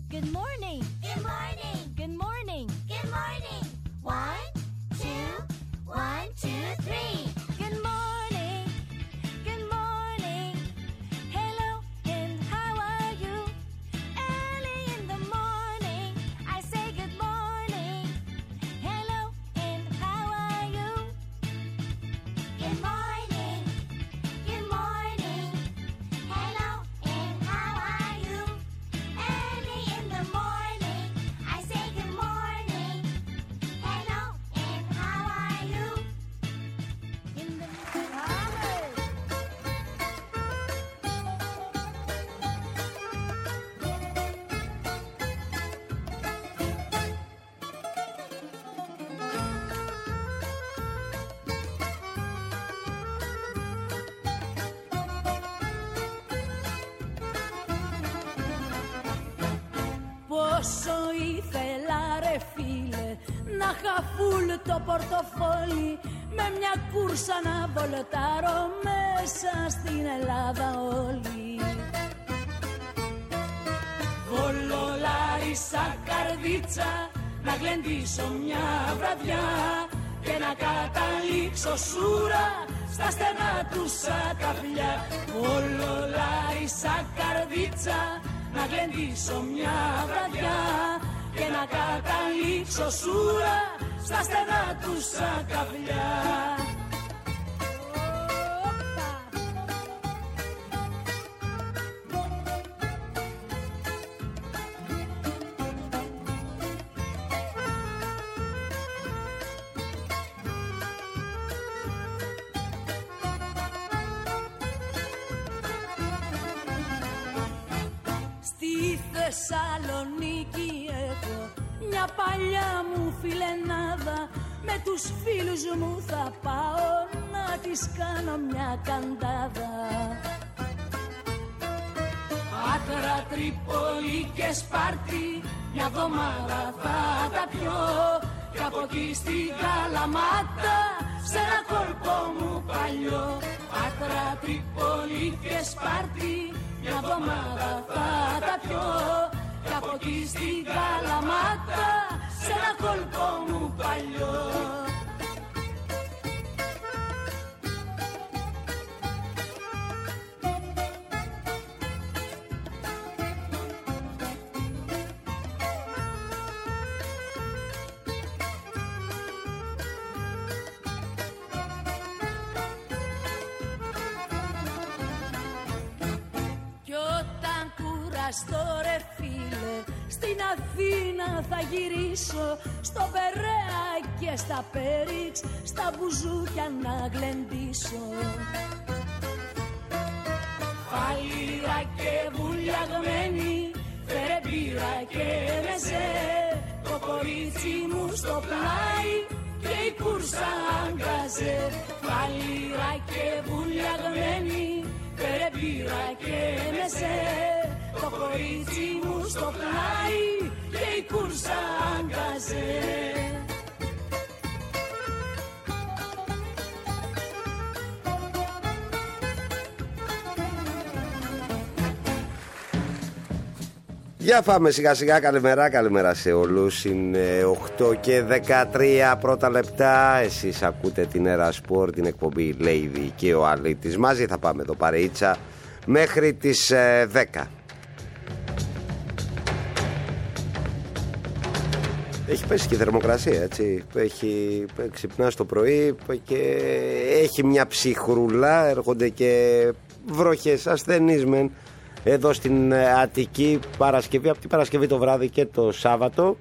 Good morning. Good morning. Good morning. Good morning. 1, 2, 1, 2, 3. Good morning. Good morning. Hello and how are you? Early in the morning, I say good morning. Hello and how are you? Good morning. Good morning. Hello and how are you? Early in the morning, I say good morning. Hello and how are you? In the Πόσο ήθελα ρε φίλε να χαφούλ το πορτοφόλι με μια κούρσα να βολοτάρω μέσα στην Ελλάδα όλη. Βόλο Λάρισα καρδίτσα να γλεντήσω μια βραδιά και να καταλήξω σούρα στα στενά του σακαβλιά. Βόλο Λάρισα καρδίτσα να γλεντήσω μια βραδιά και να καταλήξω σούρα στα στενά του σακαβλιά. Θεσσαλονίκη έχω μια παλιά μου φιλενάδα. Με τους φίλους μου θα πάω να της κάνω μια καντάδα. Άκρα, Τρίπολη και Σπάρτη μια εβδομάδα θα τα πιω. Κι από εκεί στη Καλαμάτα σε ένα κόλπο μου παλιό. Άκρα, Τρίπολη και Σπάρτη μια εβδομάδα θα τα πιω. Κι από εκεί στην Καλαμάτα σε ένα κόλπο μου παλιό. Στο ρε φίλε, στην Αθήνα θα γυρίσω, στο Περαία και στα Πέριξ, στα μπουζούκια να γλεντήσω. Φαλήρα και βουλιαγμένη, φέρε μπύρα και μεζέ, το κορίτσι μου στο πλάι και η κούρσα αγκαζέ. Φαλήρα και βουλιαγμένη, φέρε μπύρα και μεζέ, το κορίτσι μου στο πλάι και η κούρσα αγκαζέ. Για φάμε σιγά σιγά, καλημέρα σε όλους. Είναι 8 και 13 πρώτα λεπτά. Εσείς ακούτε την Έρα Σπορ, την εκπομπή Lady και ο Αλήτης. Μαζί θα πάμε εδώ παρείτσα μέχρι τις 10. Έχει πέσει και η θερμοκρασία, έτσι. Ξυπνάς το πρωί και έχει μια ψυχρούλα. Έρχονται και βροχές, ασθενείς μεν εδώ στην Αττική Παρασκευή, από την Παρασκευή το βράδυ και το Σάββατο.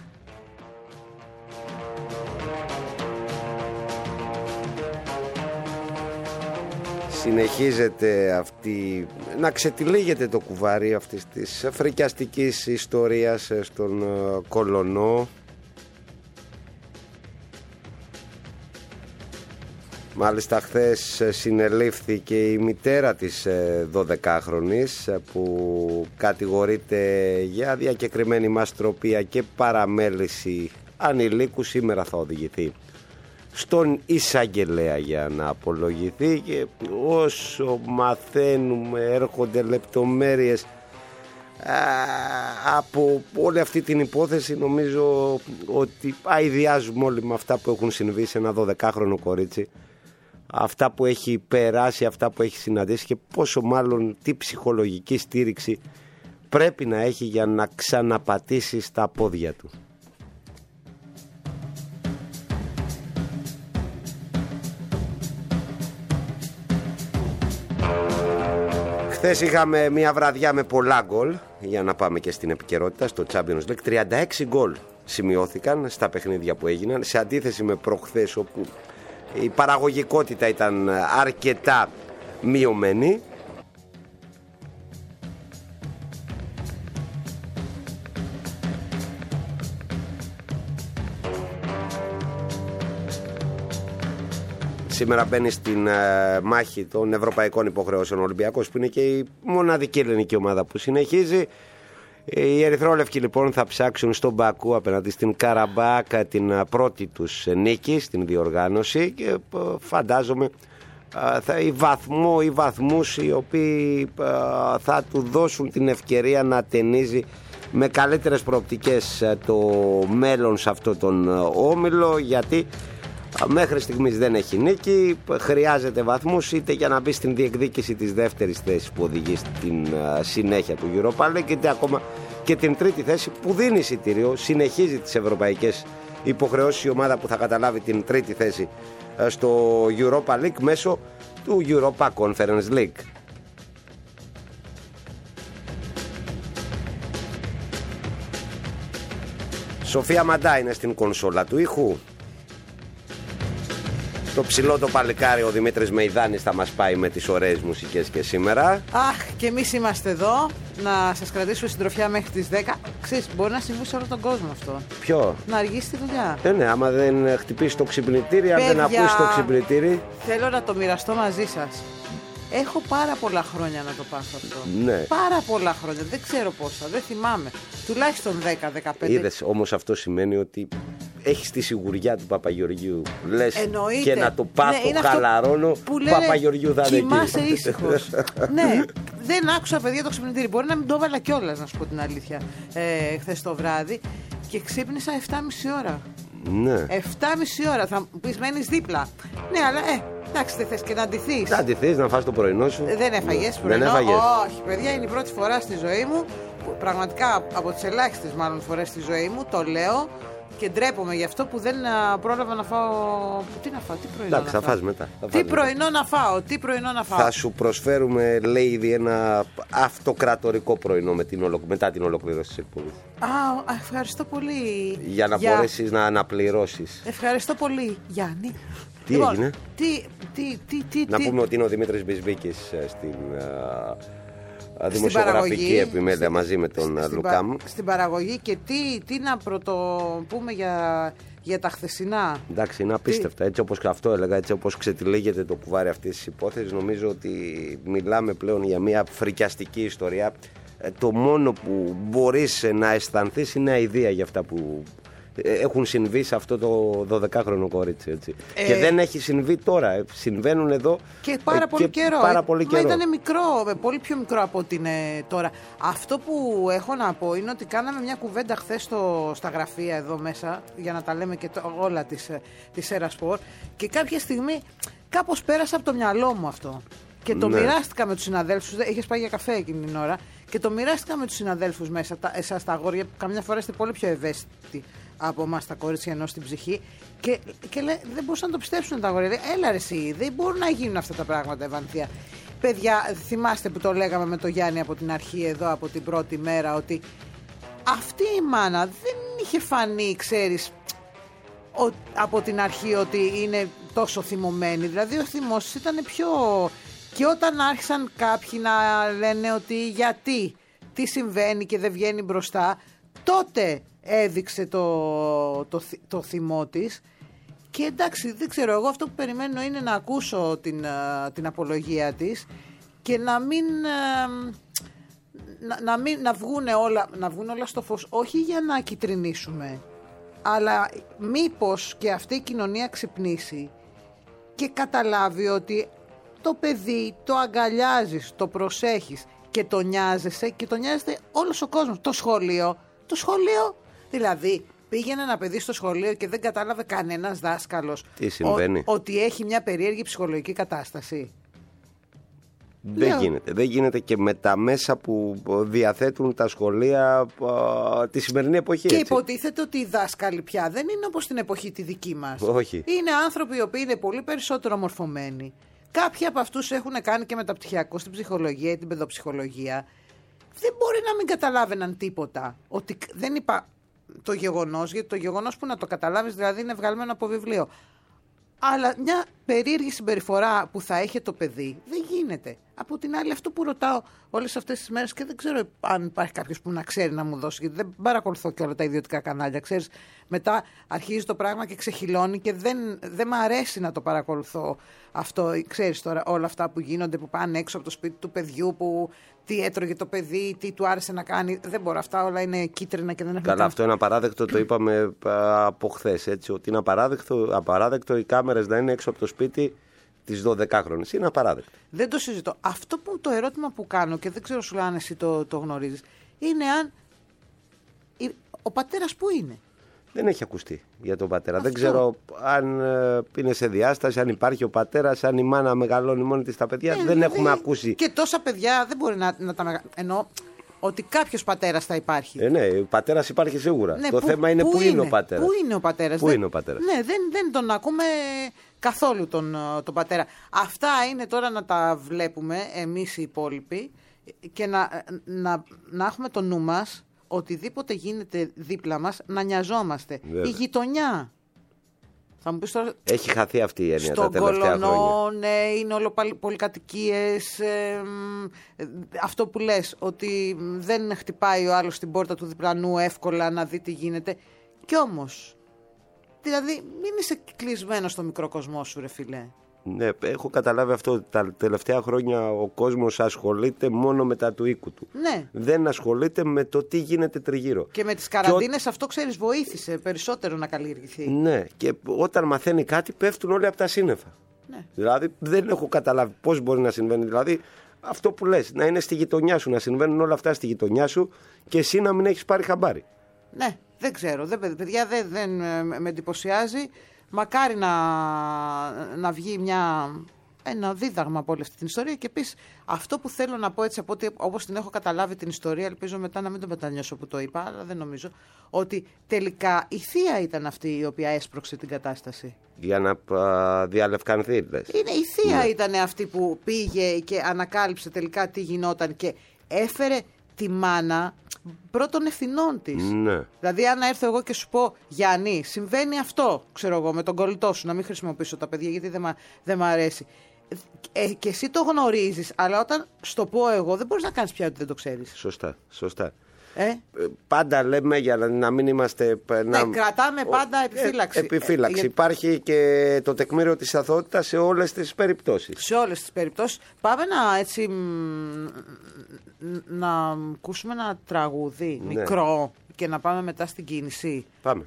Συνεχίζεται αυτή, να ξετυλίγεται το κουβάρι αυτής της φρικιαστικής ιστορίας στον Κολονό. Μάλιστα χθες συνελήφθηκε η μητέρα της 12χρονης που κατηγορείται για διακεκριμένη μαστροπία και παραμέληση ανηλίκου. Σήμερα θα οδηγηθεί στον εισαγγελέα για να απολογηθεί και όσο μαθαίνουμε έρχονται λεπτομέρειες Από όλη αυτή την υπόθεση νομίζω ότι αηδιάζουμε όλοι με αυτά που έχουν συμβεί σε ένα 12χρονο κορίτσι, αυτά που έχει περάσει, αυτά που έχει συναντήσει και πόσο μάλλον τι ψυχολογική στήριξη πρέπει να έχει για να ξαναπατήσει στα πόδια του. Χθες είχαμε μια βραδιά με πολλά γκολ, για να πάμε και στην επικαιρότητα, στο Champions League. 36 γκολ σημειώθηκαν στα παιχνίδια που έγιναν, σε αντίθεση με προχθές όπου η παραγωγικότητα ήταν αρκετά μειωμένη. Σήμερα μπαίνει στην μάχη των ευρωπαϊκών υποχρεώσεων ο Ολυμπιακός, που είναι και η μοναδική ελληνική ομάδα που συνεχίζει. Οι ερυθρόλευκοι λοιπόν θα ψάξουν στον Μπακού απέναντι στην Καραμπάκα την πρώτη τους νίκη στην διοργάνωση και φαντάζομαι οι βαθμούς οι οποίοι θα του δώσουν την ευκαιρία να ταινίζει με καλύτερες προοπτικές το μέλλον σε αυτό τον όμιλο, γιατί μέχρι στιγμής δεν έχει νίκη, χρειάζεται βαθμούς είτε για να μπει στην διεκδίκηση της δεύτερης θέσης που οδηγεί στην συνέχεια του Europa League, είτε ακόμα και την τρίτη θέση που δίνει εισιτήριο, συνεχίζει τις ευρωπαϊκές υποχρεώσεις η ομάδα που θα καταλάβει την τρίτη θέση στο Europa League μέσω του Europa Conference League. Σοφία Μαντά είναι στην κονσόλα του ήχου. Το ψηλό το παλικάρι ο Δημήτρης Μεϊδάνης θα μας πάει με τις ωραίες μουσικές και σήμερα. Αχ, και εμείς είμαστε εδώ να σας κρατήσουμε συντροφιά μέχρι τις 10. Ξέρεις, μπορεί να συμβεί σε όλο τον κόσμο αυτό. Ποιο? Να αργήσει τη δουλειά. Ναι, άμα δεν χτυπήσει το ξυπνητήρι, αν δεν ακούσει το ξυπνητήρι. Θέλω να το μοιραστώ μαζί σας. Έχω πάρα πολλά χρόνια να το πάθω αυτό. Ναι. Πάρα πολλά χρόνια. Δεν ξέρω πόσα. Δεν θυμάμαι. Τουλάχιστον 10-15. Είδες, όμως αυτό σημαίνει ότι έχεις τη σιγουριά του Παπαγεωργίου. Λες εννοείται. Και να το πάθω, ναι, χαλαρώνω, Παπαγεωργίου θα είναι εκεί. Κοιμάσαι ήσυχος. Ναι, δεν άκουσα παιδιά το ξυπνητήρι. Μπορεί να μην το έβαλα κιόλας, να σου πω την αλήθεια, χθες το βράδυ. Και ξύπνησα 7,5 ώρα. Ναι. 7,5 ώρα. Θα μου πεις μένεις δίπλα. Ναι, αλλά εντάξει, δεν θες και να αντιθείς. Θα αντιθείς να φας το πρωινό σου. Δεν έφαγες πρωινό? Δεν έφαγες. Όχι, παιδιά, είναι η πρώτη φορά στη ζωή μου. Πραγματικά από τις ελάχιστες μάλλον φορές στη ζωή μου. Το λέω και ντρέπομαι γι' αυτό που δεν πρόλαβα να φάω. Τι να φάω, τι πρωινό? Εντάξει, θα φας μετά. Τι πρωινό να φάω, τι πρωινό να φάω. Θα σου προσφέρουμε, λέει ήδη, ένα αυτοκρατορικό πρωινό μετά την ολοκλήρωση της εκπομπής. Ευχαριστώ πολύ. Για να μπορέσεις να αναπληρώσεις. Ευχαριστώ πολύ, Γιάννη. Τι έγινε? Να τι. πούμε ότι είναι ο Δημήτρης Μπισμπίκης στην δημοσιογραφική επιμέλεια μαζί με τον Λουκά μου. Στην παραγωγή και τι να πρωτοπούμε για τα χθεσινά. Εντάξει, είναι απίστευτα. Έτσι όπως αυτό έλεγα, έτσι όπως ξετυλίγεται το κουβάρι αυτής της υπόθεσης, νομίζω ότι μιλάμε πλέον για μια φρικιαστική ιστορία. Το μόνο που μπορείς να αισθανθείς είναι αηδία για αυτά που έχουν συμβεί σε αυτό το 12χρονο κορίτσι, έτσι. Και δεν έχει συμβεί τώρα. Συμβαίνουν εδώ και πάρα πολύ καιρό. Μα ήταν μικρό, πολύ πιο μικρό από ότι είναι τώρα. Αυτό που έχω να πω είναι ότι κάναμε μια κουβέντα χθες στα γραφεία εδώ μέσα, για να τα λέμε και όλα της Erasport, και κάποια στιγμή κάπως πέρασε από το μυαλό μου αυτό. Και το μοιράστηκα με τους συναδέλφους. Είχες πάει για καφέ εκείνη την ώρα. Και το μοιράστηκα με τους συναδέλφους μέσα, εσάς τα αγόρια, που καμιά φορά είστε πολύ πιο ευαίσθητοι από εμάς τα κορίτσια, ενώ στην ψυχή. Και δεν μπορούσαν να το πιστέψουν τα αγόρια. Έλα ρε εσύ, δεν μπορούν να γίνουν αυτά τα πράγματα, Ευανθία. Παιδιά, θυμάστε που το λέγαμε με το Γιάννη από την αρχή εδώ, από την πρώτη μέρα, ότι αυτή η μάνα δεν είχε φανεί, ξέρεις, από την αρχή ότι είναι τόσο θυμωμένη. Δηλαδή ο θυμός ήταν πιο... Και όταν άρχισαν κάποιοι να λένε ότι γιατί, τι συμβαίνει και δεν βγαίνει μπροστά, τότε έδειξε το θυμό της. Και εντάξει, δεν ξέρω, εγώ αυτό που περιμένω είναι να ακούσω την απολογία της και να βγουν όλα στο φως, όχι για να κυτρινίσουμε, αλλά μήπως και αυτή η κοινωνία ξυπνήσει και καταλάβει ότι το παιδί το αγκαλιάζεις, το προσέχεις και το νοιάζεσαι και το νοιάζεται όλος ο κόσμος. Το σχολείο, δηλαδή πήγαινε ένα παιδί στο σχολείο και δεν κατάλαβε κανένας δάσκαλος ότι έχει μια περίεργη ψυχολογική κατάσταση. Δεν γίνεται και με τα μέσα που διαθέτουν τα σχολεία τη σημερινή εποχή. Και έτσι. υποτίθεται ότι οι δάσκαλοι πια δεν είναι όπως την εποχή τη δική μας. Όχι. Είναι άνθρωποι οι οποίοι είναι πολύ περισσότερο μορφωμένοι. Κάποιοι από αυτούς έχουν κάνει και μεταπτυχιακό στην ψυχολογία ή την παιδοψυχολογία. Δεν μπορεί να μην καταλάβαιναν τίποτα. Ότι δεν είπα το γεγονός, γιατί το γεγονός που να το καταλάβεις δηλαδή είναι βγαλμένο από βιβλίο. Αλλά μια περίεργη συμπεριφορά που θα έχει το παιδί δεν γίνεται. Από την άλλη, αυτό που ρωτάω όλες αυτές τις μέρες και δεν ξέρω αν υπάρχει κάποιος που να ξέρει να μου δώσει, γιατί δεν παρακολουθώ και όλα τα ιδιωτικά κανάλια. Ξέρεις, μετά αρχίζει το πράγμα και ξεχυλώνει και δεν μ' αρέσει να το παρακολουθώ αυτό. Ξέρεις τώρα όλα αυτά που γίνονται, που πάνε έξω από το σπίτι του παιδιού, που τι έτρωγε το παιδί, τι του άρεσε να κάνει. Δεν μπορώ, αυτά όλα είναι κίτρινα και δεν έχουν. Καλά, αυτό είναι απαράδεκτο, το είπαμε από χθες, έτσι, ότι είναι απαράδεκτο οι κάμερες να είναι έξω από το σπίτι της 12χρονης. Είναι απαράδεκτο. Δεν το συζητώ. Αυτό που το ερώτημα που κάνω και δεν ξέρω σου λέω αν εσύ το γνωρίζεις, είναι αν ο πατέρας που είναι. Δεν έχει ακουστεί για τον πατέρα. Δεν ξέρω αν είναι σε διάσταση, αν υπάρχει ο πατέρας, αν η μάνα μεγαλώνει μόνη της τα παιδιά. Δεν έχουμε ακούσει. Και τόσα παιδιά δεν μπορεί να τα μεγαλώνει. Εννοώ ότι κάποιος πατέρας θα υπάρχει. Ναι, ο πατέρας υπάρχει σίγουρα. Το θέμα είναι πού είναι ο πατέρας. Πού είναι ο πατέρας. Ναι, δεν τον ακούμε καθόλου τον πατέρα. Αυτά είναι τώρα να τα βλέπουμε εμείς οι υπόλοιποι και να έχουμε το νου μας. Οτιδήποτε γίνεται δίπλα μας να νοιαζόμαστε. Βέβαια. Η γειτονιά. Θα μου πεις τώρα, έχει χαθεί αυτή η έννοια τα τελευταία χρόνια. Ναι, είναι όλο πολυκατοικίες. Αυτό που λες, ότι δεν χτυπάει ο άλλος στην πόρτα του διπλανού εύκολα να δει τι γίνεται. Κι όμως, δηλαδή μην είσαι κλεισμένος στο μικρό κοσμό σου, ρε φίλε. Ναι, έχω καταλάβει αυτό. Τα τελευταία χρόνια ο κόσμος ασχολείται μόνο με τα του οίκου του. Ναι. Δεν ασχολείται με το τι γίνεται τριγύρω. Και με τις καραντίνες αυτό, ξέρεις, βοήθησε περισσότερο να καλλιεργηθεί. Ναι, και όταν μαθαίνει κάτι πέφτουν όλοι από τα σύννεφα. Ναι. Δηλαδή δεν έχω καταλάβει πώς μπορεί να συμβαίνει. Δηλαδή αυτό που λες, να είναι στη γειτονιά σου, να συμβαίνουν όλα αυτά στη γειτονιά σου και εσύ να μην έχεις πάρει χαμπάρι. Ναι, δεν ξέρω. Παιδιά, δεν με εντυπωσιάζει. Μακάρι να βγει ένα δίδαγμα από όλη αυτή την ιστορία. Και επίσης αυτό που θέλω να πω, έτσι από όπως την έχω καταλάβει την ιστορία, ελπίζω μετά να μην το μετανιώσω που το είπα, αλλά δεν νομίζω, ότι τελικά η θεία ήταν αυτή η οποία έσπρωξε την κατάσταση. Για να διαλευκανθεί, λες. Η θεία ήταν αυτή που πήγε και ανακάλυψε τελικά τι γινόταν και έφερε τη μάνα πρώτων ευθυνών της. Ναι. Δηλαδή, αν έρθω εγώ και σου πω, Γιάννη, συμβαίνει αυτό, ξέρω εγώ, με τον κολλητό σου, να μην χρησιμοποιήσω τα παιδιά γιατί δεν μ' αρέσει. Και εσύ το γνωρίζεις, αλλά όταν στο πω εγώ, δεν μπορείς να κάνεις πια ότι δεν το ξέρεις. Σωστά. Πάντα λέμε για να μην είμαστε. Κρατάμε πάντα επιφύλαξη. Επιφύλαξη. Υπάρχει και το τεκμήριο της αθωότητας σε όλες τις περιπτώσεις. Σε όλες τις περιπτώσεις. Πάμε να ακούσουμε ένα τραγούδι μικρό και να πάμε μετά στην κίνηση. Πάμε.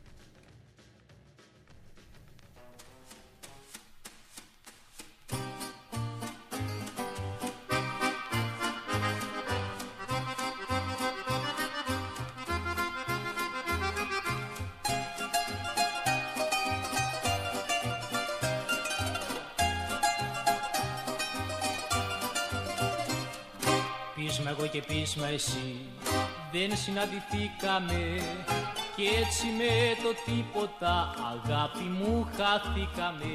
Πείσμα εγώ και πείσμα εσύ, δεν συναντηθήκαμε κι έτσι με το τίποτα αγάπη μου χάθηκαμε.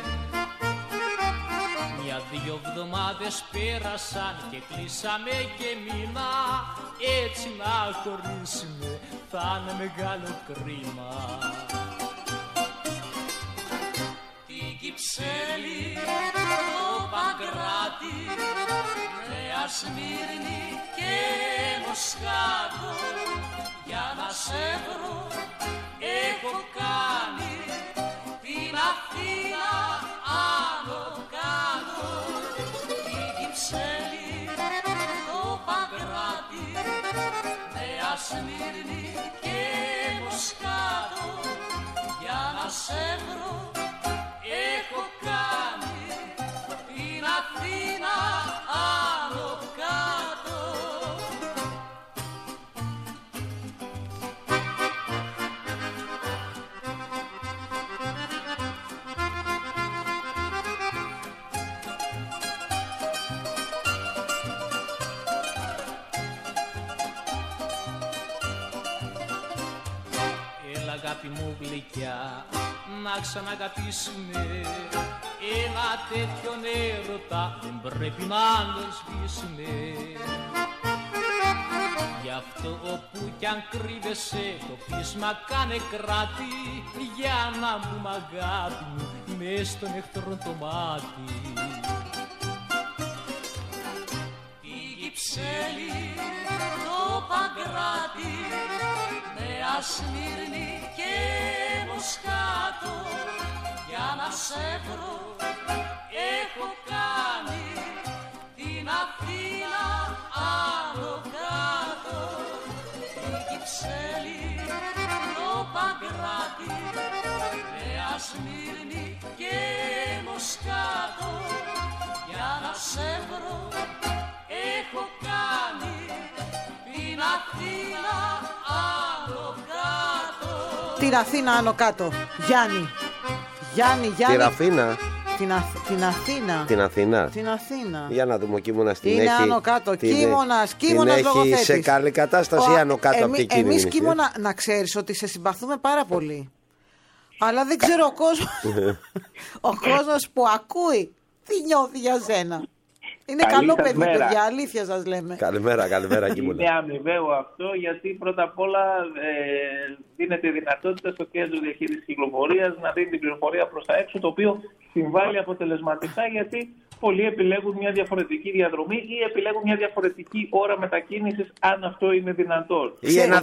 Μια-δυο εβδομάδες πέρασαν και κλείσαμε και μήνα, έτσι να χωρίσουμε θα είναι μεγάλο κρίμα. Την Κυψέλη, το Παγκράτη, Νέα Σμύρνη και Μοσχάτο, για να σε βρω έχω κάνει την Αθήνα άνω κάτω. Την Κυψέλη, το Παγκράτη, Νέα Σμύρνη και Μοσχάτο, για να σε βρω έχω κάνει την Αθήνα άνω κάτω. αγάπη μου γλυκιά, να ξαναγαπήσουμε. Ένα τέτοιο έρωτα δεν πρέπει να το σβήσουμε. Γι' αυτό όπου κι αν κρύβεσαι το πείσμα κάνε κράτη, για να μπούμε αγάπη μου μες στον εχθρό το μάτι. Η Κυψέλη, το Παγκράτη, Νέα Σμύρνη και Μοσχάτο, για να σε βρω έχω κάνει την Αθήνα άνω κάτω. Η Κυψέλη, το Παγκράτη, Νέα Σμύρνη και Μοσχάτο, για να σε βρω έχω κάνει την Αθήνα άνω κάτω. Την Αθήνα άνω κάτω. Γιάννη. Την Αθήνα. Την Αθήνα. Για να δούμε, ο Κίμωνας την είναι έχει. Είναι άνω κάτω. Κίμωνας λογοθέτης. Έχει σε καλή κατάσταση άνω κάτω από την κίνηση. Εμείς, Κίμωνα, να ξέρεις ότι σε συμπαθούμε πάρα πολύ. Αλλά δεν ξέρω ο κόσμος που ακούει τι νιώθει για σένα. Είναι καλό παιδί, παιδιά, αλήθεια σας λέμε. Καλημέρα, Κίμωνα. Είναι αμοιβαίο αυτό, γιατί πρώτα απ' όλα δίνεται η δυνατότητα στο κέντρο διαχείρισης κυκλοφορίας να δίνει την πληροφορία προς τα έξω, το οποίο συμβάλλει αποτελεσματικά, γιατί πολλοί επιλέγουν μια διαφορετική διαδρομή ή επιλέγουν μια διαφορετική ώρα μετακίνησης, αν αυτό είναι δυνατόν.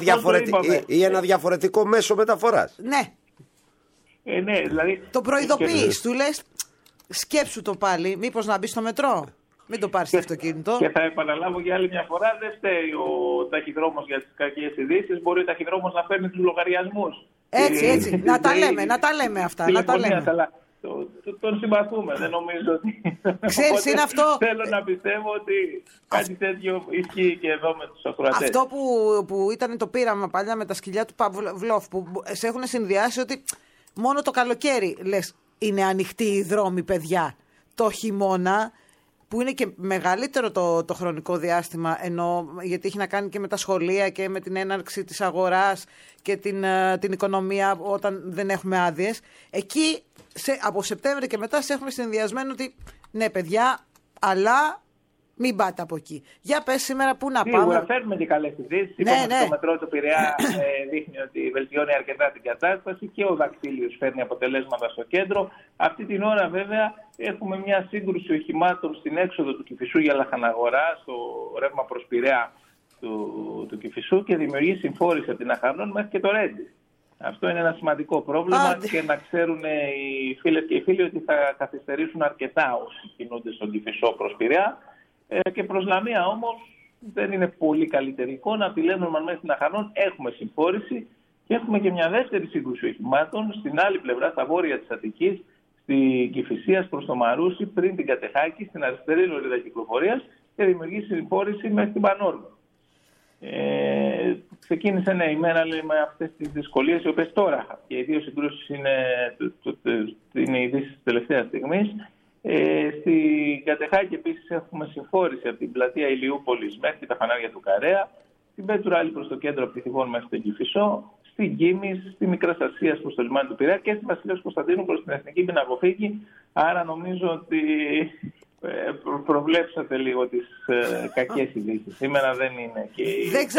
Ή ένα διαφορετικό μέσο μεταφοράς. Ναι. Ναι, δηλαδή, το προειδοποιείς, του λες σκέψου το πάλι, μήπως να μπει στο μετρό. Μην το πάρεις το αυτοκίνητο. Και θα επαναλάβω για άλλη μια φορά, δεν φταίει ο ταχυδρόμος για τις κακές ειδήσεις. Μπορεί ο ταχυδρόμος να παίρνει τους λογαριασμούς. Έτσι. Να τα λέμε αυτά. Να τα λέμε. Τον συμπαθούμε, δεν νομίζω ότι. Ξέρεις, είναι αυτό. Θέλω να πιστεύω ότι κάτι τέτοιο ισχύει και εδώ με τους ακροατές. Αυτό που ήταν το πείραμα παλιά με τα σκυλιά του Παυλόφ, που σε έχουν συνδυάσει ότι μόνο το καλοκαίρι λες είναι ανοιχτοί οι δρόμοι, παιδιά. Το χειμώνα, που είναι και μεγαλύτερο το χρονικό διάστημα, γιατί έχει να κάνει και με τα σχολεία και με την έναρξη της αγοράς και την οικονομία όταν δεν έχουμε άδειες. Εκεί από Σεπτέμβρη και μετά σε έχουμε συνδυασμένο ότι ναι παιδιά, αλλά μην πάτε από εκεί. Για πες σήμερα πού να πάμε. Σίγουρα φέρνουμε και καλές ειδήσεις. Ναι. Το μετρό του Πειραιά δείχνει ότι βελτιώνει αρκετά την κατάσταση και ο Δακτύλιος φέρνει αποτελέσματα στο κέντρο. Αυτή την ώρα βέβαια έχουμε μια σύγκρουση οχημάτων στην έξοδο του Κηφισού για λαχαναγορά, στο ρεύμα προς Πειραιά του Κηφισού, και δημιουργεί συμφόρηση από την Αχαρνών μέχρι και το Ρέντι. Αυτό είναι ένα σημαντικό πρόβλημα και να ξέρουν οι φίλες και οι φίλοι ότι θα καθυστερήσουν αρκετά όσοι κινούνται στον Κηφισό προς Πειραιά. Και προς Λαμία όμως δεν είναι πολύ καλύτερη εικόνα. Από τη Λέμονμαν μέχρι την Αχαρνών έχουμε συμφόρηση και έχουμε και μια δεύτερη σύγκρουση οχημάτων στην άλλη πλευρά, στα βόρεια της Αττικής, στην Κηφισίας προς το Μαρούσι, πριν την Κατεχάκη, στην αριστερή λωρίδα κυκλοφορίας, και δημιουργεί συμφόρηση μέχρι την Πανόρμη. Ξεκίνησε η μέρα με αυτές τις δυσκολίες, οι οποίες τώρα και οι δύο συγκρούσεις είναι ειδήσεις της τελευταίας στιγμής. Στην Κατεχάκη επίσης έχουμε συμφόρηση από την πλατεία Ηλιούπολης μέχρι τα φανάρια του Καρέα, στην Πέτρου άλλη προς το κέντρο Πτυχηγών μέχρι τον Κηφισό, στην Κίμης, στη Μικράς Ασίας προς το λιμάνι του Πειραιά και στη Βασιλέως Κωνσταντίνου προς την Εθνική Πινακοφύγη. Άρα νομίζω ότι προβλέψατε λίγο τις κακές ειδήσεις. Σήμερα δεν είναι και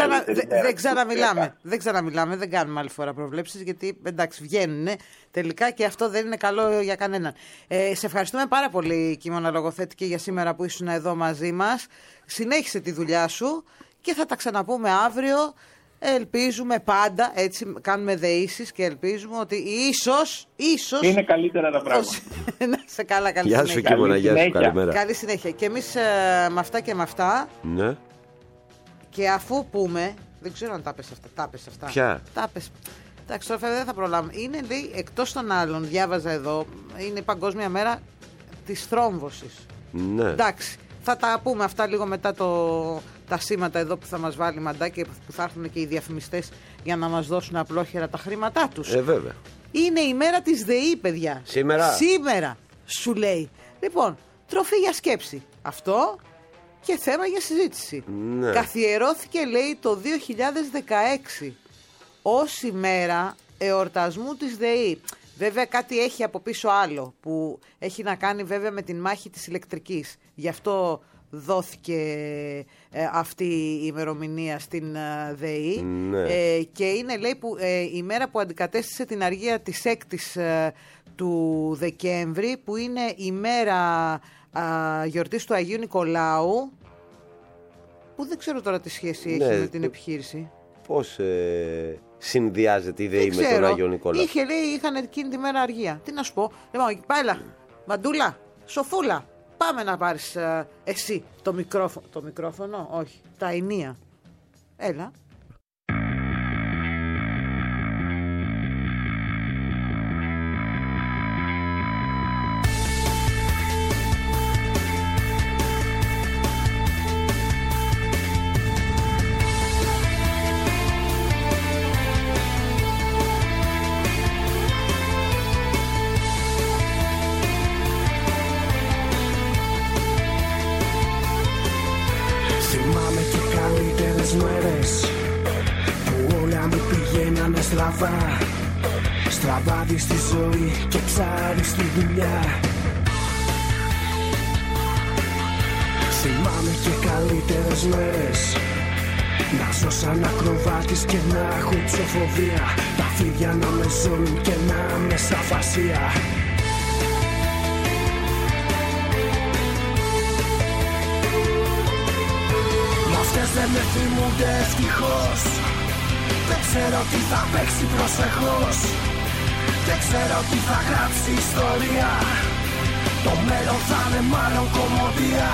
δεν ξαναμιλάμε, δεν κάνουμε άλλη φορά προβλέψεις, γιατί εντάξει βγαίνουν τελικά και αυτό δεν είναι καλό για κανέναν. Σε ευχαριστούμε πάρα πολύ, Κίμωνα Λογοθέτη, και για σήμερα που ήσουν εδώ μαζί μας. Συνέχισε τη δουλειά σου και θα τα ξαναπούμε αύριο. Ελπίζουμε πάντα, έτσι κάνουμε δεήσεις και ελπίζουμε ότι ίσως είναι καλύτερα τα πράγματα. Σε καλά, καλή συνέχεια. Γεια σου, Κίμωνα, γεια σου, καλημέρα. Καλή συνέχεια. Και εμείς με αυτά και με αυτά. Ναι. Και αφού πούμε, δεν ξέρω αν τα πες αυτά. Ποια? Τα πες. Εντάξει, τώρα δεν θα προλάβουμε. Είναι, λέει, εκτός των άλλων, διάβαζα εδώ, είναι η Παγκόσμια Μέρα της Θρόμβωσης. Ναι. Εντάξει, θα τα πούμε αυτά λίγο μετά τα σήματα εδώ που θα μας βάλει Μαντάκη, που θα έρθουν και οι διαφημιστές για να μας δώσουν απλόχερα τα χρήματά τους. Βέβαια. Είναι η μέρα της ΔΕΗ, παιδιά. Σήμερα σου λέει. Λοιπόν, τροφή για σκέψη. Αυτό και θέμα για συζήτηση. Ναι. Καθιερώθηκε, λέει, το 2016 ως ημέρα εορτασμού της ΔΕΗ. Βέβαια κάτι έχει από πίσω άλλο που έχει να κάνει βέβαια με την μάχη της ηλεκτρικής. Γι' αυτό δόθηκε αυτή η ημερομηνία στην ΔΕΗ. Ναι. Και είναι, λέει, η μέρα που αντικατέστησε την αργία της 6ης του Δεκέμβρη, που είναι η μέρα γιορτής του Αγίου Νικολάου, που δεν ξέρω τώρα τι σχέση έχει με την επιχείρηση. Πώς συνδυάζεται η ΔΕΗ με τον Άγιο Νικολάου? Είχαν εκείνη τη μέρα αργία. Τι να σου πω. Λοιπόν, πάλα, Μαντούλα, Σοφούλα, πάμε να πάρεις εσύ το μικρόφωνο. Το μικρόφωνο, όχι, τα ενία. Έλα. Στραβάδι στη ζωή και ψάρι στη δουλειά. Θυμάμαι και καλύτερες μέρες, να ζω σαν ακροβάτης και να έχω ψοφοβία. Τα φίδια να με ζώνουν και να με σαν φασία. Μ' αυτές δεν με θυμούνται ευτυχώς. Δεν ξέρω τι θα παίξει προσεχώς. Δεν ξέρω τι θα γράψει ιστορία. Το μέλλον θα είναι μάλλον κομμωδία.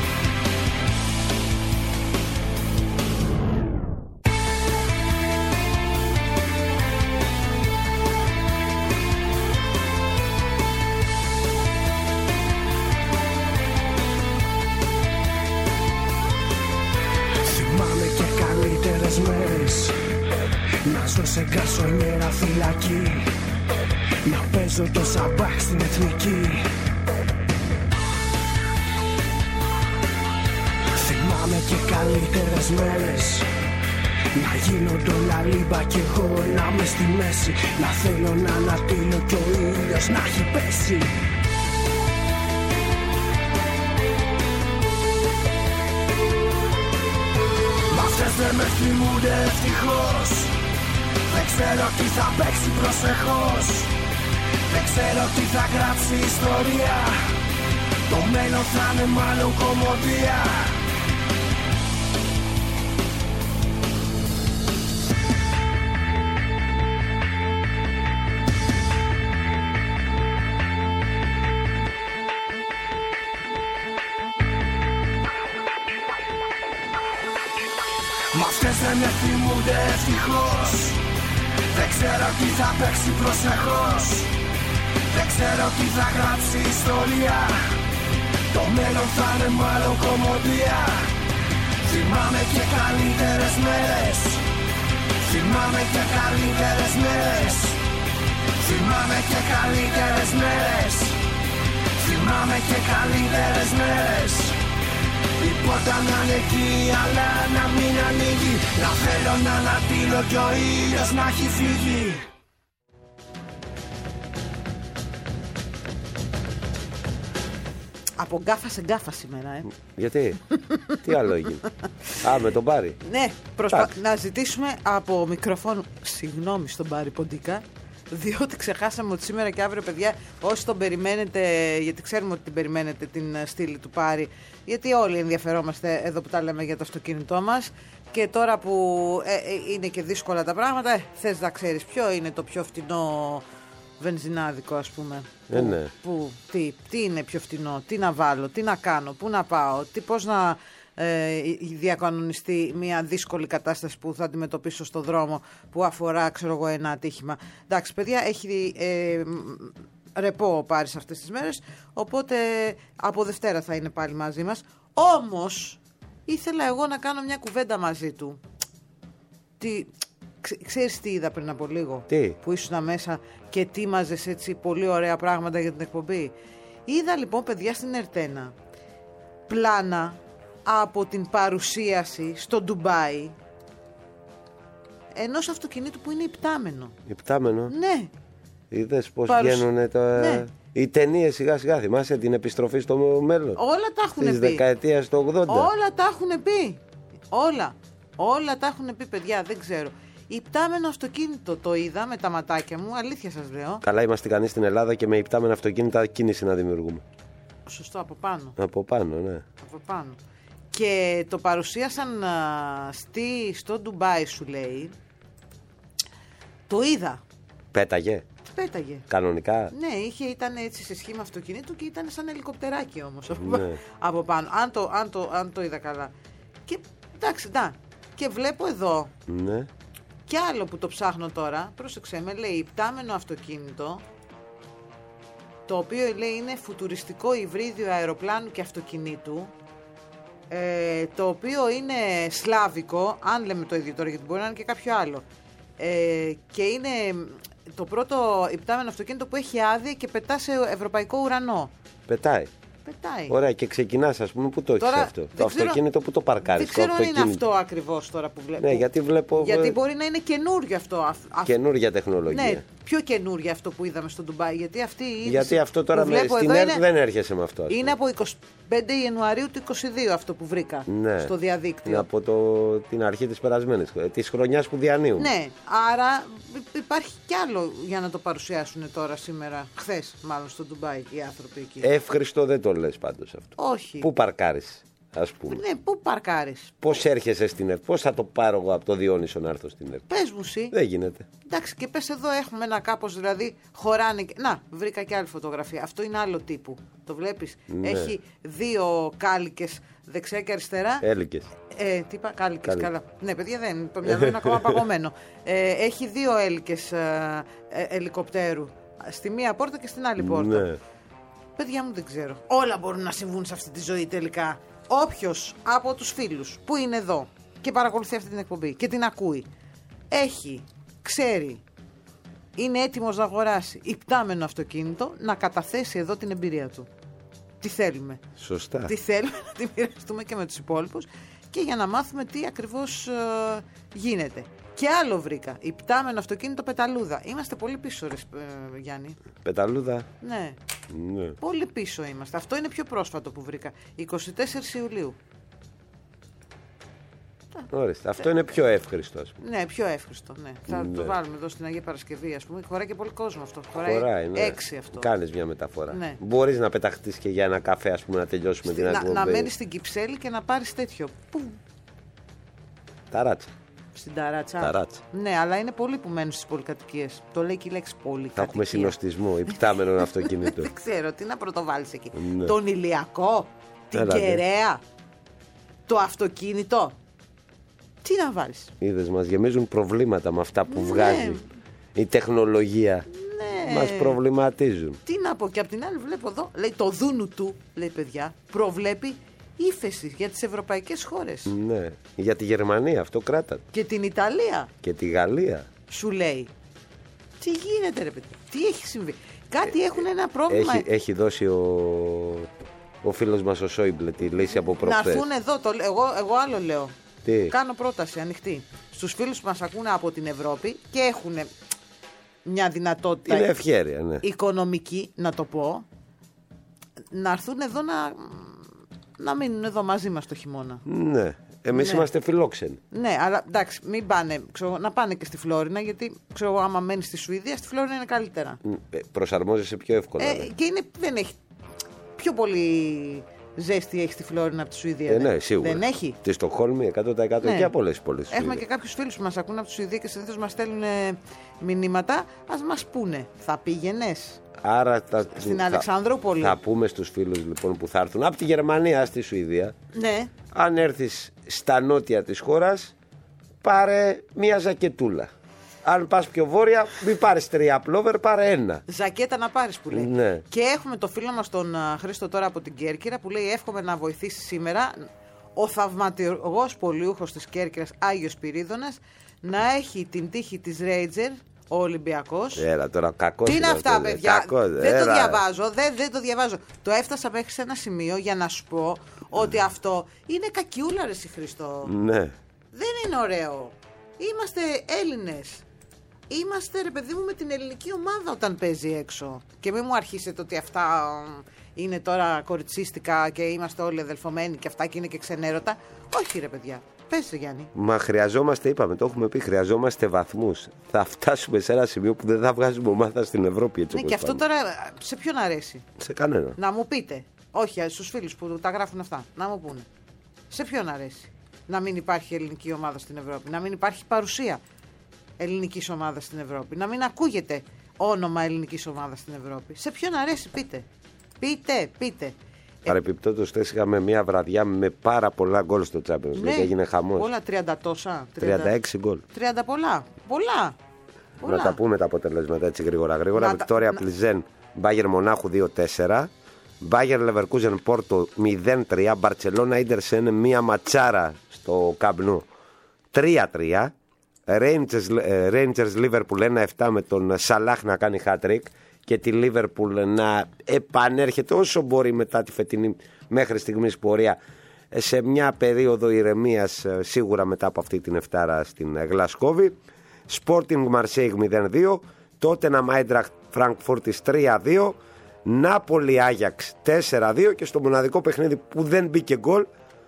Θυμάμαι και καλύτερες μέρες, να ζω σε γκαρσονιέρα φυλακή, να παίζω το σαμπάχ στην εθνική. Θυμάμαι και καλύτερες μέρες, να γίνω το λαλίμπα κι εγώ να είμαι στη μέση, να θέλω να ανατείλω κι ο ήλιος να έχει πέσει. Μ' αυτές δεν με θυμούνται ευτυχώς. Δεν ξέρω τι θα παίξει προσεχώς. Δεν ξέρω τι θα γράψει ιστορία. Το μέλλον θα είναι μάλλον κομμωδία. Μ' αυτές δεν με θυμούνται ευτυχώς. Δεν ξέρω τι θα παίξει προσεχώς. Δεν ξέρω τι θα γράψει ιστορία. Το μέλλον θα είναι μάλλον κομμωδία. Θυμάμαι και καλύτερες μέρες. Θυμάμαι και καλύτερες μέρες. Θυμάμαι και καλύτερες μέρες. Θυμάμαι και καλύτερες μέρες. Η πόρτα να είναι εκεί αλλά να μην ανοίγει. Να θέλω να ανατείλω κι ο ήλιος να έχει φύγει. Από γκάφα σε γκάφα σήμερα, Γιατί, τι άλλο έγινε? Με τον Πάρη. Ναι, να ζητήσουμε από μικροφόνο συγγνώμη στον Πάρη Ποντίκα, διότι ξεχάσαμε ότι σήμερα και αύριο, παιδιά, όσοι τον περιμένετε, γιατί ξέρουμε ότι την περιμένετε την στήλη του Πάρη, γιατί όλοι ενδιαφερόμαστε εδώ που τα λέμε για το αυτοκίνητό μας, και τώρα που είναι και δύσκολα τα πράγματα, θες να ξέρεις ποιο είναι το πιο φτηνό βενζινάδικο, ας πούμε. Ναι. Τι είναι πιο φτηνό, τι να βάλω, τι να κάνω, πού να πάω, πώς να διακανονιστεί μια δύσκολη κατάσταση που θα αντιμετωπίσω στο δρόμο που αφορά, ξέρω εγώ, ένα ατύχημα. Εντάξει, παιδιά, έχει ρεπό ο Πάρης αυτές τις μέρες, οπότε από Δευτέρα θα είναι πάλι μαζί μας. Όμως ήθελα εγώ να κάνω μια κουβέντα μαζί του. Ξέρεις τι είδα πριν από λίγο? Τι? Που ήσουν μέσα και τίμαζες έτσι πολύ ωραία πράγματα για την εκπομπή. Είδα λοιπόν, παιδιά, στην Ερτένα πλάνα από την παρουσίαση στο Ντουμπάι ενός αυτοκινήτου που είναι υπτάμενο. Υπτάμενο. Ναι. Είδες πώς βγαίνουνε τα... Ναι. Οι ταινίες σιγά σιγά, θυμάσαι την επιστροφή στο μέλλον. Όλα τα έχουν πει. Της δεκαετίας του 80. Όλα τα έχουν πει. Όλα τα έχουν πει, παιδιά, δεν ξέρω. Υπτάμενο αυτοκίνητο το είδα με τα ματάκια μου, αλήθεια σας λέω. Καλά, είμαστε ικανοί στην Ελλάδα και με υπτάμενα αυτοκίνητα κίνηση να δημιουργούμε. Σωστό, από πάνω. Από πάνω, ναι. Από πάνω. Και το παρουσίασαν στο Ντουμπάι, σου λέει. Το είδα. Πέταγε. Κανονικά. Ναι, ήταν έτσι σε σχήμα αυτοκινήτου και ήταν σαν ελικοπτεράκι όμως από πάνω. Αν το είδα καλά. Και εντάξει, και βλέπω εδώ. Ναι. Και άλλο που το ψάχνω τώρα, πρόσεξε με, λέει υπτάμενο αυτοκίνητο, το οποίο λέει είναι φουτουριστικό υβρίδιο αεροπλάνου και αυτοκινήτου, το οποίο είναι σλάβικο, αν λέμε το ίδιο τώρα, γιατί μπορεί να είναι και κάποιο άλλο, και είναι το πρώτο υπτάμενο αυτοκίνητο που έχει άδεια και πετά σε ευρωπαϊκό ουρανό. Πετάει. Ωραία, και ξεκινάς, ας πούμε, πού το έχεις αυτό. Το αυτοκίνητο που το παρκάρεις. Δεν ξέρω αν είναι αυτό ακριβώς τώρα που βλέπω. Ναι, γιατί βλέπω. Γιατί μπορεί να είναι καινούριο αυτό. Καινούρια τεχνολογία. Ναι, πιο καινούργια αυτό που είδαμε στο Ντουμπάι. Γιατί αυτό τώρα στην ΕΡΤ δεν έρχεσαι με αυτό. Είναι από 25 Ιανουαρίου του 2022 αυτό που βρήκα στο διαδίκτυο. Από την αρχή της περασμένης, της χρονιάς που διανύουν. Ναι, άρα υπάρχει κι άλλο για να το παρουσιάσουν τώρα σήμερα, χθες μάλλον στο Ντουμπάι οι άνθρωποι εκεί. Εύχριστο δεν το λες πάντως αυτό. Όχι. Πού παρκάρεις, ας πούμε. Ναι, πού παρκάρεις. Πώς έρχεσαι στην ΕΡΤ, πώς θα το πάρω εγώ από το Διόνυσο να έρθω στην ΕΡΤ. Πες μου εσύ. Δεν γίνεται. Εντάξει, και πες εδώ έχουμε ένα κάπως, δηλαδή χωράνε. Να, βρήκα και άλλη φωτογραφία. Αυτό είναι άλλο τύπου. Το βλέπεις. Ναι. Έχει δύο κάλικες δεξιά και αριστερά. Έλικες. Τι είπα, κάλικες, καλά. Ναι, παιδιά, το μυαλό είναι ακόμα παγωμένο. Έχει δύο έλικες ελικοπτέρου. Στη μία πόρτα και στην άλλη πόρτα. Ναι. Παιδιά μου, δεν ξέρω. Όλα μπορούν να συμβούν σε αυτή τη ζωή τελικά. Όποιος από τους φίλους που είναι εδώ και παρακολουθεί αυτή την εκπομπή και την ακούει, ξέρει, είναι έτοιμος να αγοράσει υπτάμενο αυτοκίνητο, να καταθέσει εδώ την εμπειρία του. Τι θέλουμε. Σωστά. Τι θέλουμε να τη μοιραστούμε και με τους υπόλοιπους και για να μάθουμε τι ακριβώς γίνεται. Και άλλο βρήκα. Υπτάμενο αυτοκίνητο πεταλούδα. Είμαστε πολύ πίσω, Γιάννη. Πεταλούδα. Ναι. Πολύ πίσω είμαστε. Αυτό είναι πιο πρόσφατο που βρήκα. 24 Ιουλίου. Ορίστε. Αυτό είναι πιο εύχριστο, ας πούμε. Ναι, πιο εύχριστο. Ναι. Θα το βάλουμε εδώ στην Αγία Παρασκευή, ας πούμε. Χωράει και πολύ κόσμο αυτό. Χωράει, ναι. 6 αυτό. Κάνεις μια μεταφορά. Ναι. Μπορείς να πεταχτείς και για ένα καφέ, ας πούμε, να τελειώσουμε την εκπομπή. Να μένεις στην Κυψέλη και να πάρεις τέτοιο. Πού? Ταράτσα. Στην Ταράτσα. Ναι, αλλά είναι πολλοί που μένουν στις πολυκατοικίες. Το λέει και η λέξη πολυκατοικία. Θα έχουμε συνοστισμό, υπτάμενο αυτοκίνητο. Δεν ξέρω, τι να πρωτοβάλεις εκεί. Ναι. Τον Ηλιακό, την Κεραία, το αυτοκίνητο. Τι να βάλεις. Είδες, μας γεμίζουν προβλήματα με αυτά που βγάζει η τεχνολογία. Ναι. Μας προβληματίζουν. Τι να πω, και απ' την άλλη βλέπω εδώ, λέει το δούνου του, λέει παιδιά, προβλέπει ύφεση για τις ευρωπαϊκές χώρες. Ναι, για τη Γερμανία αυτό κράτα. Και την Ιταλία. Και τη Γαλλία. Σου λέει. Τι γίνεται, ρε παιδί, τι έχει συμβεί. Κάτι έχουν ένα πρόβλημα. Έχει δώσει ο φίλος μας ο Σόιμπλε τη λύση από προχθές. Να έρθουν εδώ, εγώ άλλο λέω. Τι? Κάνω πρόταση ανοιχτή στους φίλους που μας ακούνε από την Ευρώπη και έχουν μια δυνατότητα. Είναι ευχέρεια, ναι. Οικονομική, να το πω. Να έρθουν εδώ να μείνουν εδώ μαζί μας το χειμώνα. Ναι. Εμείς είμαστε φιλόξενοι. Ναι, αλλά εντάξει, μην πάνε, να πάνε και στη Φλόρινα, γιατί ξέρω εγώ, άμα μένει στη Σουηδία, στη Φλόρινα είναι καλύτερα. Προσαρμόζεσαι πιο εύκολα. Και δεν έχει πιο πολύ ζέστη έχει στη Φλόρινα από τη Σουηδία. Ναι, σίγουρα. Δεν έχει. Τη Στοκχόλμη 100% και από όλες τις πόλεις. Έχουμε και κάποιους φίλους που μας ακούν από τη Σουηδία και συνήθως μας στέλνουν μηνύματα. Ας μας πούνε, θα πήγαινες? Άρα στην Αλεξανδρούπολη. Θα πούμε στους φίλους λοιπόν που θα έρθουν από τη Γερμανία στη Σουηδία. Ναι. Αν έρθεις στα νότια της χώρας, πάρε μία ζακετούλα. Αν πας πιο βόρεια, μην πάρεις 3 πλόβερ, πάρε 1. Ζακέτα να πάρεις που λέει. Ναι. Και έχουμε το φίλο μας τον Χρήστο τώρα από την Κέρκυρα που λέει: εύχομαι να βοηθήσει σήμερα ο θαυματουργός πολιούχος της Κέρκυρας Άγιος Πυρίδωνας να έχει την τύχη της Ρέιτζερ. Ο Ολυμπιακός. Έλα τώρα, κακός. Τι είναι αυτά, παιδιά. Δεν το διαβάζω. Δεν το διαβάζω. Το έφτασα μέχρι σε ένα σημείο για να σου πω ότι αυτό είναι κακιούλα, ρε Χριστό. Ναι. Δεν είναι ωραίο. Είμαστε Έλληνες. Είμαστε, ρε παιδί μου, με την ελληνική ομάδα όταν παίζει έξω. Και μην μου αρχίσετε ότι αυτά είναι τώρα κοριτσίστικα και είμαστε όλοι αδελφωμένοι και αυτά και είναι και ξενέρωτα. Όχι, ρε παιδιά. Πες, Γιάννη. Μα χρειαζόμαστε, είπαμε, το έχουμε πει, χρειαζόμαστε βαθμούς. Θα φτάσουμε σε ένα σημείο που δεν θα βγάζουμε ομάδα στην Ευρώπη, έτσι. Ναι, και αυτό τώρα σε ποιον αρέσει? Σε κανένα. Να μου πείτε. Όχι, στους φίλους που τα γράφουν αυτά. Να μου πούνε. Σε ποιον αρέσει να μην υπάρχει ελληνική ομάδα στην Ευρώπη? Να μην υπάρχει παρουσία ελληνικής ομάδας στην Ευρώπη? Να μην ακούγεται όνομα ελληνικής ομάδας στην Ευρώπη? Σε ποιον αρέσει? Πείτε. Παρεπιπτόντως, χθες είχαμε μια βραδιά με πάρα πολλά γκολ στο Champions League. Ναι, έγινε χαμός. Πολλά, 30 τόσα. 36 γκολ. 30 πολλά. Να τα πούμε τα αποτελέσματα έτσι γρήγορα. Βικτόρια Πλιζέν, Μπάγερ Μονάχου 2-4. Μπάγερ Λεβερκούζεν Πόρτο 0-3. Μπαρτσελώνα Ίντερσεν, μία ματσάρα στο Καμπνού 3-3. Rangers Liverpool 1-7 με τον Σαλάχ να κάνει hat-trick και τη Liverpool να επανέρχεται όσο μπορεί μετά τη φετινή μέχρι στιγμής πορεία σε μια περίοδο ηρεμίας, σίγουρα μετά από αυτή την εφτάρα στην Γλασκόβη. Sporting Marseille 0-2. Tottenham Eintracht Frankfurt 3-2. Νάπολη Άγιαξ 4-2 και στο μοναδικό παιχνίδι που δεν μπήκε γκολ,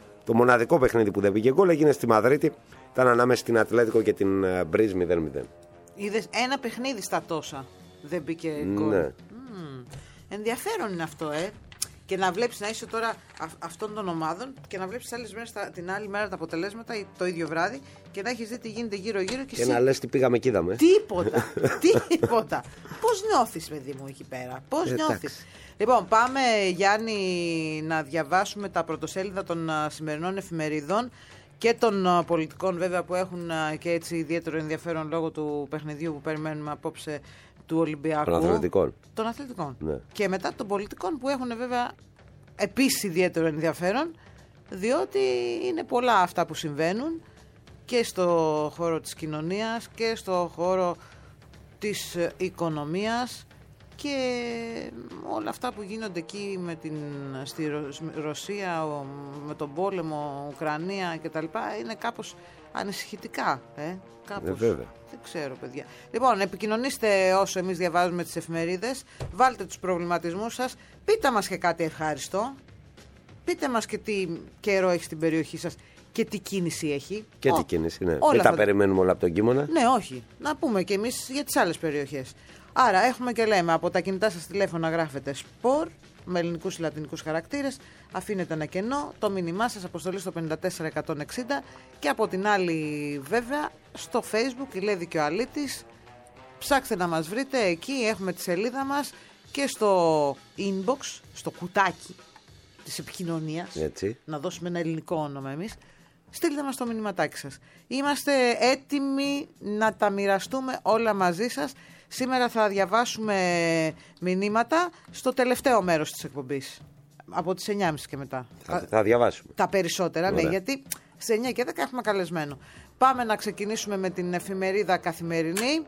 έγινε στη Μαδρίτη. Ήταν ανάμεσα στην Ατλέτικο και την Μπρίζ 0-0. Είδες ένα παιχνίδι στα τόσα δεν μπήκε γκολ. Ναι. Ενδιαφέρον είναι αυτό, Και να βλέπεις να είσαι τώρα αυτών των ομάδων και να βλέπεις την άλλη μέρα τα αποτελέσματα το ίδιο βράδυ και να έχεις δει τι γίνεται γύρω-γύρω και να λες τι πήγαμε και είδαμε. Τίποτα. Πώς νιώθεις, παιδί μου, εκεί πέρα? Πώς νιώθεις? Λοιπόν, πάμε, Γιάννη, να διαβάσουμε τα πρωτοσέλιδα των σημερινών εφημερίδων και των πολιτικών, βέβαια, που έχουν και έτσι ιδιαίτερο ενδιαφέρον λόγω του παιχνιδιού που περιμένουμε απόψε του Ολυμπιακού. Των αθλητικών. Ναι. Και μετά των πολιτικών που έχουν βέβαια επίσης ιδιαίτερο ενδιαφέρον, διότι είναι πολλά αυτά που συμβαίνουν και στο χώρο της κοινωνίας και στο χώρο της οικονομίας και όλα αυτά που γίνονται εκεί στη Ρωσία, με τον πόλεμο, Ουκρανία κτλ. Είναι κάπως ανησυχητικά. Κάπως. Βέβαια. Δεν ξέρω, παιδιά. Λοιπόν, επικοινωνήστε όσο εμείς διαβάζουμε τις εφημερίδες. Βάλτε τους προβληματισμούς σας. Πείτε μας και κάτι ευχάριστο. Πείτε μας και τι καιρό έχει στην περιοχή σας και τι κίνηση έχει. Και τι κίνηση, ναι. Δεν τα περιμένουμε όλα από τον Κίμωνα. Ναι, όχι. Να πούμε και εμείς για τις άλλες περιοχές. Άρα έχουμε και λέμε από τα κινητά σας τηλέφωνα γράφετε σπορ με ελληνικούς ή λατινικούς χαρακτήρες, αφήνετε ένα κενό, το μήνυμά σας αποστολή στο 54160 και από την άλλη βέβαια στο Facebook η Λέδη και ο Αλήτης. Ψάξτε να μας βρείτε, εκεί έχουμε τη σελίδα μας και στο inbox, στο κουτάκι της επικοινωνίας, έτσι. Να δώσουμε ένα ελληνικό όνομα εμείς. Στείλτε μας το μηνυματάκι σας. Είμαστε έτοιμοι να τα μοιραστούμε όλα μαζί σας. Σήμερα θα διαβάσουμε μηνύματα στο τελευταίο μέρος της εκπομπής. Από τις 9.30 και μετά. Θα διαβάσουμε. Τα περισσότερα, ναι, γιατί σε 9 και 10 έχουμε καλεσμένο. Πάμε να ξεκινήσουμε με την εφημερίδα Καθημερινή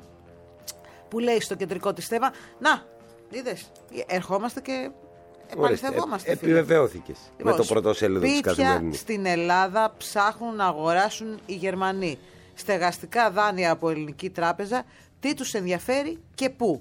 που λέει στο κεντρικό της θέμα. Να, είδες, ερχόμαστε και επαληθευόμαστε. Επιβεβαιώθηκες με το πρωτοσέλιδο της Καθημερινής. Στην Ελλάδα ψάχνουν να αγοράσουν οι Γερμανοί στεγαστικά δάνεια από ελληνική τράπεζα. Τι τους ενδιαφέρει και πού.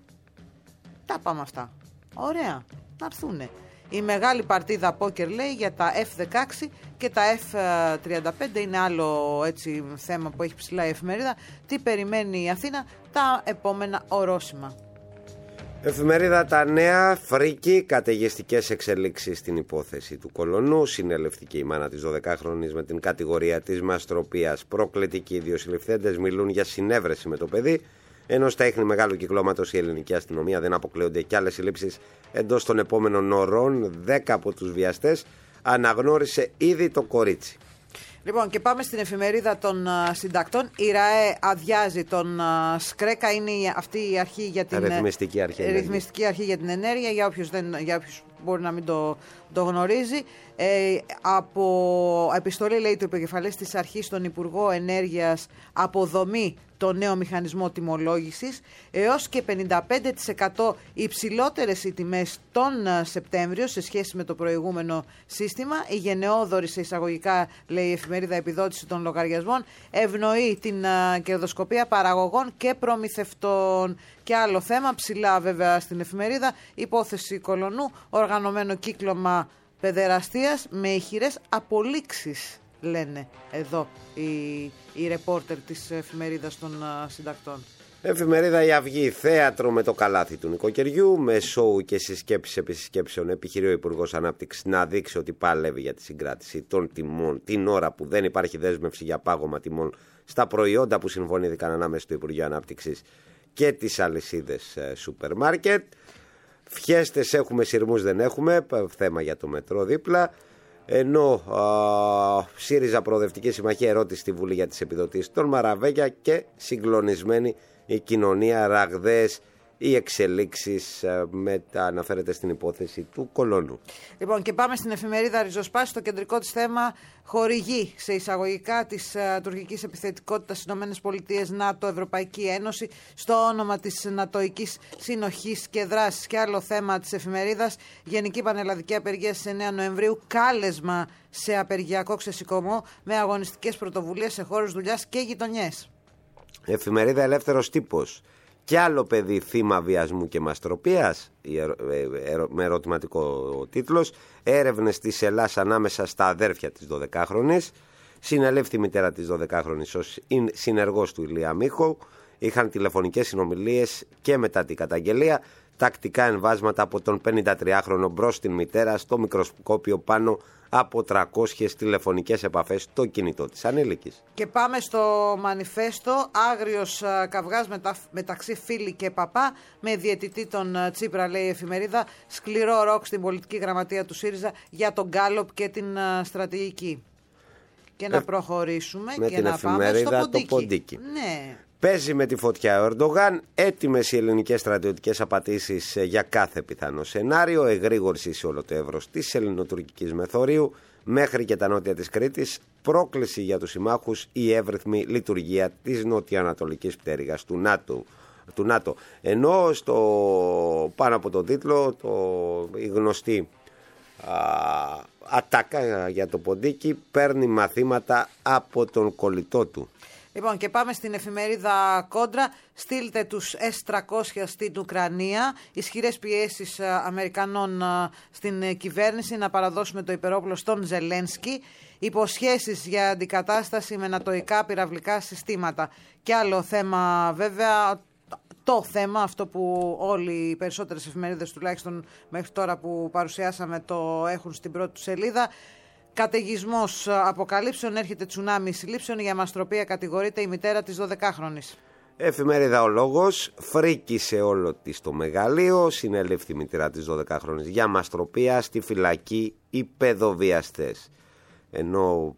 Τα πάμε αυτά. Ωραία. Να έρθουνε. Η μεγάλη παρτίδα πόκερ λέει για τα F-16 και τα F-35 είναι άλλο έτσι θέμα που έχει ψηλά η εφημερίδα. Τι περιμένει η Αθήνα τα επόμενα ορόσημα. Εφημερίδα Τα Νέα, φρίκη, καταιγιστικές εξελίξεις στην υπόθεση του Κολονού. Συνελευτική η μάνα της 12χρονης με την κατηγορία της μαστροπίας. Προκλητικοί οι δύο συλληφθέντες μιλούν για συνέβρεση με το παιδί. Ενώ στα ίχνη μεγάλου κυκλώματος η ελληνική αστυνομία δεν αποκλείονται κι άλλες συλλήψεις εντός των επόμενων ωρών. 10 από τους βιαστές αναγνώρισε ήδη το κορίτσι. Λοιπόν, και πάμε στην εφημερίδα των συντακτών. Η ΡΑΕ αδειάζει τον ΣΚΡΕΚΑ, είναι αυτή η αρχή για την ρυθμιστική αρχή για την ενέργεια. Για όποιους μπορεί να μην το γνωρίζει. Από επιστολή, λέει, του επικεφαλής της αρχής στον Υπουργό Ενέργειας, αποδομή το νέο μηχανισμό τιμολόγησης, έως και 55% υψηλότερες οι τιμές τον Σεπτέμβριο σε σχέση με το προηγούμενο σύστημα. Η γενναιόδορη, σε εισαγωγικά, λέει η εφημερίδα, επιδότηση των λογαριασμών ευνοεί την κερδοσκοπία παραγωγών και προμηθευτών. Και άλλο θέμα, ψηλά βέβαια στην εφημερίδα, υπόθεση Κολονού, οργανωμένο κύκλωμα παιδεραστίας με ηχηρές απολύξεις, λένε εδώ οι ρεπόρτερ της εφημερίδας των συντακτών. Εφημερίδα Η Αυγή, θέατρο με το καλάθι του νοικοκυριού, με σόου και συσκέψεις επί συσκέψεων. Επιχειρεί ο Υπουργός Ανάπτυξης να δείξει ότι παλεύει για τη συγκράτηση των τιμών την ώρα που δεν υπάρχει δέσμευση για πάγωμα τιμών στα προϊόντα που συμφωνήθηκαν ανάμεσα στο Υπουργείο Ανάπτυξης και τις αλυσίδες σούπερ μάρκετ. Φιέστες έχουμε, σειρμούς δεν έχουμε, θέμα για το μετρό δίπλα. Ενώ ΣΥΡΙΖΑ Προοδευτική Συμμαχία, ερώτηση στη Βουλή για τις επιδοτήσεις των Μαραβέγια και συγκλονισμένη η κοινωνία, ραγδαίες οι εξελίξεις, αναφέρεται στην υπόθεση του Κολονού. Λοιπόν, και πάμε στην εφημερίδα Ριζοσπάση. Το κεντρικό της θέμα, χορηγεί σε εισαγωγικά της τουρκικής επιθετικότητας ΗΠΑ, ΝΑΤΟ, Ευρωπαϊκή Ένωση, στο όνομα της Νατοικής Συνοχής και Δράσης. Και άλλο θέμα της εφημερίδας, Γενική Πανελλαδική Απεργία στις 9 Νοεμβρίου, κάλεσμα σε απεργιακό ξεσηκωμό με αγωνιστικές πρωτοβουλίες σε χώρους δουλειάς και γειτονιές. Εφημερίδα Ελεύθερος Τύπος. Κι άλλο παιδί θύμα βιασμού και μαστροπίας, με ερωτηματικό τίτλος. Έρευνες της Ελλάς ανάμεσα στα αδέρφια της 12χρονης. Συνελήφθη η μητέρα της 12χρονης ως συνεργός του Ηλία Μίχου. Είχαν τηλεφωνικές συνομιλίες και μετά την καταγγελία. Τακτικά εμβάσματα από τον 53χρονο μπρος στην μητέρα, στο μικροσκόπιο πάνω από 300 τηλεφωνικές επαφές στο κινητό της ανήλικης. Και πάμε στο μανιφέστο. Άγριος καυγάς μεταξύ Φίλη και Παπά με διαιτητή τον Τσίπρα, λέει η εφημερίδα. Σκληρό ροκ στην πολιτική γραμματεία του ΣΥΡΙΖΑ για τον Γκάλοπ και την στρατηγική. Και να προχωρήσουμε με και την να πάμε στο Ποντίκι. Ναι. Παίζει με τη φωτιά ο Ερντογάν, έτοιμες οι ελληνικές στρατιωτικές απατήσεις για κάθε πιθανό σενάριο, εγρήγορση σε όλο το εύρος της ελληνοτουρκικής μεθορίου μέχρι και τα νότια της Κρήτης, πρόκληση για τους συμμάχους η εύρυθμη λειτουργία της νοτιοανατολικής πτέρυγας του ΝΑΤΟ. Ενώ πάνω από τον τίτλο η γνωστή ατάκα για το Ποντίκι παίρνει μαθήματα από τον κολλητό του. Λοιπόν, και πάμε στην εφημερίδα Κόντρα. Στείλτε τους S-300 στην Ουκρανία. Ισχυρές πιέσεις Αμερικανών στην κυβέρνηση να παραδώσουμε το υπερόπλο στον Ζελένσκι. Υποσχέσεις για αντικατάσταση με νατοϊκά πυραυλικά συστήματα. Και άλλο θέμα βέβαια, το θέμα, αυτό που όλοι οι περισσότερες εφημερίδες τουλάχιστον μέχρι τώρα που παρουσιάσαμε το έχουν στην πρώτη του σελίδα. Καταιγισμός αποκαλύψεων, έρχεται τσουνάμι συλλήψεων, για μαστροπία κατηγορείται η μητέρα της 12χρονης. Εφημερίδα Ο Λόγος, φρίκησε όλο της το μεγαλείο, συνελήφθη η μητέρα της 12χρονης για μαστροπία, στη φυλακή οι παιδοβιαστές. Ενώ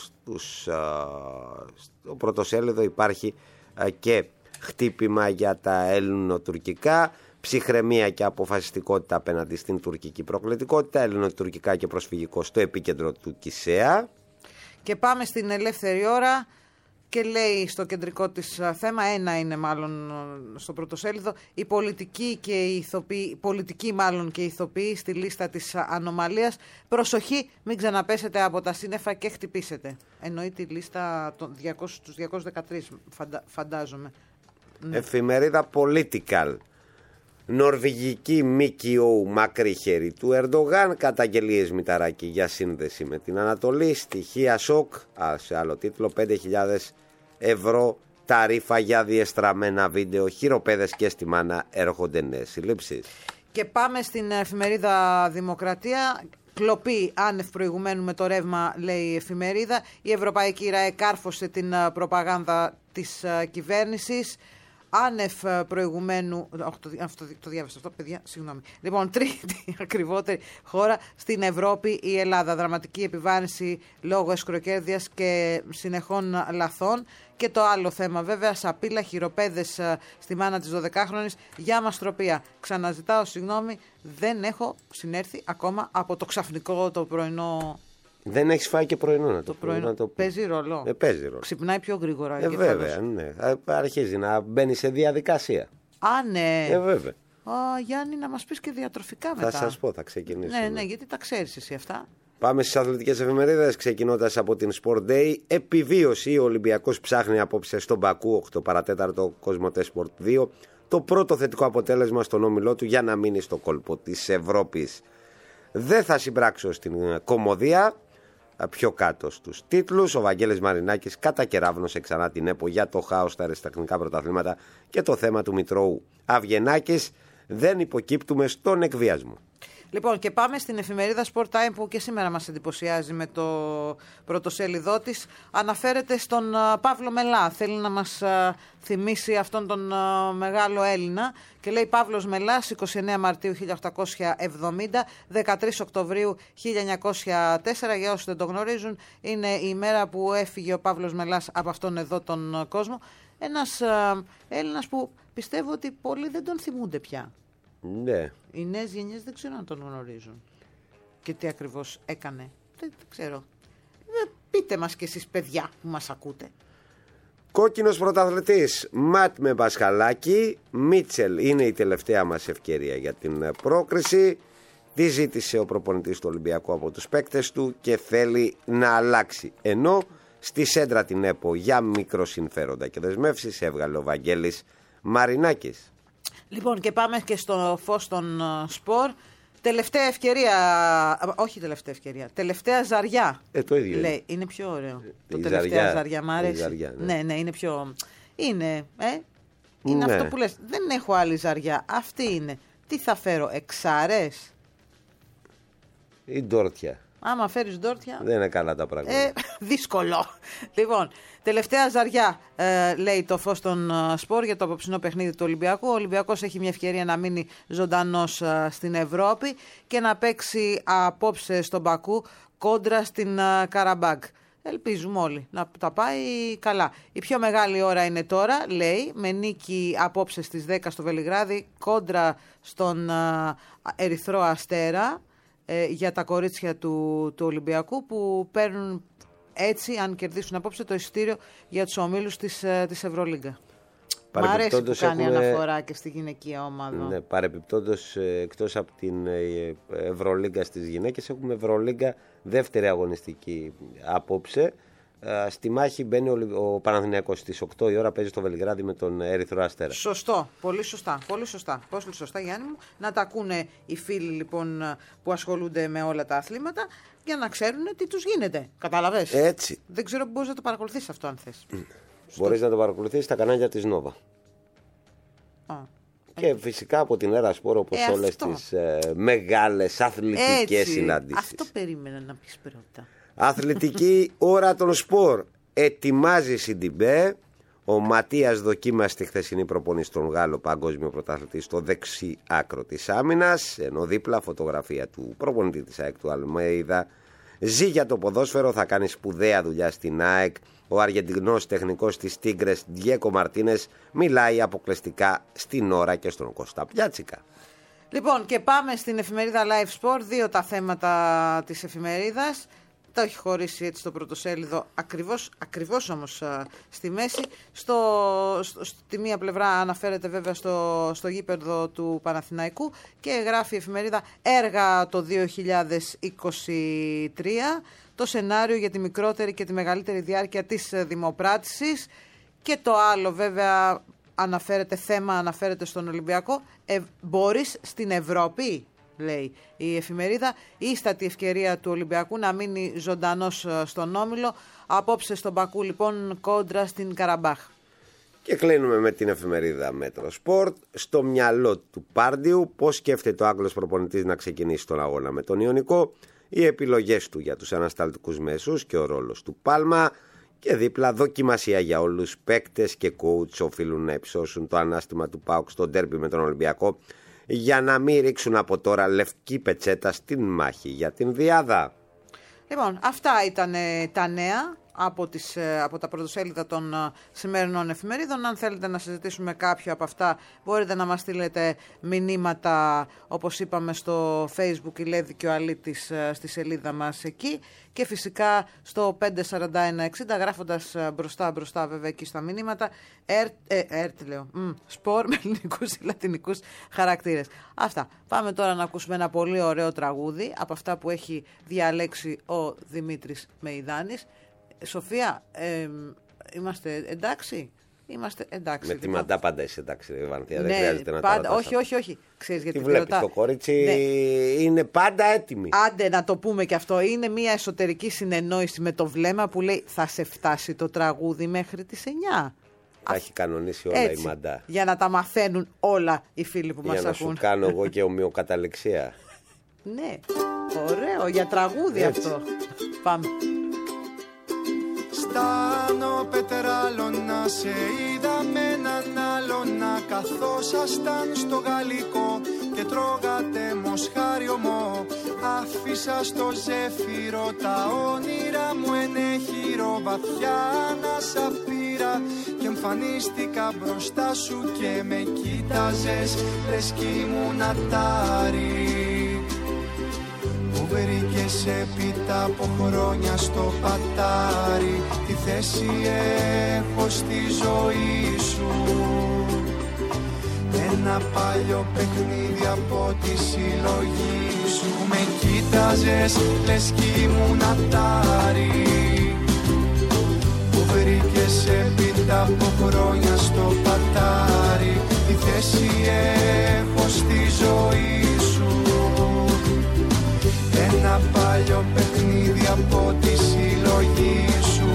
στο πρωτοσέλιδο υπάρχει και χτύπημα για τα ελληνοτουρκικά, ψυχραιμία και αποφασιστικότητα απέναντι στην τουρκική προκλητικότητα, ελληνοτουρκικά και προσφυγικό στο επίκεντρο του ΚΙΣΕΑ. Και πάμε στην Ελεύθερη Ώρα και λέει στο κεντρικό της θέμα, ένα είναι μάλλον στο πρωτοσέλιδο, η πολιτική και οι ηθοποιοί, και ηθοποιοί στη λίστα της ανομαλίας. Προσοχή, μην ξαναπέσετε από τα σύννεφα και χτυπήσετε. Εννοεί τη λίστα των 213, φαντάζομαι. Εφημερίδα Political. Νορβηγική ΜΚΟ μακρύ χέρι του Ερντογάν, καταγγελίες Μηταράκη για σύνδεση με την Ανατολή, στοιχεία σοκ, σε άλλο τίτλο, 5.000 ευρώ ταρίφα για διεστραμμένα βίντεο, χειροπέδες και στη μάνα έρχονται νέες συλλήψεις. Και πάμε στην εφημερίδα Δημοκρατία. Κλοπή άνευ προηγουμένου με το ρεύμα, λέει η εφημερίδα. Η Ευρωπαϊκή ΡΑΕ κάρφωσε την προπαγάνδα της κυβέρνησης. άνευ προηγουμένου. Αυτό το διάβασα αυτό, παιδιά, συγγνώμη. Λοιπόν, τρίτη ακριβότερη χώρα στην Ευρώπη η Ελλάδα. Δραματική επιβάρυνση λόγω εσκροκέρδειας και συνεχών λαθών. Και το άλλο θέμα, βέβαια, σαπίλα, χειροπέδες στη μάνα της 12χρονης για μαστροπία. Ξαναζητάω συγγνώμη, δεν έχω συνέρθει ακόμα από το ξαφνικό το πρωινό. Δεν έχεις φάει και πρωινό να το πρωινό. Παίζει ρόλο. Παίζει ρόλο. Ξυπνάει πιο γρήγορα. Βέβαια, ναι. Αρχίζει να μπαίνει σε διαδικασία. Ναι. Βέβαια. Γιάννη, να μας πεις και διατροφικά μετά. Θα σας πω, θα ξεκινήσουμε. Ναι, γιατί τα ξέρεις εσύ αυτά. Πάμε στις αθλητικές εφημερίδες, ξεκινώντας από την Sport Day. Επιβίωση, ο Ολυμπιακός ψάχνει απόψε στον Μπακού, 8 παρατέταρτο, Κοσμοτέ Sport 2. Το πρώτο θετικό αποτέλεσμα στον όμιλό του για να μείνει στο κόλπο της Ευρώπης. Δεν θα συμπράξω στην κομμωδία. Πιο κάτω στους τίτλους, ο Βαγγέλης Μαρινάκης κατακεράβνωσε ξανά την ΕΠΟ για το χάος στα αριστεχνικά πρωταθλήματα και το θέμα του Μητρώου. Αυγενάκης, δεν υποκύπτουμε στον εκβιασμό. Λοιπόν, και πάμε στην εφημερίδα Sport Time που και σήμερα μας εντυπωσιάζει με το πρωτοσέλιδό της. Αναφέρεται στον Παύλο Μελά. Θέλει να μας θυμίσει αυτόν τον μεγάλο Έλληνα και λέει Παύλος Μελάς, 29 Μαρτίου 1870, 13 Οκτωβρίου 1904. Για όσους δεν το γνωρίζουν, είναι η μέρα που έφυγε ο Παύλος Μελάς από αυτόν εδώ τον κόσμο. Ένας Έλληνας που πιστεύω ότι πολλοί δεν τον θυμούνται πια. Ναι. Οι νέες γενιές δεν ξέρω αν τον γνωρίζουν. Και τι ακριβώς έκανε. Δεν ξέρω. Πείτε μας κι εσείς, παιδιά που μας ακούτε. Κόκκινος πρωταθλητής, Ματ με Πασχαλάκη. Μίτσελ είναι η τελευταία μας ευκαιρία για την πρόκριση. Τι ζήτησε ο προπονητής του Ολυμπιακού από τους παίκτες του και θέλει να αλλάξει. Ενώ στη σέντρα την ΕΠΟ για μικροσυμφέροντα και δεσμεύσεις έβγαλε ο Βαγγέλης Μαρινάκης. Λοιπόν, και πάμε και στο φως των σπορ. Τελευταία ευκαιρία. Όχι τελευταία ευκαιρία. Τελευταία ζαριά. Το ίδιο. Λέει. Είναι πιο ωραίο. Το τελευταία ζαριά. Μ' αρέσει. Ζαριά, ναι, είναι πιο. Είναι. Είναι αυτό που λες. Δεν έχω άλλη ζαριά. Αυτή είναι. Τι θα φέρω, εξάρες ή ντόρτια. Άμα φέρεις ντόρτια. Δεν είναι καλά τα πράγματα. Δύσκολο. Λοιπόν, τελευταία ζαριά, λέει το φως των σπορ για το απόψινό παιχνίδι του Ολυμπιακού. Ο Ολυμπιακός έχει μια ευκαιρία να μείνει ζωντανός στην Ευρώπη και να παίξει απόψε στον Μπακού κόντρα στην Καραμπάγκ. Ελπίζουμε όλοι να τα πάει καλά. Η πιο μεγάλη ώρα είναι τώρα, λέει, με νίκη απόψε στις 10 στο Βελιγράδι κόντρα στον Ερυθρό Αστέρα. Για τα κορίτσια του Ολυμπιακού που παίρνουν έτσι, αν κερδίσουν απόψε, το εισιτήριο για τους ομίλους της Ευρωλίγκα. Μ' αρέσει που κάνει αναφορά και στη γυναικεία ομάδα. Ναι, παρεπιπτόντως, εκτός από την Ευρωλίγκα στις γυναίκες, έχουμε Ευρωλίγκα δεύτερη αγωνιστική απόψε. Στη μάχη μπαίνει ο Παναθηναϊκός στις 8 η ώρα, παίζει στο Βελιγράδι με τον Ερυθρό Αστέρα. Σωστό, πολύ σωστά. Πολύ σωστά. Πολύ σωστά, Γιάννη μου. Να τα ακούνε οι φίλοι λοιπόν που ασχολούνται με όλα τα αθλήματα για να ξέρουν τι τους γίνεται. Κατάλαβες. Έτσι. Δεν ξέρω που μπορείς να το παρακολουθήσεις αυτό, αν θες. Μπορείς να το παρακολουθήσεις στα κανάλια της Νόβα. Και φυσικά από την Έρα Σπορ, όπως όλες τις μεγάλες αθλητικές συναντήσεις. Αυτό περίμενα να πεις πρώτα. Αθλητική ώρα των σπορ. Ετοιμάζει Σιντιμπέ. Ο Ματίας δοκίμασε τη χθεσινή προπόνηση στον Γάλλο παγκόσμιο πρωταθλητή στο δεξί άκρο της άμυνας. Ενώ δίπλα φωτογραφία του προπονητή της ΑΕΚ του Αλμέιδα. Ζει για το ποδόσφαιρο, θα κάνει σπουδαία δουλειά στην ΑΕΚ. Ο Αργεντινός τεχνικός της Τίγκρες Διέκο Μαρτίνες μιλάει αποκλειστικά στην ώρα και στον Κώστα Πιάτσικα. Λοιπόν, και πάμε στην εφημερίδα Live Sport. Δύο τα θέματα της εφημερίδας. Το έχει χωρίσει έτσι το πρωτοσέλιδο ακριβώς όμως στη μέση. Στη μία πλευρά αναφέρεται βέβαια στο γήπεδο του Παναθηναϊκού και γράφει η εφημερίδα έργα το 2023, το σενάριο για τη μικρότερη και τη μεγαλύτερη διάρκεια της δημοπράτησης. Και το άλλο βέβαια αναφέρεται στον Ολυμπιακό. Μπορείς στην Ευρώπη, λέει η εφημερίδα, ίστατη ευκαιρία του Ολυμπιακού να μείνει ζωντανός στον όμιλο. Απόψε στον Μπακού λοιπόν κόντρα στην Καραμπάχ. Και κλείνουμε με την εφημερίδα Μέτρο Σπορτ. Στο μυαλό του Πάρντιου, πώς σκέφτεται ο Άγγλος προπονητής να ξεκινήσει τον αγώνα με τον Ιωνικό, οι επιλογές του για τους ανασταλτικούς μέσους και ο ρόλος του Πάλμα Και δίπλα δοκιμασία για όλους. Παίκτες και coach οφείλουν να υψώσουν το ανάστημα του ΠΑΟΚ στο ντέρμπι με τον Ολυμπιακό για να μην ρίξουν από τώρα λευκή πετσέτα στην μάχη για την διάδα. Λοιπόν, αυτά ήταν τα νέα από τα πρωτοσέλιδα των σημερινών εφημερίδων. Αν θέλετε να συζητήσουμε κάποιο από αυτά, μπορείτε να μας στείλετε μηνύματα, όπως είπαμε, στο Facebook η Λέδη και ο Αλήτης στη σελίδα μας εκεί, και φυσικά στο 54160 γράφοντας μπροστά βέβαια εκεί στα μηνύματα σπορ με ελληνικούς ή λατινικούς χαρακτήρες. Αυτά. Πάμε τώρα να ακούσουμε ένα πολύ ωραίο τραγούδι από αυτά που έχει διαλέξει ο Δημήτρης Μεϊδάνης. Σοφία, είμαστε εντάξει? Είμαστε εντάξει. Με τη Μαντά πάντα είσαι εντάξει, Βανθία. Δεν χρειάζεται να τα ρωτάς. Όχι. Ξέρεις γιατί τι βλέπεις, το κορίτσι είναι πάντα έτοιμη. Άντε να το πούμε και αυτό. Είναι μια εσωτερική συνεννόηση με το βλέμμα που λέει θα σε φτάσει το τραγούδι μέχρι τις 9. Τα έχει κανονίσει όλα η Μαντά. Για να τα μαθαίνουν όλα οι φίλοι που μας ακούν. Για να σου κάνω εγώ και ομοιοκαταληξία. Ναι, ωραίο, για τραγούδι αυτό. Πάμε. Στάνω πετράλωνα, σε είδα με έναν άλλονα, καθόσασταν στο γαλλικό και τρώγατε μοσχάριωμο. Άφησα στο ζέφυρο τα όνειρα μου ενέχειρο, βαθιά να σ' πήρα και εμφανίστηκα μπροστά σου και με κοίταζες λες κι ήμουν ατάρι. Που βρήκες έπειτα από χρόνια στο πατάρι, τι θέση έχω στη ζωή σου. Ένα παλιό παιχνίδι από τη συλλογή σου. Με κοίταζες λες κι ήμουν ατάρι. Που βρήκες έπειτα από χρόνια στο πατάρι, τι θέση έχω στη ζωή σου. Ένα παλιό παιχνίδι από τη συλλογή σου.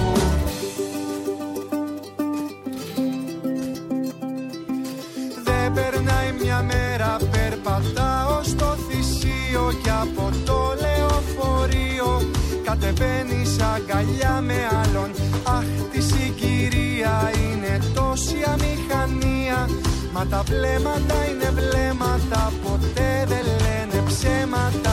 Δεν περνάει μια μέρα, περπατάω στο θυσίο και από το λεωφορείο κατεβαίνεις αγκαλιά με άλλον. Αχ, τη συγκυρία είναι τόση αμηχανία, μα τα βλέμματα είναι βλέμματα, ποτέ δεν λένε ψέματα.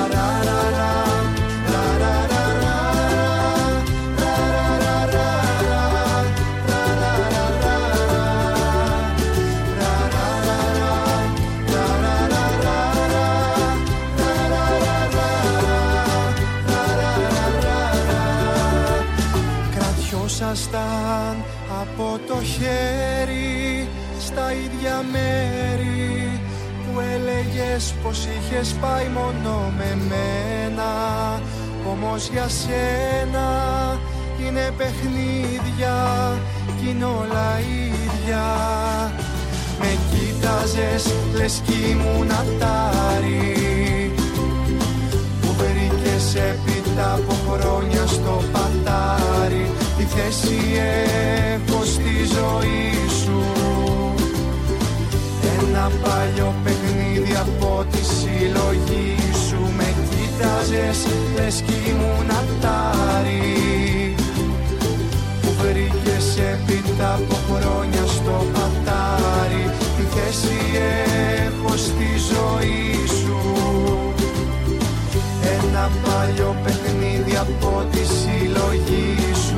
Κρατιόσασταν από το χέρι στα ίδια μέρη που έλεγες πως είχες πάει μόνο με μένα. Όμως για σένα είναι παιχνίδια κι είναι όλα ίδια. Με κοίταζες λες κι ήμουν ατάρι. Που βρήκες έπειτα από χρόνια στο πατάρι, τι θέση έχω στη ζωή σου. Ένα παλιό παιχνίδι από τη συλλογή σου. Με κοίταζες λες κι ήμουν ατάρι. Που βρήκες έπειτα από χρόνια στο πατάρι, τι θέση έχω στη ζωή σου. Ένα παλιό παιχνίδι από τη συλλογή σου.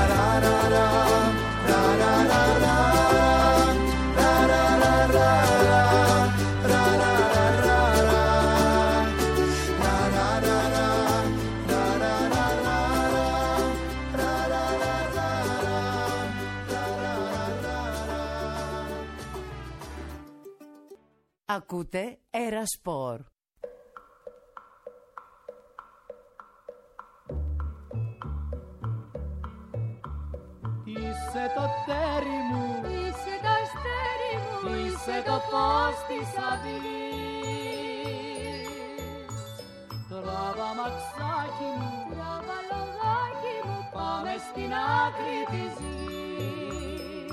Ακούτε Ερασπορ. Είσαι το τέρι μου, είσαι το αστέρι μου, είσαι το φως της αυγής. Τράβα μαξάκι μου, τράβα λογάκι μου, πάμε στην άκρη της γης.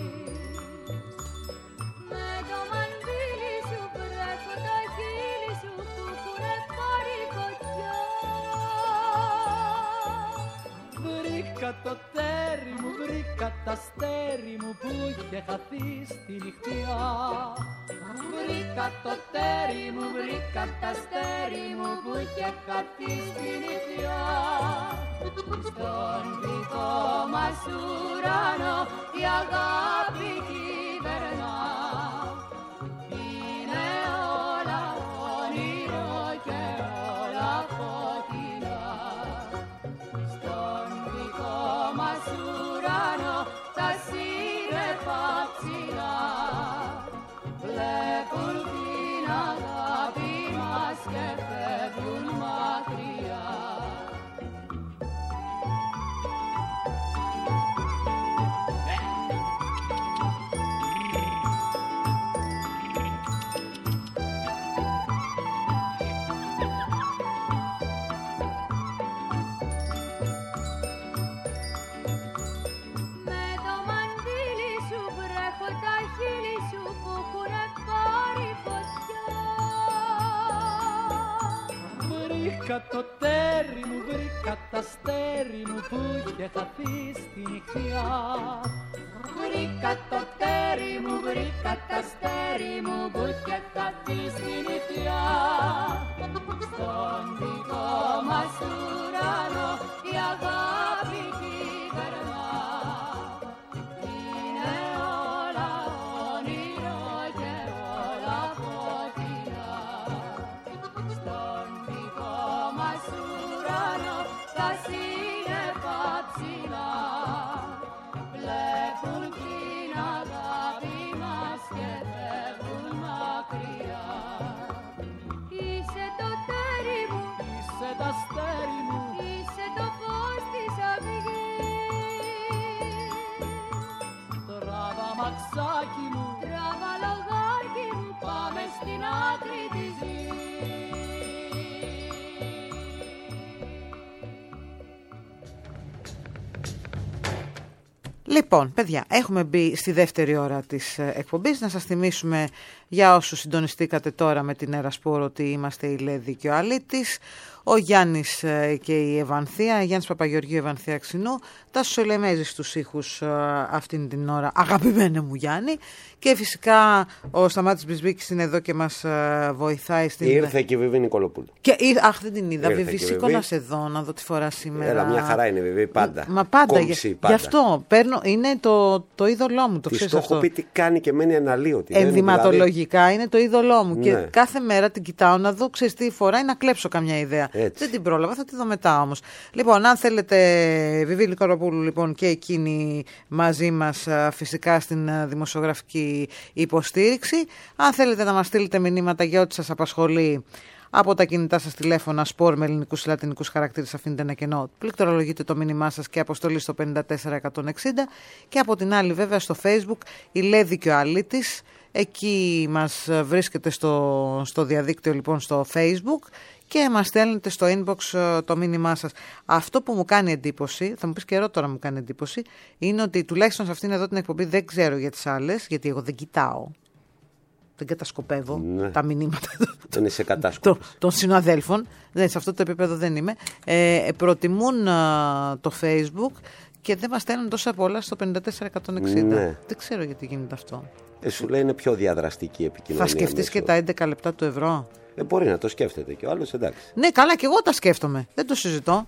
Με το μαντήλι σου βρέχω τα χείλη σου που έχουνε πάρει φωτιά. Βρήκα το τέρι μου βρήκα τ' αστέρι μου που είχε χαθεί στη νυχτιά. Βρήκα το τέρι μου, βρήκα τ' αστέρι μου που είχε χαθεί στη νυχτιά. Στον δικό μας ουρανό η αγάπη κυβερνά. Είναι όλα όνειρο και όλα φωτεινά. Στον δικό μας ουρανό τα σύννεφα ψηλά βλέπουν την αγάπη μας και φεύγουν μακριά. Βρήκα το τέρι μου, βρήκα τ' αστέρι μου που είχε χαθεί στη νυχτιά. Βρήκα το τέρι μου, βρήκα τ' αστέρι μου που είχε χαθεί στη νυχτιά. Στον δικό μας ουρανό η αγάπη κυβερνά. Είναι όλα όνειρο και όλα φωτεινά. Στον δικό μας ουρανό τα σύννεφα ψηλά βλέπουν την αγάπη μας και φεύγουν μακριά. Είσαι το τέρι μου, είσαι τ' αστέρι μου, είσαι το φως της αυγής. Τράβα μαξάκι μου, τράβα λογάκι μου, πάμε στην άκρη της γης. Λοιπόν, παιδιά, έχουμε μπει στη δεύτερη ώρα της εκπομπής. Να σας θυμίσουμε για όσους συντονιστήκατε τώρα με την Ερασπόρ ότι είμαστε η Λέδη και ο Αλήτης, ο Γιάννης και η Ευανθία, Γιάννης Παπαγεωργίου, Ευανθία Ξινού, τα Σολεμέζη στους ήχους αυτήν την ώρα, αγαπημένε μου Γιάννη, και φυσικά ο Σταμάτης Μπισμπίκης είναι εδώ και μας βοηθάει στην... Ήρθε και η Βιβί Νικολοπούλου. Αχ, δεν την είδα. Βιβί, σήκωνα σε εδώ να δω τι φορά σήμερα. Έλα, μια χαρά είναι η Βιβί, πάντα. Μα πάντα, Κόμψη, πάντα. Γι' αυτό παίρνω, είναι το είδωλό μου. Το της ξέρεις το αυτό. έχω πει τι κάνει και μένει αναλύωτη. Ενδυματολογικά είναι το είδωλό μου. Ναι. Και κάθε μέρα την κοιτάω να δω, ξέρεις τι φοράει, να κλέψω καμιά ιδέα. Έτσι. Δεν την πρόλαβα, θα τη δω μετά όμως. Λοιπόν, αν θέλετε, Βιβί Νικολοπούλου, λοιπόν, και εκείνη μαζί μας φυσικά στην δημοσιογραφική υποστήριξη. Αν θέλετε να μας στείλετε μηνύματα για ό,τι σας απασχολεί από τα κινητά σας τηλέφωνα, σπορ με ελληνικούς ή λατινικούς χαρακτήρες, αφήνετε ένα κενό, πληκτρολογείτε το μήνυμά σας και αποστολή στο 54160, και από την άλλη βέβαια στο Facebook η Λέδη και ο Αλήτης. Εκεί μας βρίσκεται στο διαδίκτυο, λοιπόν, στο Facebook, και μας στέλνετε στο inbox το μήνυμά σας. Αυτό που μου κάνει εντύπωση, θα μου πεις καιρό τώρα μου κάνει εντύπωση, είναι ότι τουλάχιστον σε αυτήν εδώ την εκπομπή, δεν ξέρω για τις άλλες, γιατί εγώ δεν κοιτάω, δεν κατασκοπεύω τα μηνύματα δεν είσαι κατάσκοπος των συναδέλφων, σε αυτό το επίπεδο δεν είμαι, προτιμούν το Facebook και δεν μας στέλνουν τόσα πολλά στο 54160. Ναι. Δεν ξέρω γιατί γίνεται αυτό. Σου λέει είναι πιο διαδραστική επικοινωνία. Θα σκεφτείς και τα 11 λεπτά του ευρώ. Μπορεί να το σκέφτεται και ο άλλος, εντάξει. Ναι, καλά, και εγώ τα σκέφτομαι. Δεν το συζητώ.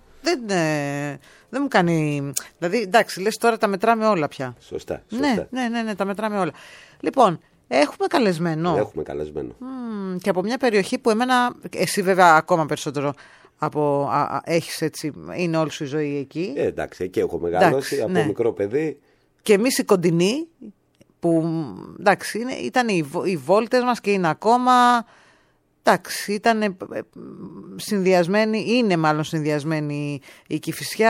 Δεν μου κάνει. Δηλαδή, εντάξει, λες τώρα τα μετράμε όλα πια. Σωστά. Ναι, τα μετράμε όλα. Λοιπόν, έχουμε καλεσμένο. Έχουμε καλεσμένο. Και από μια περιοχή που εμένα. Εσύ, βέβαια, ακόμα περισσότερο. Έχεις έτσι. Είναι όλη σου η ζωή εκεί. Εντάξει, εκεί έχω μεγαλώσει από μικρό παιδί. Και εμείς οι κοντινοί, που εντάξει, ήταν οι βόλτες μας και είναι ακόμα. Εντάξει, ήταν συνδυασμένη, είναι μάλλον συνδυασμένη η Κηφισιά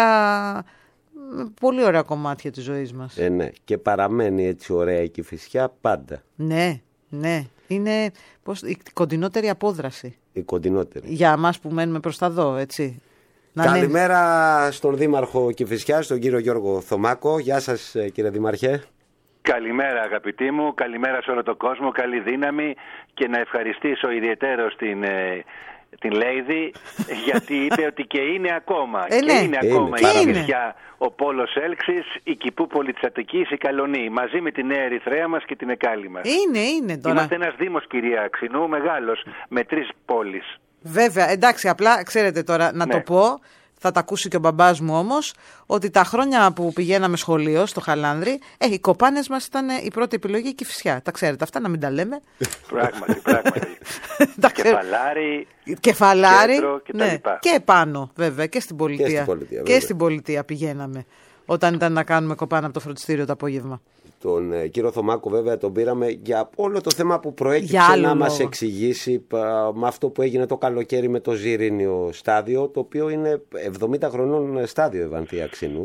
με πολύ ωραία κομμάτια της ζωής μας. Ναι, και παραμένει έτσι ωραία η Κηφισιά πάντα. Ναι. Είναι η κοντινότερη απόδραση. Η κοντινότερη. Για εμάς που μένουμε προς τα δω, έτσι. Καλημέρα στον Δήμαρχο Κηφισιάς, τον κύριο Γιώργο Θωμάκο. Γεια σας, κύριε Δήμαρχε. Καλημέρα, αγαπητοί μου, καλημέρα σε όλο τον κόσμο, καλή δύναμη, και να ευχαριστήσω ιδιαιτέρως την την Λέιδη, γιατί είπε ότι και είναι ακόμα. Είναι ακόμα η Κηφισιά, ο Πόλος Έλξης, η Κηπούπολη της Αττικής, η Καλονή, μαζί με τη Νέα Ερυθρέα μας και την Εκάλη μας. Είναι τώρα. Είμαστε ένας δήμος, κυρία Ξινού, μεγάλος, με 3 πόλεις. Βέβαια, εντάξει, απλά ξέρετε τώρα να το πω, θα τα ακούσει και ο μπαμπάς μου όμως, ότι τα χρόνια που πηγαίναμε σχολείο στο Χαλάνδρη, οι κοπάνες μας ήταν η πρώτη επιλογή η Κηφισιά. Τα ξέρετε αυτά, να μην τα λέμε. Πράγματι. Κεφαλάρι, κέντρο και τα λοιπά. Και επάνω βέβαια, και στην πολιτεία. Και στην πολιτεία πηγαίναμε, όταν ήταν να κάνουμε κοπάνα από το φροντιστήριο το απόγευμα. Τον κύριο Θωμάκο βέβαια τον πήραμε για όλο το θέμα που προέκυψε να μας εξηγήσει με αυτό που έγινε το καλοκαίρι με το Ζιρήνιο στάδιο, το οποίο είναι 70 χρονών στάδιο, Ευανθία Ξινού.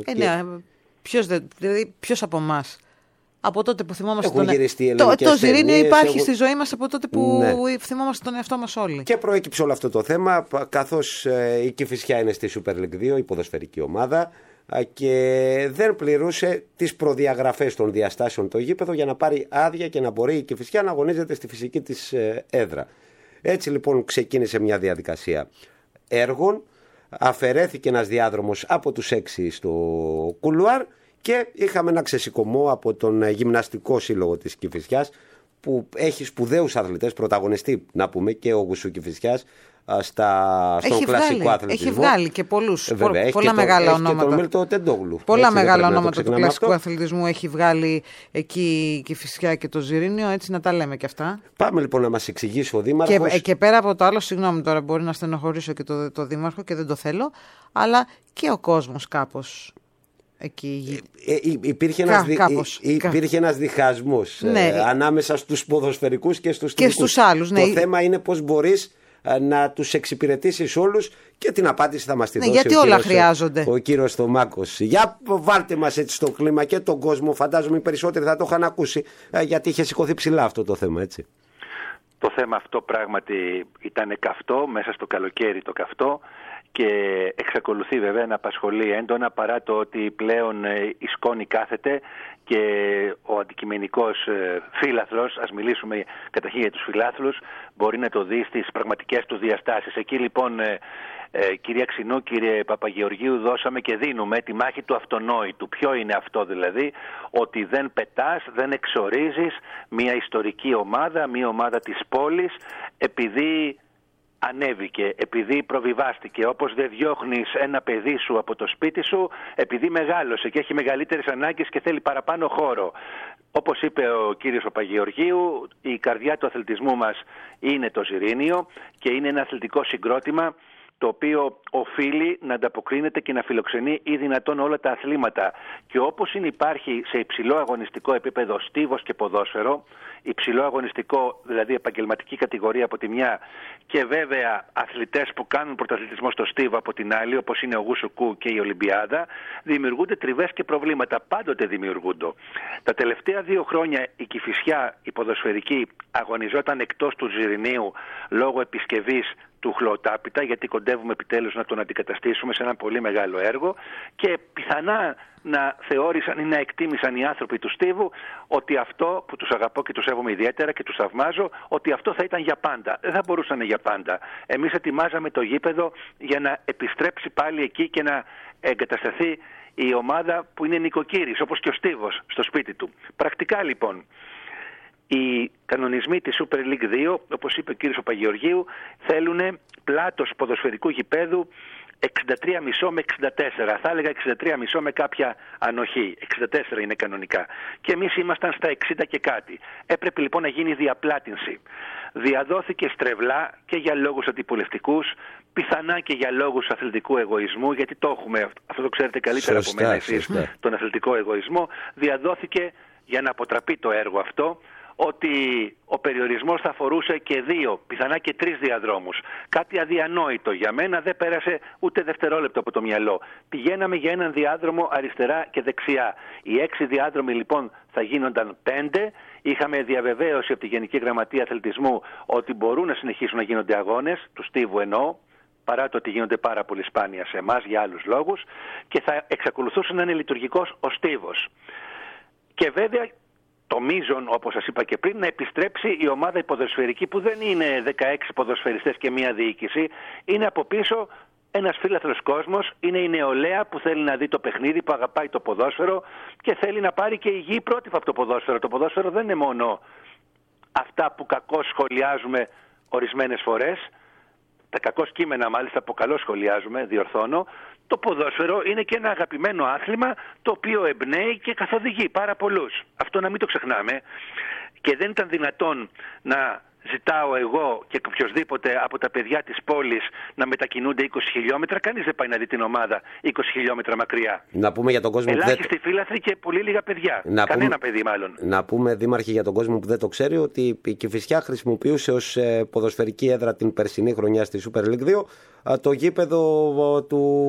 Ποιος από εμάς, από τότε που θυμόμαστε το Ζιρήνιο υπάρχει στη ζωή μας από τότε που θυμόμαστε τον εαυτό μας όλοι. Και προέκυψε όλο αυτό το θέμα, καθώς η Κηφισιά είναι στη Super League 2, η ποδοσφαιρική ομάδα, και δεν πληρούσε τις προδιαγραφές των διαστάσεων το γήπεδο για να πάρει άδεια και να μπορεί η Κηφισιά να αγωνίζεται στη φυσική της έδρα. Έτσι λοιπόν ξεκίνησε μια διαδικασία έργων, αφαιρέθηκε ένας διάδρομος από τους 6 στο κουλουάρ και είχαμε ένα ξεσηκωμό από τον γυμναστικό σύλλογο της Κηφισιάς, που έχει σπουδαίους αθλητές, πρωταγωνιστή να πούμε και ο Γουσού Κηφισιάς στον κλασικό αθλητισμό. Έχει βγάλει και πολλά μεγάλα ονόματα. Και τον Μίλτο Τεντόγλου. Πολλά μεγάλα ονόματα του κλασικού αθλητισμού έχει βγάλει εκεί η Κηφισιά και το Ζιρήνιο, έτσι να τα λέμε και αυτά. Πάμε λοιπόν να μας εξηγήσει ο Δήμαρχος. Και πέρα από το άλλο, συγγνώμη τώρα, μπορεί να στενοχωρήσω και το Δήμαρχο και δεν το θέλω, αλλά και ο κόσμος κάπως. Υπήρχε ένας διχασμός ανάμεσα στους ποδοσφαιρικούς και στους άλλους. Το θέμα είναι πώς μπορείς να τους εξυπηρετήσεις όλους, και την απάντηση θα μας τη δώσει γιατί όλα χρειάζονται. Ο κύριος Θωμάκος. Για βάλτε μας έτσι στο κλίμα και τον κόσμο, φαντάζομαι οι περισσότεροι θα το είχαν ακούσει, γιατί είχε σηκωθεί ψηλά αυτό το θέμα, έτσι. Το θέμα αυτό πράγματι ήταν καυτό, μέσα στο καλοκαίρι το καυτό, και εξακολουθεί βέβαια να απασχολεί έντονα, παρά το ότι πλέον η σκόνη κάθεται και ο αντικειμενικός φύλαθλος, ας μιλήσουμε καταρχήν για τους φυλάθλους, μπορεί να το δει στις πραγματικές του διαστάσεις. Εκεί λοιπόν, κυρία Ξινού, κύριε Παπαγεωργίου, δώσαμε και δίνουμε τη μάχη του αυτονόητου. Ποιο είναι αυτό δηλαδή? Ότι δεν πετάς, δεν εξορίζεις μια ιστορική ομάδα, μια ομάδα της πόλης, επειδή ανέβηκε, επειδή προβιβάστηκε, όπως δεν διώχνεις ένα παιδί σου από το σπίτι σου επειδή μεγάλωσε και έχει μεγαλύτερες ανάγκες και θέλει παραπάνω χώρο. Όπως είπε ο κύριος Παπαγεωργίου, η καρδιά του αθλητισμού μας είναι το Ζιρήνιο και είναι ένα αθλητικό συγκρότημα το οποίο οφείλει να ανταποκρίνεται και να φιλοξενεί ή δυνατόν όλα τα αθλήματα. Και όπως υπάρχει σε υψηλό αγωνιστικό επίπεδο στίβος και ποδόσφαιρο, υψηλό αγωνιστικό, δηλαδή επαγγελματική κατηγορία από τη μια, και βέβαια αθλητές που κάνουν πρωταθλητισμό στο στίβο από την άλλη, όπως είναι ο Γουσουκού και η Ολυμπιάδα, δημιουργούνται τριβές και προβλήματα. Πάντοτε δημιουργούνται. Τα τελευταία 2 χρόνια η Κηφισιά, η ποδοσφαιρική, αγωνιζόταν εκτός του Ζιρηνίου λόγω επισκευής του χλωοτάπητα, γιατί κοντεύουμε επιτέλους να τον αντικαταστήσουμε σε ένα πολύ μεγάλο έργο, και πιθανά να θεώρησαν ή να εκτίμησαν οι άνθρωποι του Στίβου ότι αυτό, που τους αγαπώ και τους σέβομαι ιδιαίτερα και τους θαυμάζω, ότι αυτό θα ήταν για πάντα. Δεν θα μπορούσε να είναι για πάντα. Εμείς ετοιμάζαμε το γήπεδο για να επιστρέψει πάλι εκεί και να εγκατασταθεί η ομάδα που είναι νοικοκύρης, όπως και ο Στίβος στο σπίτι του. Πρακτικά λοιπόν, οι κανονισμοί της Super League 2, όπως είπε ο κύριος Παπαγεωργίου, θέλουν πλάτος ποδοσφαιρικού γηπέδου 63,5 με 64. Θα έλεγα 63,5 με κάποια ανοχή. 64 είναι κανονικά. Και εμείς ήμασταν στα 60 και κάτι. Έπρεπε λοιπόν να γίνει διαπλάτινση. Διαδόθηκε στρεβλά και για λόγους αντιπολευτικούς, πιθανά και για λόγους αθλητικού εγωισμού, γιατί το έχουμε, αυτό το ξέρετε καλύτερα από μένα εσείς, τον αθλητικό εγωισμό. Διαδόθηκε για να αποτραπεί το έργο αυτό, ότι ο περιορισμός θα αφορούσε και 2, πιθανά και 3 διαδρόμους. Κάτι αδιανόητο για μένα, δεν πέρασε ούτε δευτερόλεπτο από το μυαλό. Πηγαίναμε για έναν διάδρομο αριστερά και δεξιά. Οι 6 διάδρομοι λοιπόν θα γίνονταν 5. Είχαμε διαβεβαίωση από τη Γενική Γραμματεία Αθλητισμού ότι μπορούν να συνεχίσουν να γίνονται αγώνες, του Στίβου εννοώ, παρά το ότι γίνονται πάρα πολύ σπάνια σε εμάς για άλλους λόγους, και θα εξακολουθούσε να είναι λειτουργικός ο Στίβος. Και βέβαια το μείζον, όπως σας είπα και πριν, να επιστρέψει η ομάδα η ποδοσφαιρική που δεν είναι 16 ποδοσφαιριστές και μία διοίκηση. Είναι από πίσω ένας φίλαθλος κόσμος, είναι η νεολαία που θέλει να δει το παιχνίδι, που αγαπάει το ποδόσφαιρο και θέλει να πάρει και υγιή πρότυπα από το ποδόσφαιρο. Το ποδόσφαιρο δεν είναι μόνο αυτά που κακώς σχολιάζουμε ορισμένες φορές, τα κακώς κείμενα μάλιστα που καλώς σχολιάζουμε, διορθώνω. Το ποδόσφαιρο είναι και ένα αγαπημένο άθλημα το οποίο εμπνέει και καθοδηγεί πάρα πολλούς. Αυτό να μην το ξεχνάμε. Και δεν ήταν δυνατόν να ζητάω εγώ και οποιοδήποτε από τα παιδιά της πόλης να μετακινούνται 20 χιλιόμετρα. Κανείς δεν πάει να δει την ομάδα 20 χιλιόμετρα μακριά. Να πούμε για τον κόσμο ελάχιστοι φίλαθλοι και πολύ λίγα παιδιά. Κανένα παιδί μάλλον. Να πούμε, Δήμαρχε, για τον κόσμο που δεν το ξέρει, ότι η Κηφισιά χρησιμοποιούσε ως ποδοσφαιρική έδρα την περσινή χρονιά στη Super League 2 το γήπεδο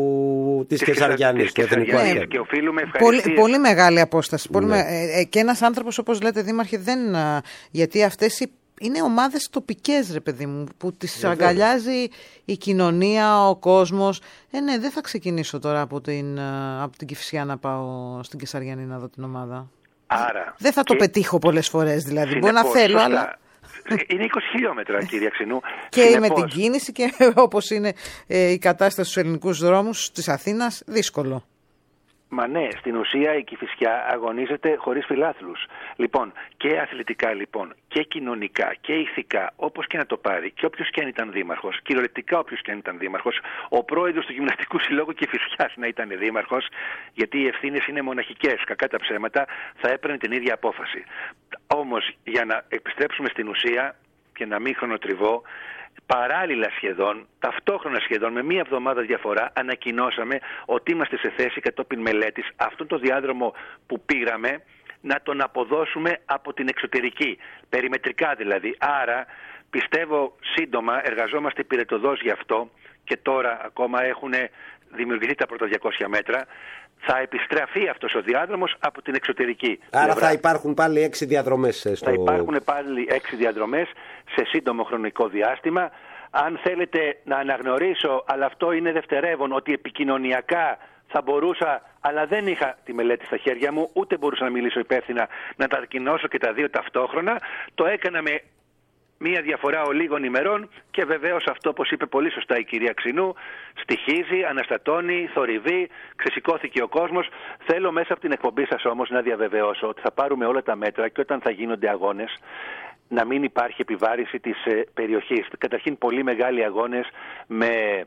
της Κεσαριάννης, το Εθνικό Αστέρι. Και οφείλουμε πολύ μεγάλη απόσταση. Και ένας άνθρωπος, όπως λέτε, Δήμαρχε, δεν. Γιατί αυτές είναι ομάδες τοπικές, ρε παιδί μου, που τις αγκαλιάζει η κοινωνία, ο κόσμος. Ναι, δεν θα ξεκινήσω τώρα από την Κηφισιά να πάω στην Κεσαριανή να δω την ομάδα. Άρα, δεν θα το πετύχω πολλές φορές, δηλαδή. Μπορεί να θέλω, αλλά. Είναι 20 χιλιόμετρα, κυρία Ξινού. Και με την κίνηση και όπως είναι η κατάσταση στους ελληνικούς δρόμους της Αθήνας, δύσκολο. Μα ναι, στην ουσία η Κηφισιά αγωνίζεται χωρίς φιλάθλους. Λοιπόν, και αθλητικά λοιπόν, και κοινωνικά, και ηθικά, όπως και να το πάρει, και όποιος και αν ήταν δήμαρχος, κυριολεκτικά όποιος και αν ήταν δήμαρχος, ο πρόεδρος του Γυμναστικού Συλλόγου Κηφισιάς να ήταν δήμαρχος, γιατί οι ευθύνες είναι μοναχικές, κακά τα ψέματα, θα έπαιρνε την ίδια απόφαση. Όμως, για να επιστρέψουμε στην ουσία και να μην χρονοτριβώ, παράλληλα σχεδόν, ταυτόχρονα σχεδόν, με μία εβδομάδα διαφορά, ανακοινώσαμε ότι είμαστε σε θέση κατόπιν μελέτης αυτόν το διάδρομο που πήραμε να τον αποδώσουμε από την εξωτερική, περιμετρικά δηλαδή. Άρα πιστεύω σύντομα, εργαζόμαστε πυρετωδώς γι' αυτό και τώρα ακόμα έχουν δημιουργηθεί τα πρώτα 200 μέτρα, θα επιστραφεί αυτός ο διάδρομος από την εξωτερική. Άρα θα υπάρχουν πάλι 6 διαδρομές. Θα υπάρχουν πάλι 6 διαδρομές σε σύντομο χρονικό διάστημα. Αν θέλετε να αναγνωρίσω, αλλά αυτό είναι δευτερεύον, ότι επικοινωνιακά θα μπορούσα, αλλά δεν είχα τη μελέτη στα χέρια μου, ούτε μπορούσα να μιλήσω υπεύθυνα, να τα ανακοινώσω και τα δύο ταυτόχρονα. Το έκανα με μία διαφορά ολίγων ημερών και βεβαίως αυτό, όπως είπε πολύ σωστά η κυρία Ξινού, στοιχίζει, αναστατώνει, θορυβεί, ξεσηκώθηκε ο κόσμος. Θέλω μέσα από την εκπομπή σας όμως να διαβεβαιώσω ότι θα πάρουμε όλα τα μέτρα και όταν θα γίνονται αγώνες να μην υπάρχει επιβάρηση της περιοχής. Καταρχήν πολύ μεγάλοι αγώνες με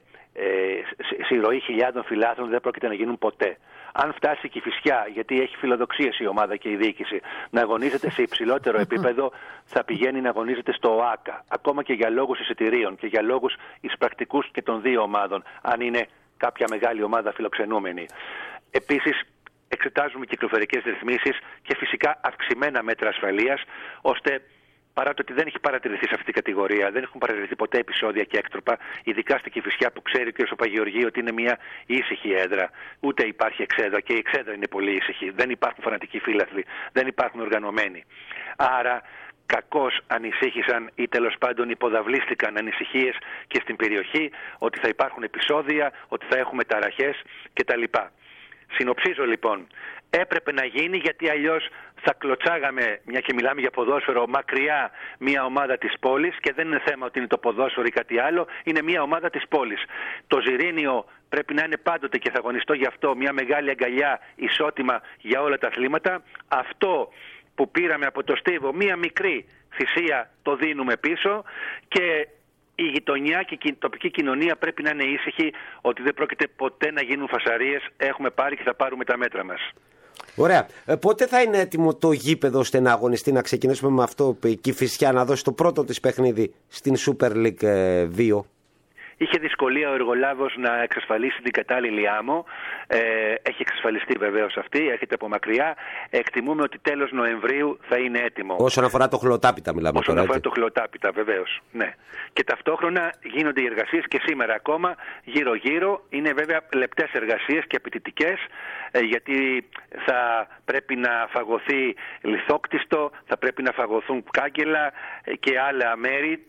συρροή χιλιάδων φιλάθλων δεν πρόκειται να γίνουν ποτέ. Αν φτάσει η Κηφισιά, γιατί έχει φιλοδοξίες η ομάδα και η διοίκηση, να αγωνίζεται σε υψηλότερο επίπεδο, θα πηγαίνει να αγωνίζεται στο ΟΑΚΑ. Ακόμα και για λόγους εισιτηρίων και για λόγους εισπρακτικούς και των δύο ομάδων, αν είναι κάποια μεγάλη ομάδα φιλοξενούμενη. Επίσης, εξετάζουμε κυκλοφορικές ρυθμίσεις και φυσικά αυξημένα μέτρα ασφαλείας, ώστε παρά το ότι δεν έχει παρατηρηθεί σε αυτή την κατηγορία, δεν έχουν παρατηρηθεί ποτέ επεισόδια και έκτροπα, ειδικά στη Κηφισιά που ξέρει ο κ. Παγιοργίου ότι είναι μια ήσυχη έδρα. Ούτε υπάρχει εξέδρα και η εξέδρα είναι πολύ ήσυχη. Δεν υπάρχουν φανατικοί φίλαθλοι, δεν υπάρχουν οργανωμένοι. Άρα, κακώς ανησύχησαν ή τέλος πάντων υποδαβλίστηκαν ανησυχίες και στην περιοχή ότι θα υπάρχουν επεισόδια, ότι θα έχουμε ταραχές κτλ. Συνοψίζω λοιπόν, έπρεπε να γίνει γιατί αλλιώς θα κλωτσάγαμε, μια και μιλάμε για ποδόσφαιρο, μακριά μια ομάδα της πόλης και δεν είναι θέμα ότι είναι το ποδόσφαιρο ή κάτι άλλο, είναι μια ομάδα της πόλης. Το Ζιρήνιο πρέπει να είναι πάντοτε και θα αγωνιστώ γι' αυτό μια μεγάλη αγκαλιά ισότιμα για όλα τα αθλήματα. Αυτό που πήραμε από το Στίβο, μια μικρή θυσία, το δίνουμε πίσω και η γειτονιά και η τοπική κοινωνία πρέπει να είναι ήσυχη ότι δεν πρόκειται ποτέ να γίνουν φασαρίες. Έχουμε πάρει και θα πάρουμε τα μέτρα μας. Ωραία. Πότε θα είναι έτοιμο το γήπεδο ώστε να αγωνιστεί, να ξεκινήσουμε με αυτό, η Κηφισιά να δώσει το πρώτο της παιχνίδι στην Super League 2? Είχε δυσκολία ο εργολάβος να εξασφαλίσει την κατάλληλη άμμο. Έχει εξασφαλιστεί βεβαίως αυτή, έρχεται από μακριά. Εκτιμούμε ότι τέλος Νοεμβρίου θα είναι έτοιμο. Όσον αφορά το χλωτάπιτα μιλάμε. Όσον αφορά το χλωτάπιτα βεβαίως, ναι. Και ταυτόχρονα γίνονται οι εργασίες και σήμερα ακόμα γύρω-γύρω. Είναι βέβαια λεπτές εργασίες και απαιτητικές, γιατί θα πρέπει να φαγωθεί λιθόκτιστο, θα πρέπει να φαγωθούν κάγκελα και άλλα μέρη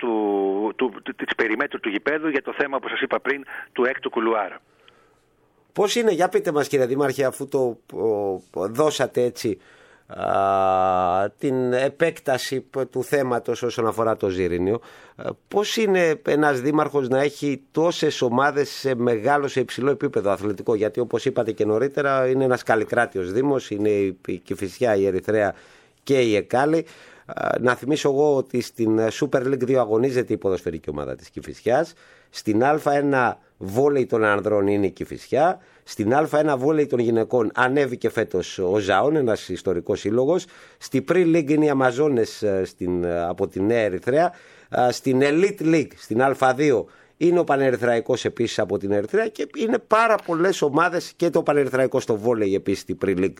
της περιμέτρου του γηπέδου για το θέμα, όπως σας είπα πριν, του έκτου κουλουάρα. Πώς είναι, για πείτε μας κύριε Δήμαρχε, αφού το δώσατε έτσι, την επέκταση του θέματος όσον αφορά το Ζιρήνιο. Πώς είναι ένας δήμαρχος να έχει τόσες ομάδες σε μεγάλο, σε υψηλό επίπεδο αθλητικό? Γιατί όπως είπατε και νωρίτερα, είναι ένας καλλικράτιος δήμος, είναι η Κηφισιά, η Ερυθρέα και η Εκάλη. Να θυμίσω εγώ ότι στην Super League 2 αγωνίζεται η ποδοσφαιρική ομάδα της Κηφισιάς. Στην Α1 βόλεϊ των ανδρών είναι η Κηφισιά. Στην Α1 βόλεϊ των γυναικών ανέβηκε φέτος ο Ζαών, ένας ιστορικός σύλλογος. Στη Pre-League είναι οι Αμαζόνες από τη Νέα Ερυθρέα. Στην Elite League, στην Α2, είναι ο Πανερυθραϊκός επίσης από την Ερυθρέα και είναι πάρα πολλές ομάδες και το Πανερυθραϊκό στο βόλεϊ επίσης στην Pre-League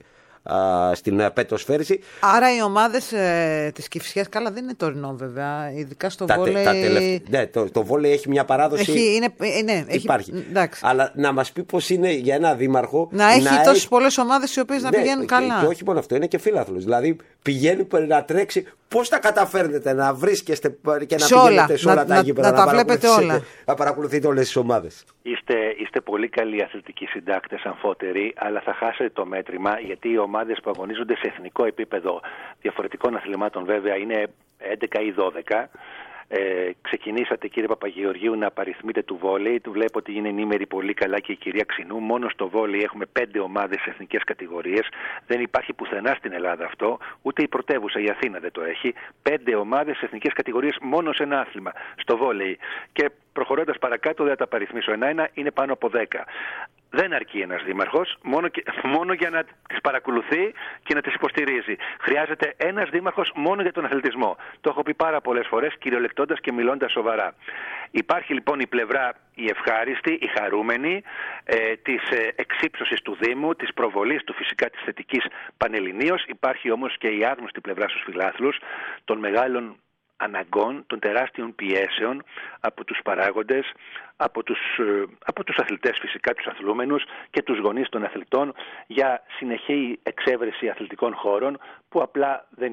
στην πετοσφαίριση. Άρα οι ομάδες της Κηφισιάς, καλά δεν είναι τωρινό βέβαια, ειδικά στο βόλεϊ. Ναι, το βόλεϊ έχει μια παράδοση. Υπάρχει. Αλλά να μας πει πώς είναι για ένα δήμαρχο να έχει τόσες πολλές ομάδες οι οποίες να πηγαίνουν καλά. Και όχι μόνο αυτό, είναι και φίλαθλος. Δηλαδή πηγαίνει να τρέξει. Πώς τα καταφέρνετε να βρίσκεστε και να πηγαίνετε σε όλα τα γήπεδα, να τα βλέπετε όλα, να παρακολουθείτε όλες τις ομάδες? Είστε πολύ καλοί αθλητικοί συντάκτες, αμφότεροι, αλλά θα χάσετε το μέτρημα, γιατί οι ομάδες που αγωνίζονται σε εθνικό επίπεδο διαφορετικών αθλημάτων βέβαια είναι 11 ή 12. Ξεκινήσατε, κύριε Παπαγεωργίου, να απαριθμείτε του βόλεϊ. Βλέπω ότι είναι ενήμερη πολύ καλά και η κυρία Ξινού. Μόνο στο βόλεϊ έχουμε 5 ομάδες σε εθνικές κατηγορίες. Δεν υπάρχει πουθενά στην Ελλάδα αυτό. Ούτε η πρωτεύουσα, η Αθήνα, δεν το έχει. 5 ομάδες σε εθνικές κατηγορίες μόνο σε ένα άθλημα, στο βόλεϊ. Και προχωρώντας παρακάτω, δεν θα τα απαριθμίσω ένα-ένα, είναι πάνω από 10. Δεν αρκεί ένας δήμαρχος μόνο για να τις παρακολουθεί και να τις υποστηρίζει. Χρειάζεται ένας δήμαρχος μόνο για τον αθλητισμό. Το έχω πει πάρα πολλές φορές, κυριολεκτώντας και μιλώντας σοβαρά. Υπάρχει λοιπόν η πλευρά η ευχάριστη, η χαρούμενη της εξύψωσης του Δήμου, της προβολής του, φυσικά της θετικής πανελληνίως. Υπάρχει όμως και η άγνωστη πλευρά στους φιλάθλους των μεγάλων αναγκών, των τεράστιων πιέσεων από τους παράγοντες, από τους αθλητές φυσικά, τους αθλούμενους και τους γονείς των αθλητών για συνεχή εξέβρεση αθλητικών χώρων που απλά δεν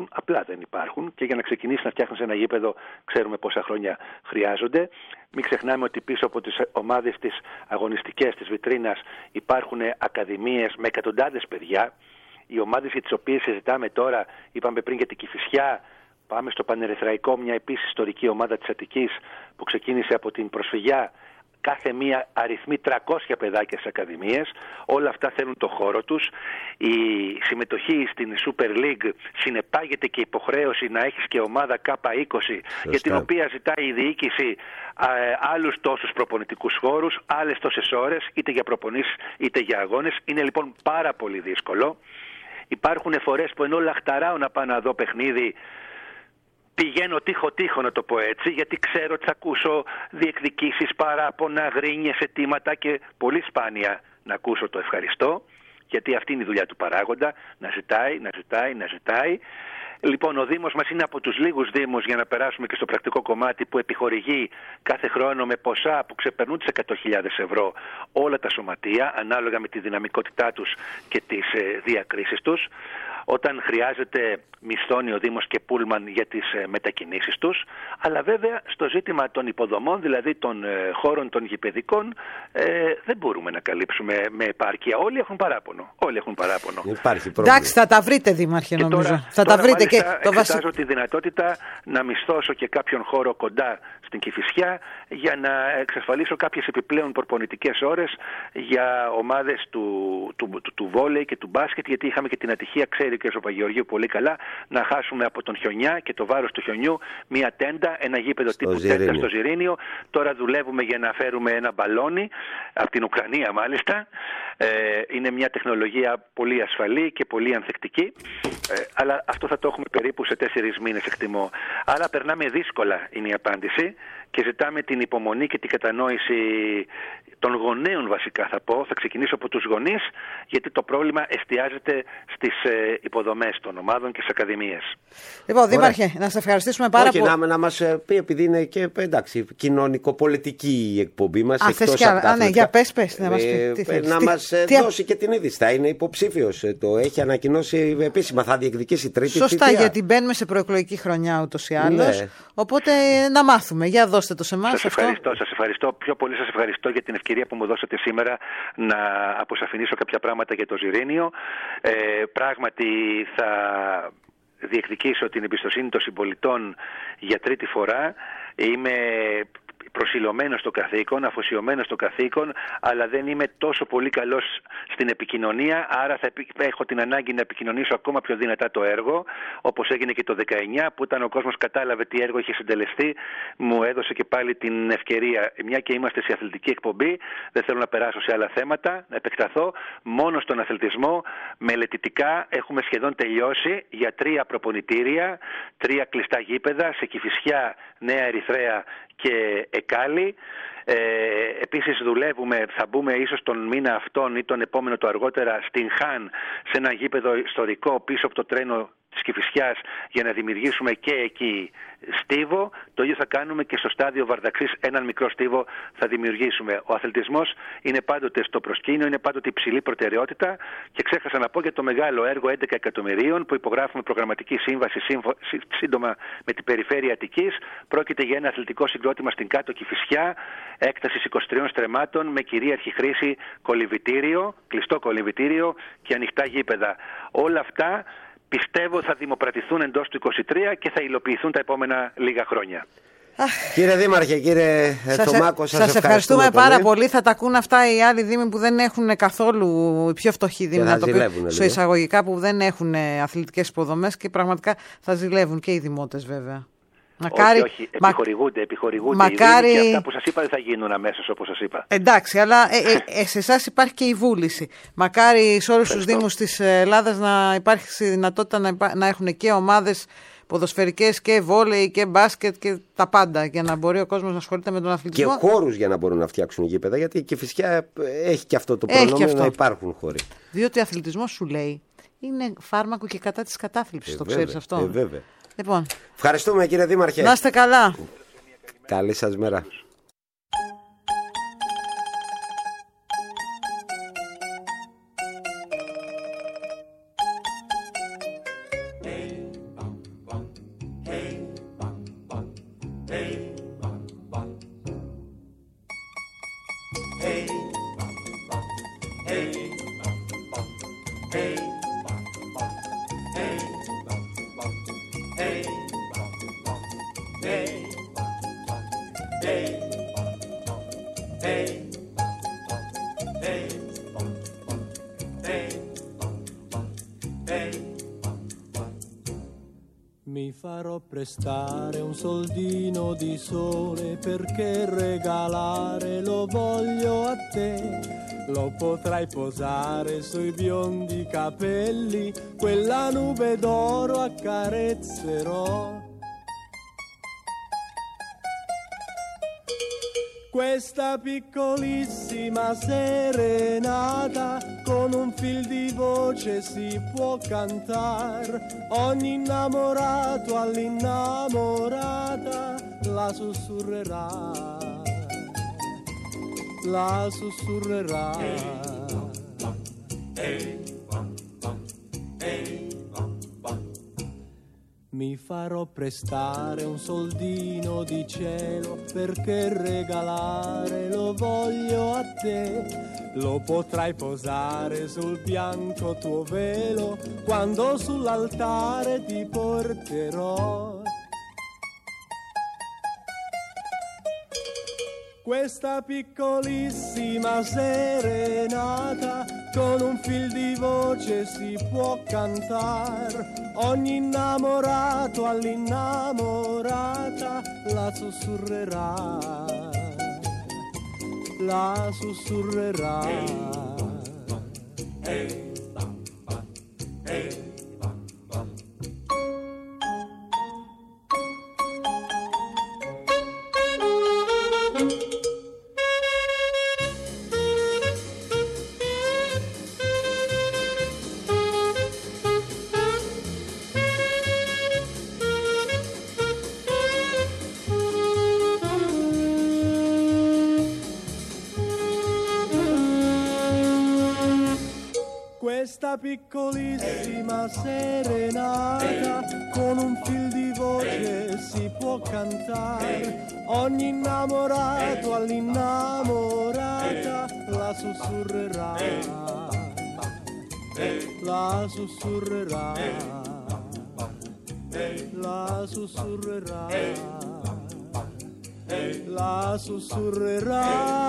υπάρχουν και για να ξεκινήσει να φτιάχνεις ένα γήπεδο ξέρουμε πόσα χρόνια χρειάζονται. Μην ξεχνάμε ότι πίσω από τις ομάδες της αγωνιστικές της βιτρίνας υπάρχουν ακαδημίες με εκατοντάδες παιδιά. Οι ομάδες για τις οποίες συζητάμε τώρα, είπαμε πριν για την Κηφισιά, πάμε στο Πανερυθραϊκό, μια επίσης ιστορική ομάδα της Αττικής που ξεκίνησε από την προσφυγιά. Κάθε μία αριθμεί 300 παιδάκια στις ακαδημίες. Όλα αυτά θέλουν το χώρο τους. Η συμμετοχή στην Super League συνεπάγεται και υποχρέωση να έχεις και ομάδα K20 για την οποία ζητάει η διοίκηση άλλους τόσους προπονητικούς χώρους, άλλες τόσες ώρες, είτε για προπονήσεις είτε για αγώνες. Είναι λοιπόν πάρα πολύ δύσκολο. Υπάρχουν φορές που ενώ λαχταράω να πάω να δω παιχνίδι, πηγαίνω τείχο να το πω έτσι, γιατί ξέρω ότι θα ακούσω διεκδικήσεις, παράπονα, γρίνιες, αιτήματα και πολύ σπάνια να ακούσω το ευχαριστώ, γιατί αυτή είναι η δουλειά του παράγοντα, να ζητάει. Λοιπόν, ο Δήμος μας είναι από τους λίγους Δήμους, για να περάσουμε και στο πρακτικό κομμάτι, που επιχορηγεί κάθε χρόνο με ποσά που ξεπερνούν τις 100.000 ευρώ όλα τα σωματεία, ανάλογα με τη δυναμικότητά τους και τις διακρίσεις τους. Όταν χρειάζεται μισθώνει ο Δήμος και πούλμαν για τις μετακινήσεις τους. Αλλά βέβαια στο ζήτημα των υποδομών, δηλαδή των χώρων των γηπεδικών, δεν μπορούμε να καλύψουμε με επάρκεια. Όλοι έχουν παράπονο. Υπάρχει πρόβλημα. Εντάξει, θα τα βρείτε, Δήμαρχε, νομίζω. Θα τα βρείτε και το εξετάζω τη δυνατότητα να μισθώσω και κάποιον χώρο κοντά στην Κηφισιά για να εξασφαλίσω κάποιες επιπλέον προπονητικές ώρες για ομάδες του βόλεϊ και του μπάσκετ, γιατί είχαμε και την ατυχία, ξέρει και ο Παπαγεωργίου πολύ καλά, να χάσουμε από τον χιονιά και το βάρος του χιονιού μια τέντα, ένα γήπεδο τύπου τέντα στο Ζιρήνιο. Τώρα δουλεύουμε για να φέρουμε ένα μπαλόνι από την Ουκρανία μάλιστα. Είναι μια τεχνολογία πολύ ασφαλή και πολύ ανθεκτική, αλλά αυτό θα το έχουμε περίπου σε 4 μήνες εκτιμώ. Άρα περνάμε δύσκολα, είναι η απάντηση, και ζητάμε την υπομονή και την κατανόηση των γονέων βασικά θα πω. Θα ξεκινήσω από τους γονείς, γιατί το πρόβλημα εστιάζεται στις υποδομές των ομάδων και στις ακαδημίες. Λοιπόν, Δήμαρχε, να σας ευχαριστήσουμε πάρα πολύ. Να μας πει, επειδή είναι και κοινωνικο-πολιτική η εκπομπή μας. Για πες, να μας πει. Να μας δώσει και την είδηση. Θα είναι υποψήφιος. Το έχει ανακοινώσει επίσημα. Θα διεκδικήσει τρίτη θητεία. Σωστά, γιατί μπαίνουμε σε προεκλογική χρονιά ούτως ή άλλως. Ναι. Οπότε να μάθουμε. Για δώστε δώσετε το σε εμάς. Σας ευχαριστώ. Πιο πολύ σας ευχαριστώ για την ευκαιρία που μου δώσατε σήμερα να αποσαφηνίσω κάποια πράγματα για το Ζιρήνιο. Πράγματι θα διεκδικήσω την εμπιστοσύνη των συμπολιτών για τρίτη φορά. Είμαι προσιλωμένος στο καθήκον, αφοσιωμένος στο καθήκον, αλλά δεν είμαι τόσο πολύ καλός στην επικοινωνία, άρα θα έχω την ανάγκη να επικοινωνήσω ακόμα πιο δυνατά το έργο, όπως έγινε και το 19, που όταν ο κόσμος κατάλαβε τι έργο είχε συντελεστεί, μου έδωσε και πάλι την ευκαιρία, μια και είμαστε σε αθλητική εκπομπή, δεν θέλω να περάσω σε άλλα θέματα, να επεκταθώ μόνο στον αθλητισμό. Μελετητικά έχουμε σχεδόν τελειώσει για 3 προπονητήρια, 3 κλειστά γήπεδα σε Κηφισιά, Νέα Ερυθρέα και Εκάλη. Επίσης δουλεύουμε, θα μπούμε ίσως τον μήνα αυτόν ή τον επόμενο το αργότερα στην Χάν, σε ένα γήπεδο ιστορικό πίσω από το τρένο της Κηφισιάς, για να δημιουργήσουμε και εκεί στίβο. Το ίδιο θα κάνουμε και στο στάδιο Βαρδαξής, έναν μικρό στίβο θα δημιουργήσουμε. Ο αθλητισμός είναι πάντοτε στο προσκήνιο, είναι πάντοτε υψηλή προτεραιότητα, και ξέχασα να πω για το μεγάλο έργο 11 εκατομμυρίων που υπογράφουμε προγραμματική σύμβαση σύντομα με την περιφέρεια Αττικής. Πρόκειται για ένα αθλητικό συγκρότημα στην Κάτω Κηφισιά, έκτασης 23 στρεμμάτων, με κυρίαρχη χρήση κολυμβητήριο, κλειστό κολυμβητήριο και ανοιχτά γήπεδα. Όλα αυτά πιστεύω θα δημοπρατηθούν εντός του 2023 και θα υλοποιηθούν τα επόμενα λίγα χρόνια. Κύριε Δήμαρχε, κύριε Θωμάκο, σας ευχαριστούμε πάρα πολύ. Θα τα ακούν αυτά οι άλλοι δήμοι που δεν έχουν καθόλου, οι πιο φτωχοί δήμοι, να το πει σε εισαγωγικά, που δεν έχουν αθλητικές υποδομές, και πραγματικά θα ζηλεύουν και οι δημότες βέβαια. Μακάρι, όχι, επιχορηγούνται. Μακάρι... Και αυτά που σας είπα δεν θα γίνουν αμέσως, όπως σας είπα. Εντάξει, αλλά σε εσάς υπάρχει και η βούληση. Μακάρι σε όλους τους δήμους της Ελλάδας να υπάρχει δυνατότητα να έχουν και ομάδες ποδοσφαιρικές και βόλεϊ και μπάσκετ και τα πάντα, για να μπορεί ο κόσμος να ασχολείται με τον αθλητισμό. Και χώρους για να μπορούν να φτιάξουν γήπεδα, γιατί και φυσικά έχει και αυτό το προνόμιο να υπάρχουν χώροι. Διότι ο αθλητισμός, σου λέει, είναι φάρμακο και κατά της κατάθλιψης. Το ξέρεις αυτό? Βέβαια. Λοιπόν, ευχαριστούμε, κύριε Δήμαρχε. Να είστε καλά. Καλή σας μέρα. Mi farò prestare un soldino di sole, perché regalare lo voglio a te. Lo potrai posare sui biondi capelli, quella nube d'oro accarezzerò. Questa piccolissima serenata, con un fil di voce si può cantare. Ogni innamorato all'innamorata la sussurrerà, la sussurrerà. Mi farò prestare un soldino di cielo, perché regalare lo voglio a te. Lo potrai posare sul bianco tuo velo, quando sull'altare ti porterò. Questa piccolissima serenata, con un fil di voce si può cantare. Ogni innamorato all'innamorata la sussurrerà, la sussurrerà. Questa piccolissima serenata con un fil di voce si può cantare. Ogni innamorato all'innamorata la sussurrerà, la sussurrerà, la sussurrerà, la sussurrerà.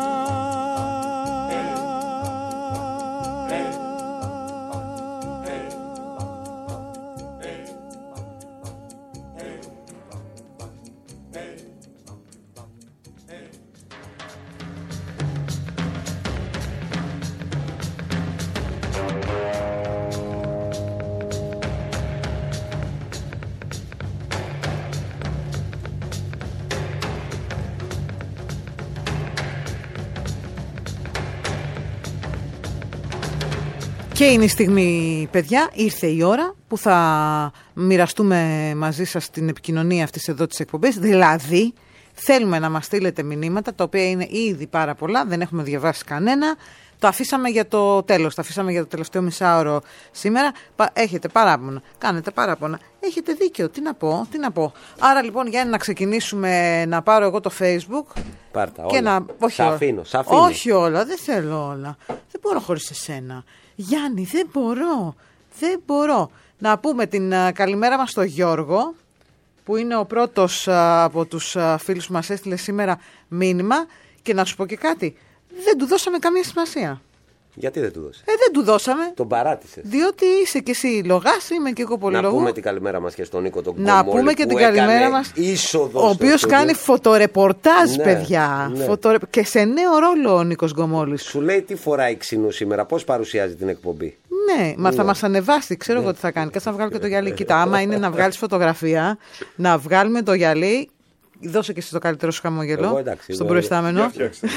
Και είναι η στιγμή, παιδιά, ήρθε η ώρα που θα μοιραστούμε μαζί σας την επικοινωνία αυτής εδώ της εκπομπής. Δηλαδή, θέλουμε να μας στείλετε μηνύματα, τα οποία είναι ήδη πάρα πολλά, δεν έχουμε διαβάσει κανένα. Το αφήσαμε για το τέλος, το αφήσαμε για το τελευταίο μισάωρο σήμερα. Έχετε παράπονα, κάνετε παράπονα. Έχετε δίκιο, τι να πω. Άρα λοιπόν, για να ξεκινήσουμε, να πάρω εγώ το Facebook. Πάρτα και όλα. Όχι, αφήνω. Όχι όλα, δεν θέλω όλα. Δεν μπορώ χωρίς εσένα. Γιάννη, δεν μπορώ. Να πούμε την καλημέρα μας στο Γιώργο, που είναι ο πρώτος από τους φίλους που μας έστειλε σήμερα μήνυμα, και να σου πω και κάτι, δεν του δώσαμε καμία σημασία. Γιατί δεν του δώσε? Δεν του δώσαμε. Τον παράτησες. Διότι είσαι κι εσύ λογάς, είμαι κι εγώ πολυλογού. Να πούμε την καλημέρα μας και στον Νίκο τον Να πούμε και την καλημέρα μας, ο οποίος κάνει φωτορεπορτάζ, ναι, παιδιά. Ναι. Και σε νέο ρόλο ο Νίκος Γκομόλης. Σου λέει τι φοράει ξινού σήμερα, πώς παρουσιάζει την εκπομπή. Ναι, μα θα μας ανεβάσει, ξέρω εγώ τι θα κάνει. Κάτσε να βγάλω και το γυαλί. Κοίτα, άμα είναι να βγάλεις φωτογραφία, να βγάλουμε το γυαλί. Δώσε και εσύ το καλύτερο σου χαμόγελο στον προϊστάμενο.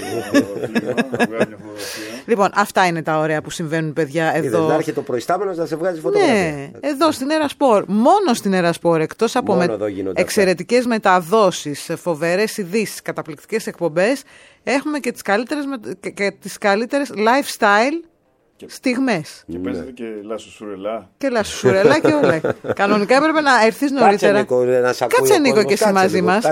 Λοιπόν, αυτά είναι τα ωραία που συμβαίνουν, παιδιά, εδώ. Να έρχεται ο προϊστάμενος να σε βγάζει φωτογραφία. Ναι, εδώ στην Ερασπορ. Μόνο στην Ερασπορ, εκτός από εξαιρετικές μεταδόσεις, φοβερές ειδήσεις, καταπληκτικές εκπομπές, έχουμε και τις καλύτερες lifestyle στιγμές. Και παίζετε και λασουσουρελά. Και λασουσουρελά και όλα. Κανονικά έπρεπε να έρθεις νωρίτερα. Κάτσε Νίκο και εσύ μαζί μας.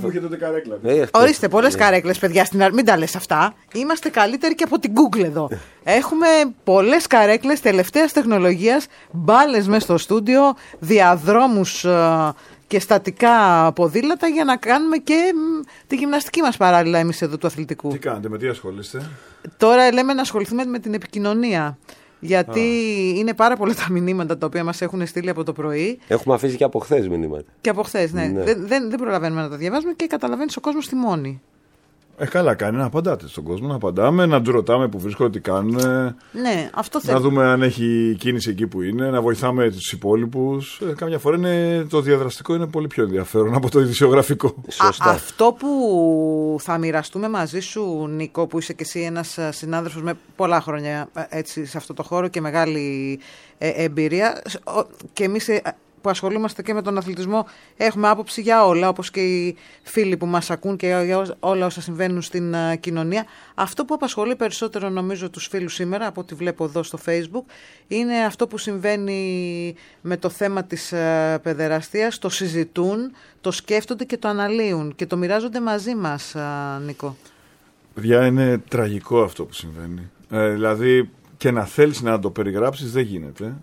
Ορίστε, πολλές καρέκλες, παιδιά, στην μην τα λες αυτά. Είμαστε καλύτεροι και από την Google εδώ. Έχουμε πολλές καρέκλες τελευταίας τεχνολογίας, μπάλες μέσα στο στούντιο, διαδρόμους και στατικά ποδήλατα για να κάνουμε και τη γυμναστική μας παράλληλα εμείς εδώ του αθλητικού. Τι κάνετε, με τι ασχολείστε? Τώρα λέμε να ασχοληθούμε με την επικοινωνία. Γιατί είναι πάρα πολλά τα μηνύματα τα οποία μας έχουν στείλει από το πρωί. Έχουμε αφήσει και από χθες μηνύματα. Και από χθες, ναι. Δεν προλαβαίνουμε να τα διαβάζουμε και καταλαβαίνεις ο κόσμος τιμώνει. Καλά κάνει να απαντάτε στον κόσμο, να απαντάμε, να του ρωτάμε που βρίσκονται, τι κάνουν. Ναι, αυτό να δούμε αν έχει κίνηση εκεί που είναι, να βοηθάμε τους υπόλοιπους. Κάμια φορά το διαδραστικό είναι πολύ πιο ενδιαφέρον από το ειδησιογραφικό. Αυτό που θα μοιραστούμε μαζί σου, Νίκο, που είσαι και εσύ ένας συνάδελφος με πολλά χρόνια έτσι, σε αυτό το χώρο και μεγάλη εμπειρία, και εμείς που ασχολούμαστε και με τον αθλητισμό έχουμε άποψη για όλα, όπως και οι φίλοι που μας ακούν και για όλα όσα συμβαίνουν στην κοινωνία. Αυτό που απασχολεί περισσότερο νομίζω τους φίλους σήμερα, από ό,τι βλέπω εδώ στο Facebook, είναι αυτό που συμβαίνει με το θέμα της παιδεραστίας. Το συζητούν, το σκέφτονται και το αναλύουν και το μοιράζονται μαζί μας, Νίκο. Παιδιά, είναι τραγικό αυτό που συμβαίνει. Δηλαδή, και να θέλεις να το περιγράψεις δεν γίνεται.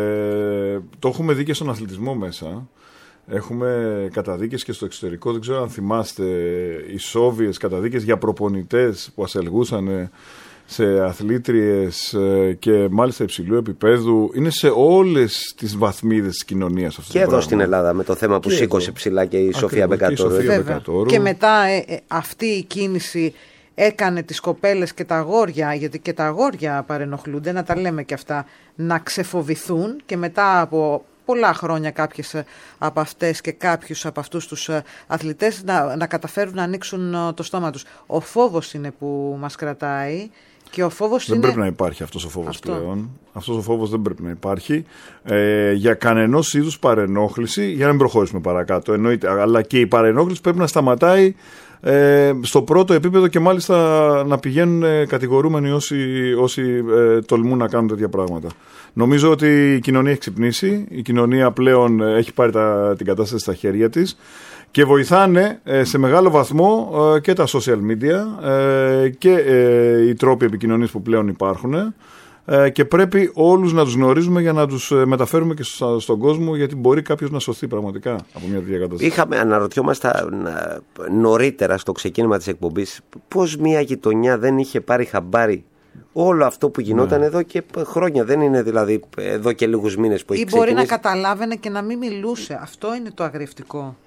Το έχουμε δει και στον αθλητισμό μέσα. Έχουμε καταδίκες και στο εξωτερικό. Δεν ξέρω αν θυμάστε ισόβιες καταδίκες για προπονητές που ασελγούσαν σε αθλήτριες και μάλιστα υψηλού επίπεδου. Είναι σε όλες τις βαθμίδες της κοινωνίας αυτό. Και εδώ στην Ελλάδα με το θέμα που σήκωσε ψηλά και η Σοφία Μπεκατόρου. Και μετά αυτή η κίνηση έκανε τις κοπέλες και τα αγόρια, γιατί και τα αγόρια παρενοχλούνται, να τα λέμε και αυτά, να ξεφοβηθούν, και μετά από πολλά χρόνια κάποιες από αυτές και κάποιους από αυτούς τους αθλητές να καταφέρουν να ανοίξουν το στόμα τους. Ο φόβος είναι που μας κρατάει. Και ο φόβος δεν πρέπει να υπάρχει αυτός ο φόβος πλέον. Αυτός ο φόβος δεν πρέπει να υπάρχει για κανενός είδους παρενόχληση, για να μην προχωρήσουμε παρακάτω. Εννοείται, αλλά και η παρενόχληση πρέπει να σταματάει στο πρώτο επίπεδο και μάλιστα να πηγαίνουν κατηγορούμενοι όσοι τολμούν να κάνουν τέτοια πράγματα. Νομίζω ότι η κοινωνία έχει ξυπνήσει, η κοινωνία πλέον έχει πάρει την κατάσταση στα χέρια της και βοηθάνε σε μεγάλο βαθμό και τα social media και οι τρόποι επικοινωνίας που πλέον υπάρχουν και πρέπει όλους να τους γνωρίζουμε για να τους μεταφέρουμε και στον κόσμο, γιατί μπορεί κάποιος να σωθεί πραγματικά από μια τέτοια κατάσταση. Αναρωτιόμασταν νωρίτερα στο ξεκίνημα της εκπομπής πώς μια γειτονιά δεν είχε πάρει χαμπάρι όλο αυτό που γινόταν εδώ και χρόνια. Δεν είναι δηλαδή εδώ και λίγους μήνες που έχει ξεκινήσει. Ή μπορεί να καταλάβαινε και να μην μιλούσε. Αυτό είναι το αγριευτικό.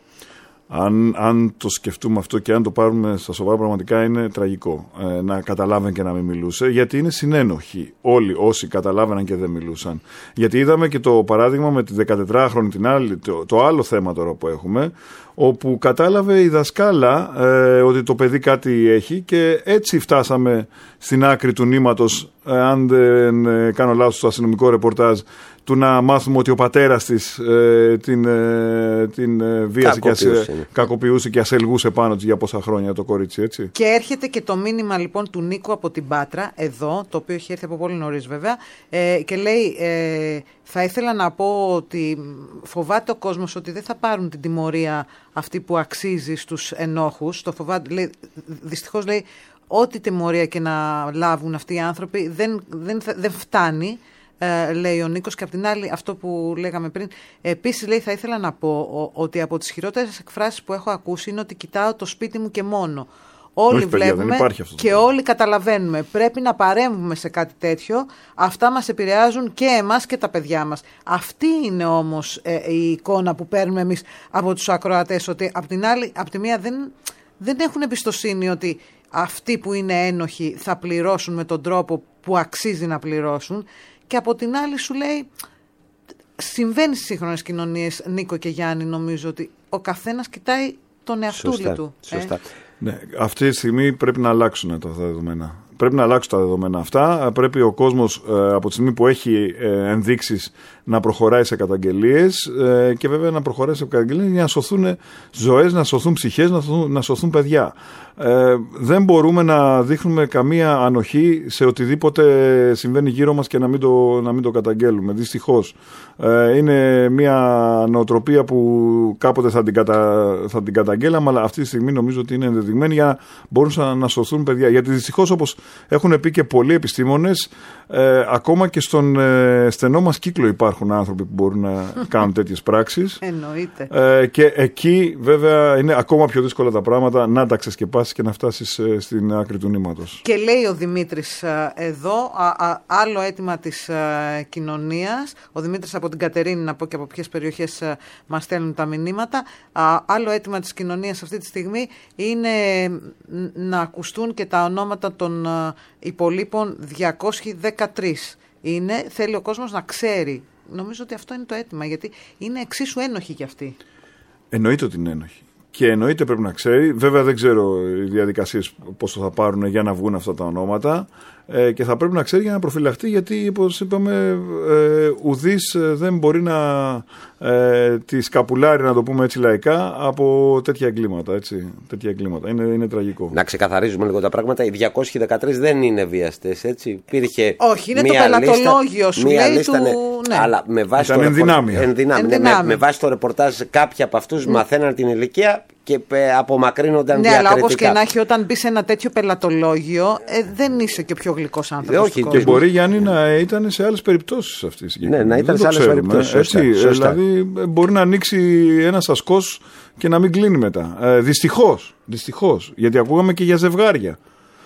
Αν το σκεφτούμε αυτό και αν το πάρουμε στα σοβαρά, πραγματικά είναι τραγικό να καταλάβαινε και να μην μιλούσε, γιατί είναι συνένοχοι όλοι όσοι καταλάβαιναν και δεν μιλούσαν. Γιατί είδαμε και το παράδειγμα με τη 14χρονη την άλλη, το άλλο θέμα τώρα που έχουμε, όπου κατάλαβε η δασκάλα ότι το παιδί κάτι έχει και έτσι φτάσαμε στην άκρη του νήματος, αν δεν κάνω λάθος στο αστυνομικό ρεπορτάζ, του να μάθουμε ότι ο πατέρας της την βίασε και κακοποιούσε και ασελγούσε πάνω της για πόσα χρόνια το κορίτσι, έτσι. Και έρχεται και το μήνυμα λοιπόν του Νίκου από την Πάτρα, εδώ, το οποίο έχει έρθει από πολύ νωρίς βέβαια, και λέει θα ήθελα να πω ότι φοβάται ο κόσμος ότι δεν θα πάρουν την τιμωρία αυτή που αξίζει στους ενόχους. Το φοβάται, λέει, δυστυχώς λέει, ό,τι τιμωρία και να λάβουν αυτοί οι άνθρωποι δεν φτάνει. Λέει ο Νίκος, και απ' την άλλη αυτό που λέγαμε πριν. Επίσης λέει, θα ήθελα να πω ότι από τις χειρότερες εκφράσεις που έχω ακούσει είναι ότι κοιτάω το σπίτι μου και μόνο. Όλοι βλέπουμε και όλοι καταλαβαίνουμε. Πρέπει να παρέμβουμε σε κάτι τέτοιο. Αυτά μας επηρεάζουν και εμάς και τα παιδιά μας. Αυτή είναι όμως η εικόνα που παίρνουμε εμείς από τους ακροατές, ότι απ' τη μία δεν έχουν εμπιστοσύνη ότι αυτοί που είναι ένοχοι θα πληρώσουν με τον τρόπο που αξίζει να πληρώσουν. Και από την άλλη σου λέει, συμβαίνει στις σύγχρονες κοινωνίες, Νίκο και Γιάννη, νομίζω ότι ο καθένας κοιτάει τον εαυτούλη του. Σωστά. Ναι, αυτή τη στιγμή πρέπει να αλλάξουν τα δεδομένα. Πρέπει να αλλάξουν τα δεδομένα αυτά. Πρέπει ο κόσμος από τη στιγμή που έχει ενδείξεις να προχωράει σε καταγγελίες και βέβαια να προχωράει σε καταγγελίες για να σωθούν ζωές, να σωθούν ψυχές, να σωθούν παιδιά. Δεν μπορούμε να δείχνουμε καμία ανοχή σε οτιδήποτε συμβαίνει γύρω μας και να μην το καταγγέλουμε. Δυστυχώς. Είναι μια νοοτροπία που κάποτε θα την καταγγέλαμε, αλλά αυτή τη στιγμή νομίζω ότι είναι ενδεδειγμένη για να μπορούν να σωθούν παιδιά. Γιατί δυστυχώς, όπως έχουν πει και πολλοί επιστήμονες, ακόμα και στον στενό μας κύκλο υπάρχουν άνθρωποι που μπορούν να κάνουν τέτοιες πράξεις. Εννοείται. Και εκεί βέβαια είναι ακόμα πιο δύσκολα τα πράγματα να τα ξεσκεπάσεις και να φτάσεις στην άκρη του νήματος. Και λέει ο Δημήτρης εδώ, άλλο αίτημα της κοινωνίας, ο Δημήτρης από την Κατερίνη, να πω και από ποιες περιοχές μας στέλνουν τα μηνύματα, άλλο αίτημα της κοινωνίας αυτή τη στιγμή είναι να ακουστούν και τα ονόματα των υπολείπων 213. Θέλει ο κόσμος να ξέρει. Νομίζω ότι αυτό είναι το αίτημα, γιατί είναι εξίσου ένοχοι κι αυτοί. Εννοείται ότι είναι ένοχοι. Και εννοείται πρέπει να ξέρει. Βέβαια δεν ξέρω οι διαδικασίες πόσο θα πάρουν για να βγουν αυτά τα ονόματα. Και θα πρέπει να ξέρει για να προφυλαχτεί, γιατί όπως είπαμε ουδής δεν μπορεί να τη σκαπουλάρει, να το πούμε έτσι λαϊκά, από τέτοια εγκλήματα. Έτσι, τέτοια εγκλήματα. Είναι τραγικό. Να ξεκαθαρίζουμε λίγο τα πράγματα. Οι 213 δεν είναι βιαστές, έτσι. Υπήρχε όχι, είναι το πελατολόγιο σου λέει του... Ναι. Αλλά με βάση με βάση το ρεπορτάζ κάποιοι από αυτούς μαθαίναν την ηλικία και απομακρύνονταν διακριτικά. Αλλά όπως και να έχει, όταν μπει σε ένα τέτοιο πελατολόγιο δεν είσαι και πιο γλυκός άνθρωπος. Όχι, και μπορεί, Γιάννη, να ήταν σε άλλες περιπτώσεις αυτής. Ναι, να ήταν σε άλλες περιπτώσεις. Έτσι, δηλαδή μπορεί να ανοίξει ένας ασκός και να μην κλείνει μετά. Δυστυχώς. Γιατί ακούγαμε και για ζευγάρια.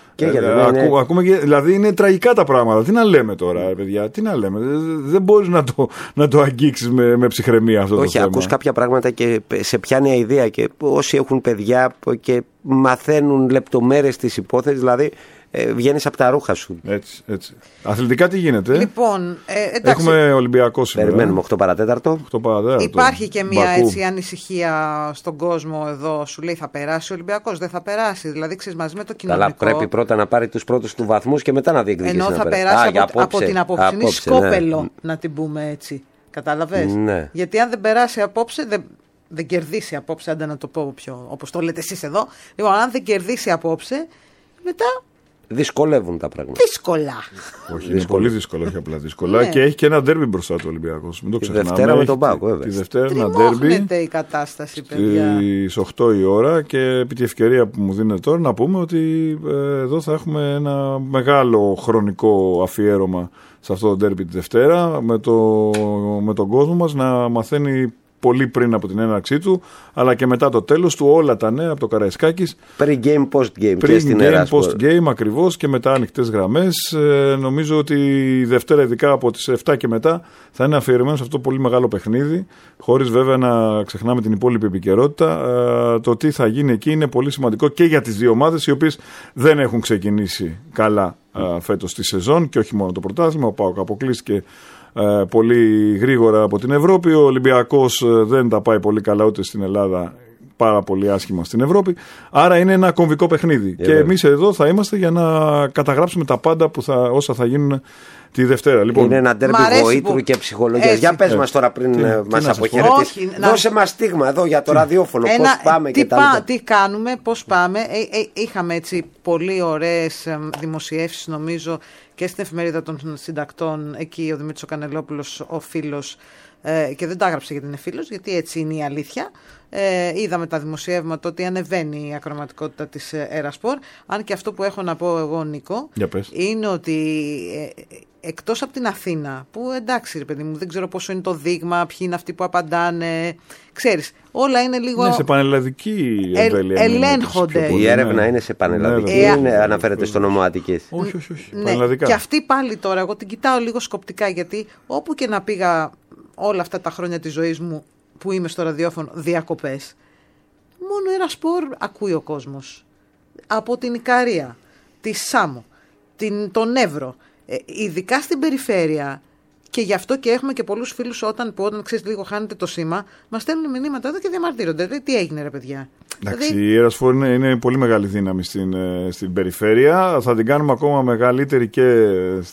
Δηλαδή είναι τραγικά τα πράγματα. Τι να λέμε τώρα, παιδιά, τι να λέμε. Δεν μπορείς να το αγγίξεις με ψυχραιμία αυτό το θέμα. Όχι, ακούς κάποια πράγματα και σε πιάνει η ιδέα, και όσοι έχουν παιδιά και μαθαίνουν λεπτομέρειες της υπόθεσης, δηλαδή βγαίνεις από τα ρούχα σου. Έτσι. Αθλητικά τι γίνεται? Λοιπόν, έχουμε Ολυμπιακό σήμερα. Περιμένουμε 8 παρατέταρτο. Υπάρχει και μια έτσι ανησυχία στον κόσμο εδώ. Σου λέει θα περάσει ο Ολυμπιακός, δεν θα περάσει. Δηλαδή ξέρεις, μαζί με το κοινωνικό. Αλλά πρέπει πρώτα να πάρει τους πρώτους του βαθμούς και μετά να διεκδικήσει. Ενώ θα περάσει από την απόψινή σκόπελο, να την πούμε έτσι. Κατάλαβες? Ναι. Γιατί αν δεν περάσει απόψε, δεν κερδίσει απόψε, άντε να το πω πιο όπως το λέτε εσείς εδώ. Λοιπόν, αν δεν κερδίσει απόψε, μετά. Δυσκολεύουν τα πράγματα. Δύσκολα. Όχι, είναι πολύ δύσκολο, όχι απλά δύσκολα. Ναι. Και έχει και ένα ντέρμπι μπροστά του Ολυμπιακός. Μην το ξεχνάμε. Τη Δευτέρα με τον Πάκο, βέβαια. Τη Δευτέρα ένα ντέρμπι. Η κατάσταση, παιδιά. Στις 8 η ώρα και επί τη ευκαιρία που μου δίνετε τώρα να πούμε ότι εδώ θα έχουμε ένα μεγάλο χρονικό αφιέρωμα σε αυτό το ντέρμπι τη Δευτέρα με τον κόσμο μας να μαθαίνει πολύ πριν από την έναρξή του, αλλά και μετά το τέλος του όλα τα νέα από το Καραϊσκάκης. Pre-game, post-game. Pre-game, post-game ακριβώς και μετά ανοιχτές γραμμές. Νομίζω ότι η Δευτέρα, ειδικά από τις 7 και μετά, θα είναι αφιερωμένο σε αυτό το πολύ μεγάλο παιχνίδι, χωρίς βέβαια να ξεχνάμε την υπόλοιπη επικαιρότητα. Το τι θα γίνει εκεί είναι πολύ σημαντικό και για τις δύο ομάδες, οι οποίες δεν έχουν ξεκινήσει καλά φέτος τη σεζόν και όχι μόνο το πρωτάθλημα. Ο ΠΑΟΚ αποκλείστηκε πολύ γρήγορα από την Ευρώπη. Ο Ολυμπιακός δεν τα πάει πολύ καλά ούτε στην Ελλάδα, πάρα πολύ άσχημα στην Ευρώπη. Άρα είναι ένα κομβικό παιχνίδι. Και εμείς εδώ θα είμαστε για να καταγράψουμε τα πάντα όσα θα γίνουν τη Δευτέρα. Λοιπόν, είναι ένα ντέρμπι γοήτρου και ψυχολογίας. Για πες μας τώρα πριν μας αποχαιρετήσεις. Δώσε μας στίγμα εδώ για το ραδιόφωνο. Πώς πάμε και τα λοιπά. Τι κάνουμε, πώς πάμε. Είχαμε έτσι πολύ ωραίες δημοσιεύσεις νομίζω και στην εφημερίδα των συντακτών. Εκεί ο Δημήτρης ο Κανελόπουλος, ο φίλος, και δεν τα έγραψε γιατί είναι φίλος, γιατί έτσι είναι η αλήθεια. Είδαμε τα δημοσιεύματα ότι ανεβαίνει η ακροματικότητα της Ερασπορ. Αν και αυτό που έχω να πω εγώ, Νίκο, είναι ότι εκτός από την Αθήνα, που εντάξει ρε παιδί μου, δεν ξέρω πόσο είναι το δείγμα, ποιοι είναι αυτοί που απαντάνε, ξέρεις, όλα είναι λίγο... Ναι, σε πανελλαδική ελέγχονται. Η έρευνα είναι σε πανελλαδική ή αναφέρεται στο νομό Αττικής? Όχι. Ναι. Και αυτή πάλι τώρα, εγώ την κοιτάω λίγο σκοπτικά, γιατί όπου και να πήγα όλα αυτά τα χρόνια της ζωής μου που είμαι στο ραδιόφωνο διακοπές, μόνο Ερασπορ ακούει ο κόσμος. Από την Ικαρία, τη Σάμο, τον Εύρο, ειδικά στην περιφέρεια, και γι' αυτό και έχουμε και πολλούς φίλους όταν ξέρεις λίγο χάνεται το σήμα, μας στέλνουν μηνύματα εδώ και διαμαρτύρονται. Τι έγινε ρε παιδιά? Εντάξει, η Ερασπορ είναι πολύ μεγάλη δύναμη στην περιφέρεια. Θα την κάνουμε ακόμα μεγαλύτερη και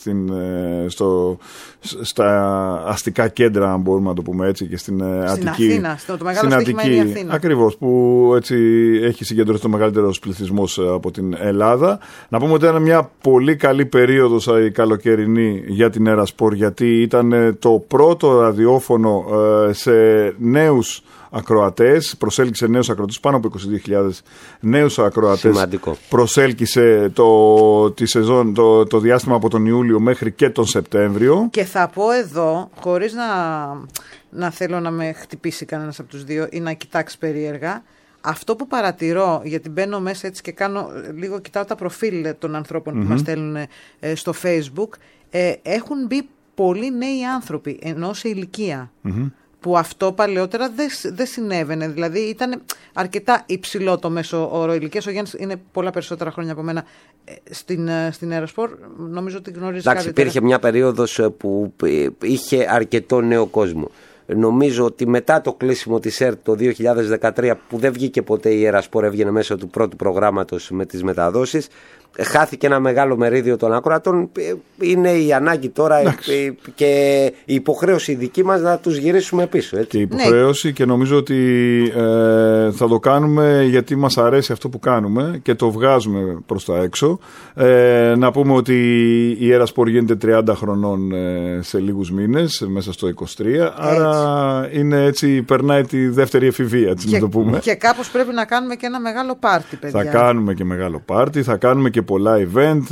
στα αστικά κέντρα, αν μπορούμε να το πούμε έτσι, και στην Αττική. Αθήνα, το μεγάλο στοίχημα είναι η Αθήνα. Ακριβώς, που έτσι έχει συγκεντρωθεί το μεγαλύτερος πληθυσμός από την Ελλάδα. Να πούμε ότι ήταν μια πολύ καλή περίοδος η καλοκαιρινή για την Ερασπορ, γιατί ήταν το πρώτο ραδιόφωνο σε νέους ακροατές, προσέλκυσε νέους ακροατές, πάνω από 22.000 νέους ακροατές. Σημαντικό. Προσέλκυσε τη σεζόν, το διάστημα από τον Ιούλιο μέχρι και τον Σεπτέμβριο. Και θα πω εδώ, χωρίς να θέλω να με χτυπήσει κανένας από τους δύο ή να κοιτάξει περίεργα, αυτό που παρατηρώ, γιατί μπαίνω μέσα έτσι και κοιτάω τα προφίλ των ανθρώπων που μας στέλνουν στο Facebook, έχουν μπει πολλοί νέοι άνθρωποι, ενώ σε ηλικία. Που αυτό παλαιότερα δεν συνέβαινε. Δηλαδή ήταν αρκετά υψηλό το μέσο όρο ηλικίας. Ο Γιάννης είναι πολλά περισσότερα χρόνια από μένα στην Ερασπορ. Νομίζω ότι γνωρίζει καλύτερα. Εντάξει, υπήρχε μια περίοδος που είχε αρκετό νέο κόσμο. Νομίζω ότι μετά το κλείσιμο της ΕΡΤ το 2013, που δεν βγήκε ποτέ η Ερασπορ, έβγαινε μέσω του πρώτου προγράμματος με τις μεταδόσεις, χάθηκε ένα μεγάλο μερίδιο των ακροατών. Είναι η ανάγκη τώρα και η υποχρέωση δική μας να τους γυρίσουμε πίσω. Έτσι. Και η υποχρέωση, και νομίζω ότι θα το κάνουμε γιατί μας αρέσει αυτό που κάνουμε και το βγάζουμε προς τα έξω. Να πούμε ότι η Ερασπορ γίνεται 30 χρονών σε λίγους μήνες, μέσα στο 23. Άρα είναι έτσι, περνάει τη δεύτερη εφηβεία, να το πούμε. Και κάπως πρέπει να κάνουμε και ένα μεγάλο πάρτι, παιδιά. Θα κάνουμε και μεγάλο πάρτι, θα κάνουμε και πολλά event,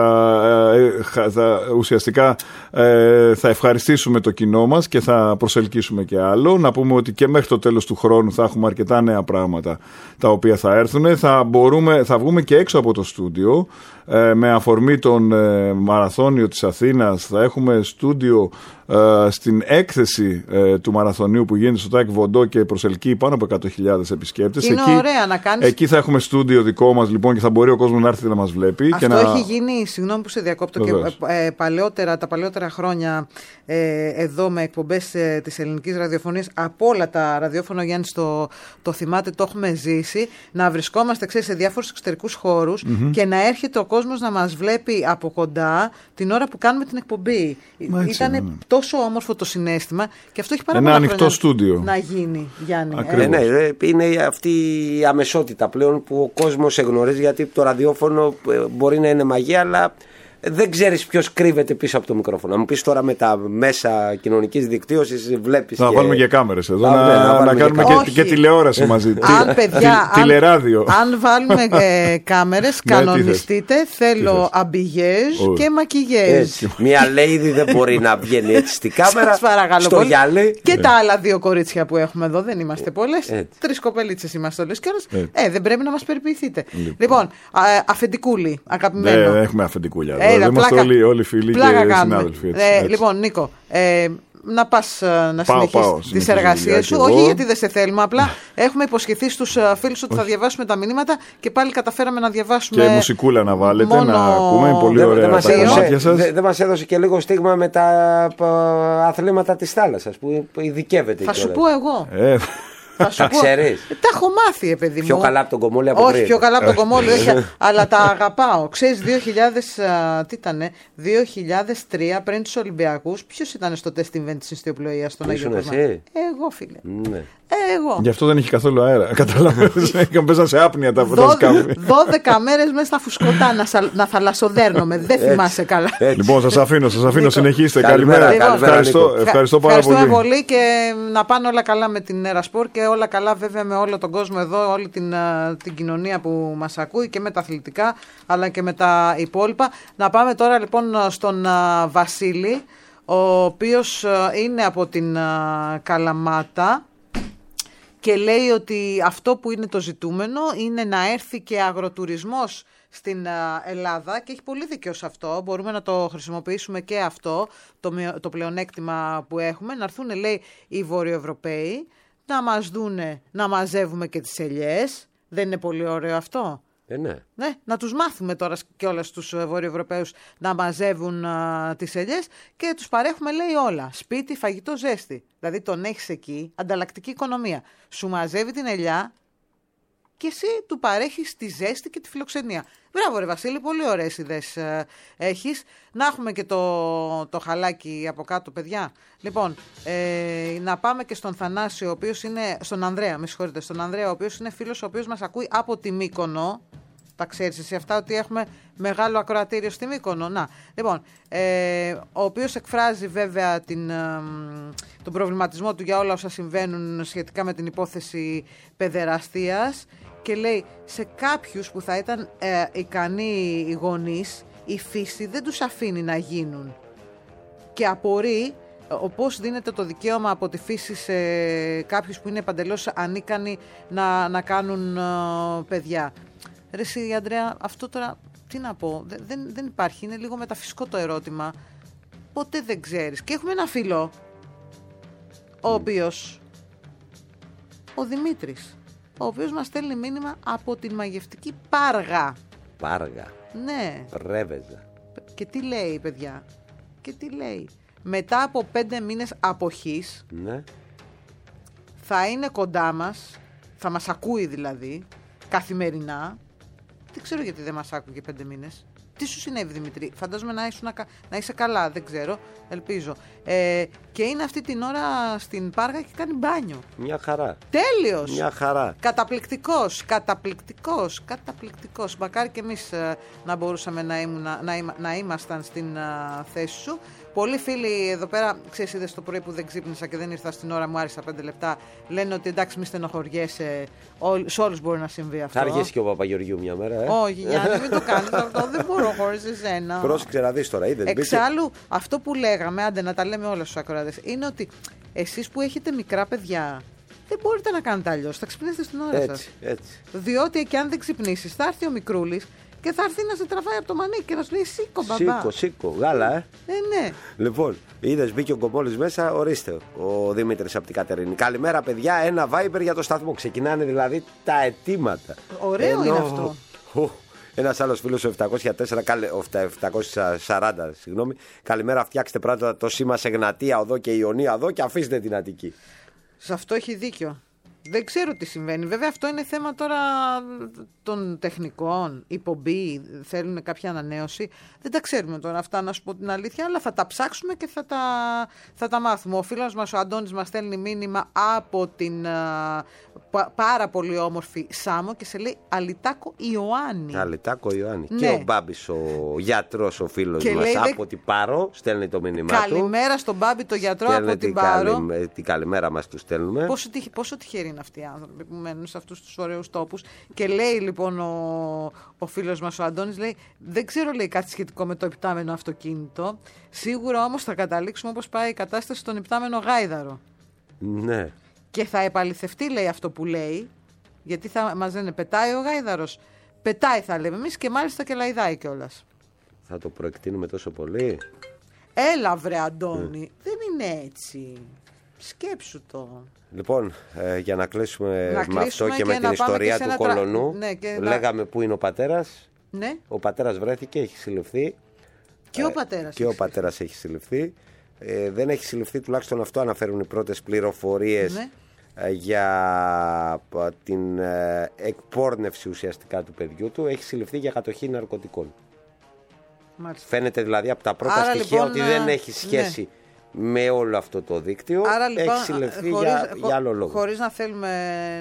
ουσιαστικά θα ευχαριστήσουμε το κοινό μας και θα προσελκύσουμε και άλλο. Να πούμε ότι και μέχρι το τέλος του χρόνου θα έχουμε αρκετά νέα πράγματα τα οποία θα έρθουν. Θα βγούμε και έξω από το στούντιο. Με αφορμή τον μαραθώνιο της Αθήνας θα έχουμε στούντιο στην έκθεση του μαραθωνίου που γίνεται στο Τάικ Βοντό και προσελκύει πάνω από 100.000 επισκέπτες. Είναι ωραία να κάνεις. Εκεί θα έχουμε στούντιο δικό μας λοιπόν και θα μπορεί ο κόσμος να έρθει να μας βλέπει. Αυτό και έχει γίνει, συγγνώμη που σε διακόπτω, Βεβαίως. και τα παλαιότερα χρόνια εδώ με εκπομπές της ελληνικής ραδιοφωνίας από όλα τα ραδιόφωνα, Γιάννης το θυμάται, το έχουμε ζήσει, να βρισκόμαστε σε διάφορους εξωτερικούς χώρους και να έρχεται ο κόσμος να μας βλέπει από κοντά την ώρα που κάνουμε την εκπομπή. Ήταν τόσο όμορφο το συναίσθημα και αυτό έχει πάρα πολλά χρόνια ανοιχτό στούντιο να γίνει, Γιάννη. Ναι, είναι αυτή η αμεσότητα πλέον που ο κόσμος σε γνωρίζει, γιατί το ραδιόφωνο μπορεί να είναι μαγεία, αλλά δεν ξέρεις ποιος κρύβεται πίσω από το μικρόφωνο. Να μου πεις τώρα με τα μέσα κοινωνικής δικτύωσης βλέπεις. Να βάλουμε και κάμερες εδώ, να κάνουμε και τηλεόραση μαζί. Τηλεράδιο. Αν βάλουμε κάμερες, κανονιστείτε. Θέλω αμπιγέζ και μακιγέζ. Μια lady δεν μπορεί να βγαίνει έτσι στην κάμερα. Στο γυαλί. Και τα άλλα 2 κορίτσια που έχουμε εδώ, δεν είμαστε πολλές. 3 κοπελίτσες είμαστε όλες κι όλες. Δεν πρέπει να μας περιποιηθείτε. Λοιπόν, αφεντικούλη, αγαπημένο. Ναι, έχουμε αφεντικούλια. Είμαστε όλοι φίλοι και συνάδελφοι. Λοιπόν, Νίκο, να πας να συνεχίσεις τις εργασίες σου. Όχι γιατί δεν σε θέλουμε, απλά έχουμε υποσχεθεί στους φίλους ότι θα διαβάσουμε τα μηνύματα και πάλι καταφέραμε να διαβάσουμε. Και μουσικούλα να βάλετε, να ακούμε. Είναι πολύ ωραία τα κομμάτια σας. Δεν μας έδωσε και λίγο στίγμα με τα αθλήματα της θάλασσας που ειδικεύεται. Θα σου πω εγώ. Θα ξέρεις. Τα έχω μάθει, παιδί μου. Πιο καλά από τον Κομόλη από Όχι, πιο καλά από τον Κομόλη, όχι, αλλά τα αγαπάω. Ξέρεις, 2003 πριν τους Ολυμπιακούς, ποιος ήταν στο τεστ event της ιστιοπλοείας στον Αγίο Κοσμά? Εγώ, φίλε. Ναι. Εγώ. Γι' αυτό δεν είχε καθόλου αέρα. Καταλαβαίνεις. Παίζαν σε άπνοια τα σκάφη. 12 μέρες μέσα στα φουσκωτά να θαλασσοδέρνομαι. Δεν θυμάσαι καλά. Λοιπόν, σας αφήνω. Συνεχίστε. Καλημέρα. Ευχαριστώ πάρα πολύ. Ευχαριστούμε πολύ και να πάνε όλα καλά με την Ερασπορ και όλα καλά βέβαια με όλο τον κόσμο εδώ, όλη την κοινωνία που μας ακούει και με τα αθλητικά αλλά και με τα υπόλοιπα. Να πάμε τώρα λοιπόν στον Βασίλη, ο οποίος είναι από την Καλαμάτα. Και λέει ότι αυτό που είναι το ζητούμενο είναι να έρθει και αγροτουρισμός στην Ελλάδα και έχει πολύ δίκιο σε αυτό. Μπορούμε να το χρησιμοποιήσουμε και αυτό, το πλεονέκτημα που έχουμε. Να έρθουν, λέει, οι Βορειοευρωπαίοι να μας δούνε να μαζεύουμε και τις ελιές. Δεν είναι πολύ ωραίο αυτό? Ναι, να τους μάθουμε τώρα και όλες τους Βορειοευρωπαίους να μαζεύουν τις ελιές και τους παρέχουμε, λέει, όλα. Σπίτι, φαγητό, ζέστη. Δηλαδή τον έχεις εκεί, ανταλλακτική οικονομία. Σου μαζεύει την ελιά και εσύ του παρέχεις τη ζέστη και τη φιλοξενία. Μπράβο ρε Βασίλη, πολύ ωραίες ιδέες έχεις. Να έχουμε και το χαλάκι από κάτω, παιδιά. Λοιπόν, να πάμε και στον Θανάσιο, ο οποίος είναι, στον Ανδρέα, με συγχωρείτε, στον Ανδρέα, ο οποίος είναι φίλος, ο οποίος μας ακούει από τη Μύκονο. Τα ξέρεις εσύ αυτά, ότι έχουμε μεγάλο ακροατήριο στη Μύκονο? Να, λοιπόν, ο οποίος εκφράζει βέβαια τον προβληματισμό του για όλα όσα συμβαίνουν σχετικά με την υπόθεση παιδεραστίας και λέει σε κάποιους που θα ήταν ικανοί γονείς η φύση δεν τους αφήνει να γίνουν και απορεί πώς δίνεται το δικαίωμα από τη φύση σε κάποιους που είναι παντελώς ανίκανοι να κάνουν παιδιά. Ρε εσύ, Αντρέα, αυτό τώρα τι να πω, δεν υπάρχει, είναι λίγο μεταφυσικό το ερώτημα. Ποτέ δεν ξέρεις. Και έχουμε ένα φίλο, ο οποίος, ο Δημήτρης, ο οποίος μας στέλνει μήνυμα από την μαγευτική Πάργα. Πάργα. Ναι. Ρέβεζα. Και τι λέει, παιδιά? Και τι λέει? Μετά από 5 μήνες αποχής, ναι, θα είναι κοντά μας, θα μας ακούει δηλαδή, καθημερινά. Δεν ξέρω γιατί δεν μας άκουγε 5 μήνες. Τι σου συνέβη, Δημητρή? Φαντάζομαι να είσαι καλά, δεν ξέρω, ελπίζω. Και είναι αυτή την ώρα στην Πάργα και κάνει μπάνιο. Μια χαρά. Τέλειος. Μια χαρά. Καταπληκτικός. Μακάρι και εμείς να μπορούσαμε να ήμασταν στην θέση σου. Πολλοί φίλοι εδώ πέρα, ξέρεις, είδες το πρωί που δεν ξύπνησα και δεν ήρθα στην ώρα μου, άριστα 5 λεπτά. Λένε ότι εντάξει, μη στενοχωριέσαι. Σε όλους μπορεί να συμβεί αυτό. Θα αργήσει και ο Παπαγεωργιού μια μέρα. Όχι, Γιάννη, μην το κάνεις αυτό. Δεν μπορώ χωρίς εσένα. Πρόσεξε να δεις τώρα, είδες. Εξάλλου, αυτό που λέγαμε, άντε να τα λέμε όλα στους ακροατές, είναι ότι εσείς που έχετε μικρά παιδιά, δεν μπορείτε να κάνετε αλλιώς. Θα ξυπνήσετε στην ώρα σας. Έτσι. Διότι και αν δεν ξυπνήσεις, θα έρθει ο μικρούλης Και θα έρθει να σε τραβάει από το μανίκι και να σου λέει σήκω μπαμπά. Σήκω, γάλα, ναι. Λοιπόν, είδες, μπήκε ο Κομπόλης μέσα, ορίστε, ο Δημήτρης από την Κατερίνη. Καλημέρα παιδιά, ένα Viber για το σταθμό. Ξεκινάνε δηλαδή τα αιτήματα. Ωραίο είναι αυτό. Ένας άλλος φίλος, ο 740, συγγνώμη. Καλημέρα, φτιάξτε πράγματα το σήμα σε Γνατία οδό και Ιωνία οδό και αφήστε την Αττική. Σε αυτό έχει δίκιο. Δεν ξέρω τι συμβαίνει. Βέβαια αυτό είναι θέμα τώρα των τεχνικών. Η πομπή θέλουν κάποια ανανέωση. Δεν τα ξέρουμε τώρα αυτά, να σου πω την αλήθεια, αλλά θα τα ψάξουμε και θα τα μάθουμε. Ο φίλος μας ο Αντώνης μας στέλνει μήνυμα από την πάρα πολύ όμορφη Σάμο και σε λέει Αλιτάκο Ιωάννη. Αλιτάκο Ιωάννη. Ναι. Και ο Μπάμπης ο γιατρός, ο φίλος μας από την Πάρο, στέλνει το μήνυμά του. Καλημέρα στον Μπάμπη το γιατρό από την Πάρο. Την καλημέρα μας του στέλνουμε. Πόσο τυχεροί είναι αυτοί οι άνθρωποι που μένουν σε αυτούς τους ωραίους τόπους. Και λέει λοιπόν ο φίλος μας ο Αντώνης, λέει, δεν ξέρω, λέει, κάτι σχετικό με το υπτάμενο αυτοκίνητο. Σίγουρα όμως θα καταλήξουμε όπως πάει η κατάσταση στον υπτάμενο γάιδαρο. Ναι. Και θα επαληθευτεί, λέει, αυτό που λέει, γιατί θα μας λένε πετάει ο γάιδαρος. Πετάει θα λέμε εμείς και μάλιστα και λαϊδάει κιόλας. Θα το προεκτείνουμε τόσο πολύ. Έλα βρε Αντώνη, δεν είναι έτσι. Σκέψου το. Λοιπόν, για να κλείσουμε με αυτό και με την ιστορία του Κολονού, ναι, λέγαμε πού είναι ο πατέρας. Ναι. Ο πατέρας βρέθηκε, έχει συλληφθεί. Και ο πατέρας. Και ο πατέρας έχει συλληφθεί. Δεν έχει συλληφθεί, τουλάχιστον αυτό αναφέρουν οι πρώτες πληροφορίες, ναι, για την εκπόρνευση ουσιαστικά του παιδιού του. Έχει συλληφθεί για κατοχή ναρκωτικών. Μάλιστα. Φαίνεται δηλαδή από τα πρώτα στοιχεία λοιπόν, ότι δεν έχει σχέση, ναι, με όλο αυτό το δίκτυο. Άρα, λοιπόν, έχει συλληφθεί για άλλο λόγο. Χωρίς να θέλουμε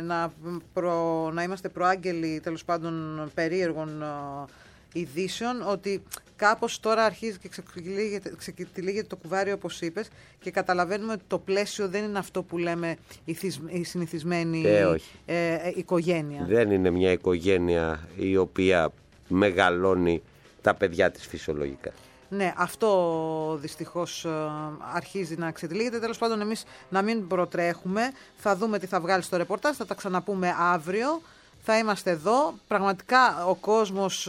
να είμαστε προάγγελοι τέλος πάντων περίεργων ειδήσεων, ότι κάπως τώρα αρχίζει και ξεκυλίγεται το κουβάρι όπως είπες και καταλαβαίνουμε ότι το πλαίσιο δεν είναι αυτό που λέμε η συνηθισμένη οικογένεια. Δεν είναι μια οικογένεια η οποία μεγαλώνει τα παιδιά της φυσιολογικά. Ναι, αυτό δυστυχώς αρχίζει να ξετυλίγεται. Τέλος πάντων, εμείς να μην προτρέχουμε. Θα δούμε τι θα βγάλει στο ρεπορτάζ. Θα τα ξαναπούμε αύριο. Θα είμαστε εδώ. Πραγματικά ο κόσμος,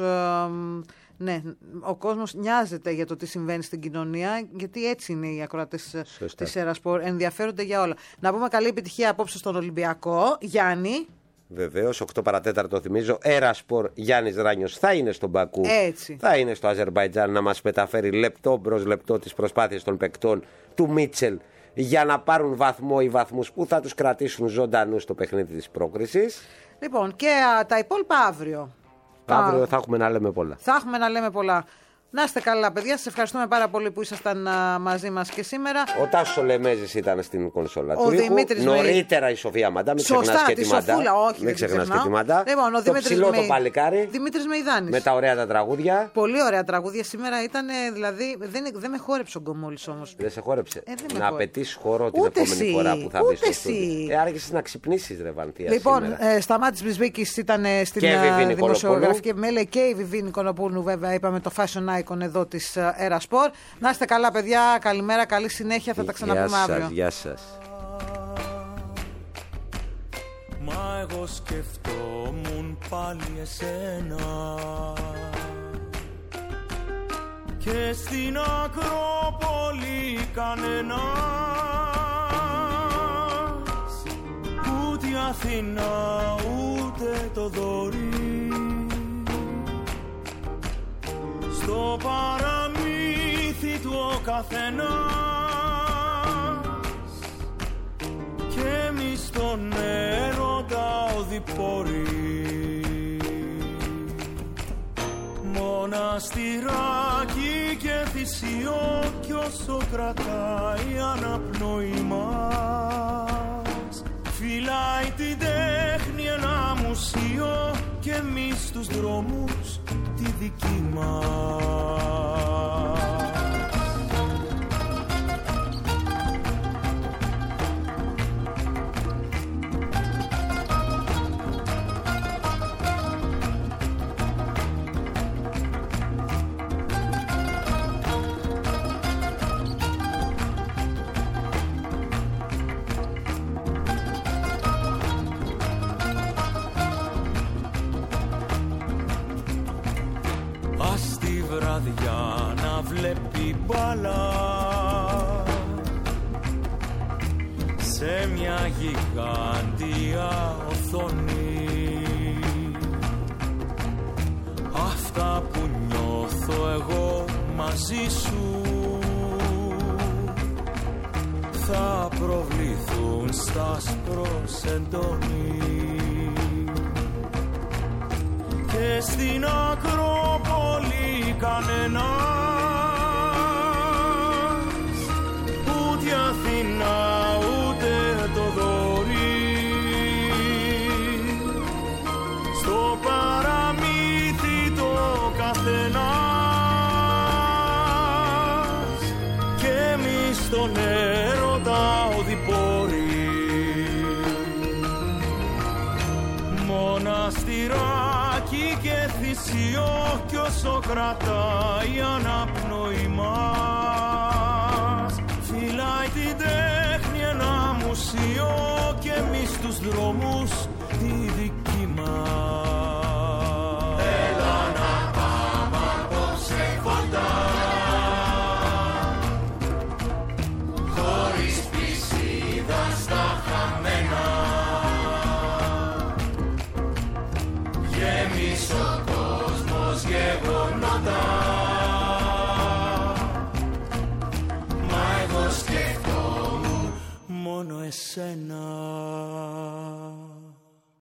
ο κόσμος νοιάζεται για το τι συμβαίνει στην κοινωνία, γιατί έτσι είναι οι ακροατές της Ερασπορ. Ενδιαφέρονται για όλα. Να πούμε καλή επιτυχία απόψε στον Ολυμπιακό. Γιάννη. Βεβαίως, 8 παρατέταρτο θυμίζω, Ερασπορ Γιάννης Ράνιος θα είναι στον Μπακού. Έτσι. Θα είναι στο Αζερμπαϊτζάν να μας μεταφέρει λεπτό προς λεπτό τις προσπάθειες των παικτών του Μίτσελ για να πάρουν βαθμό ή βαθμούς που θα τους κρατήσουν ζωντανούς στο παιχνίδι της πρόκρισης. Λοιπόν, και τα υπόλοιπα αύριο. Αύριο θα έχουμε να λέμε πολλά. Θα έχουμε να λέμε πολλά. Να είστε καλά, παιδιά. Σας ευχαριστούμε πάρα πολύ που ήσασταν μαζί μας και σήμερα. Ο Τάσος Λεμέζης ήταν στην κονσόλα του ήχου. Νωρίτερα η Σοφία Μαντά. Μην ξεχνάς και τη Μαντά. Μην ξεχνάς και τη Μαντά. Λοιπόν, το ψηλό το παλικάρι. Δημήτρης Μεϊδάνης. Με τα ωραία τα τραγούδια. Πολύ ωραία τραγούδια σήμερα ήταν. Δηλαδή δεν με χόρεψε ο Γκομόλης όμως. Δεν σε χόρεψε. Να απαιτείς χώρο την επόμενη φορά που θα μπεις στο στούντιο. Άργησες να ξυπνήσεις, ρε Βαλτία. Λοιπόν, Σταμάτης Μπισμπίκης ήταν στην δημοσιογραφική επιμέλεια και η Βιβί Νικολοπούλου, βέβαια, είπαμε το fashion icon εδώ της Ερασπορ. Να είστε καλά, παιδιά. Καλημέρα, καλή συνέχεια. Θα τα ξαναπούμε αύριο. Γεια σας. Μα εγώ σκεφτόμουν πάλι εσένα και στην Ακρόπολη κανένας, ούτε η Αθήνα ούτε το Δωρή. Στο παραμύθι του ο καθένας και εμείς στον έρωτα οδηπορεί. Μοναστηράκι και θυσιό κι όσο κρατάει αναπνοή μας, φυλάει την τέχνη ένα μουσείο και εμείς τους δρόμους τη δική μας. βραδιά να βλέπει μπάλα σε μια γιγάντια οθόνη. Αυτά που νιώθω εγώ μαζί σου θα προβληθούν στα σπροσεντόνι και στην Ακρόπολη κανένας, ούτε Αθήνα ούτε το Δωρή, στο παραμύθι το καθένας και εμείς στον έρωτα οδηπόροι. Μοναστηράκι και θυσιό κι όσο κρατάει αναπνοή μας, φυλάει την τέχνη ένα μουσείο και εμείς τους δρόμους τη δική μας. Έλα να πάμε απόψε κοντά, χωρίς πισίδα στα χαμένα, γέμισε ο κόσμος γεγονότα, μα εγώ σκεφτόμουν μόνο εσένα.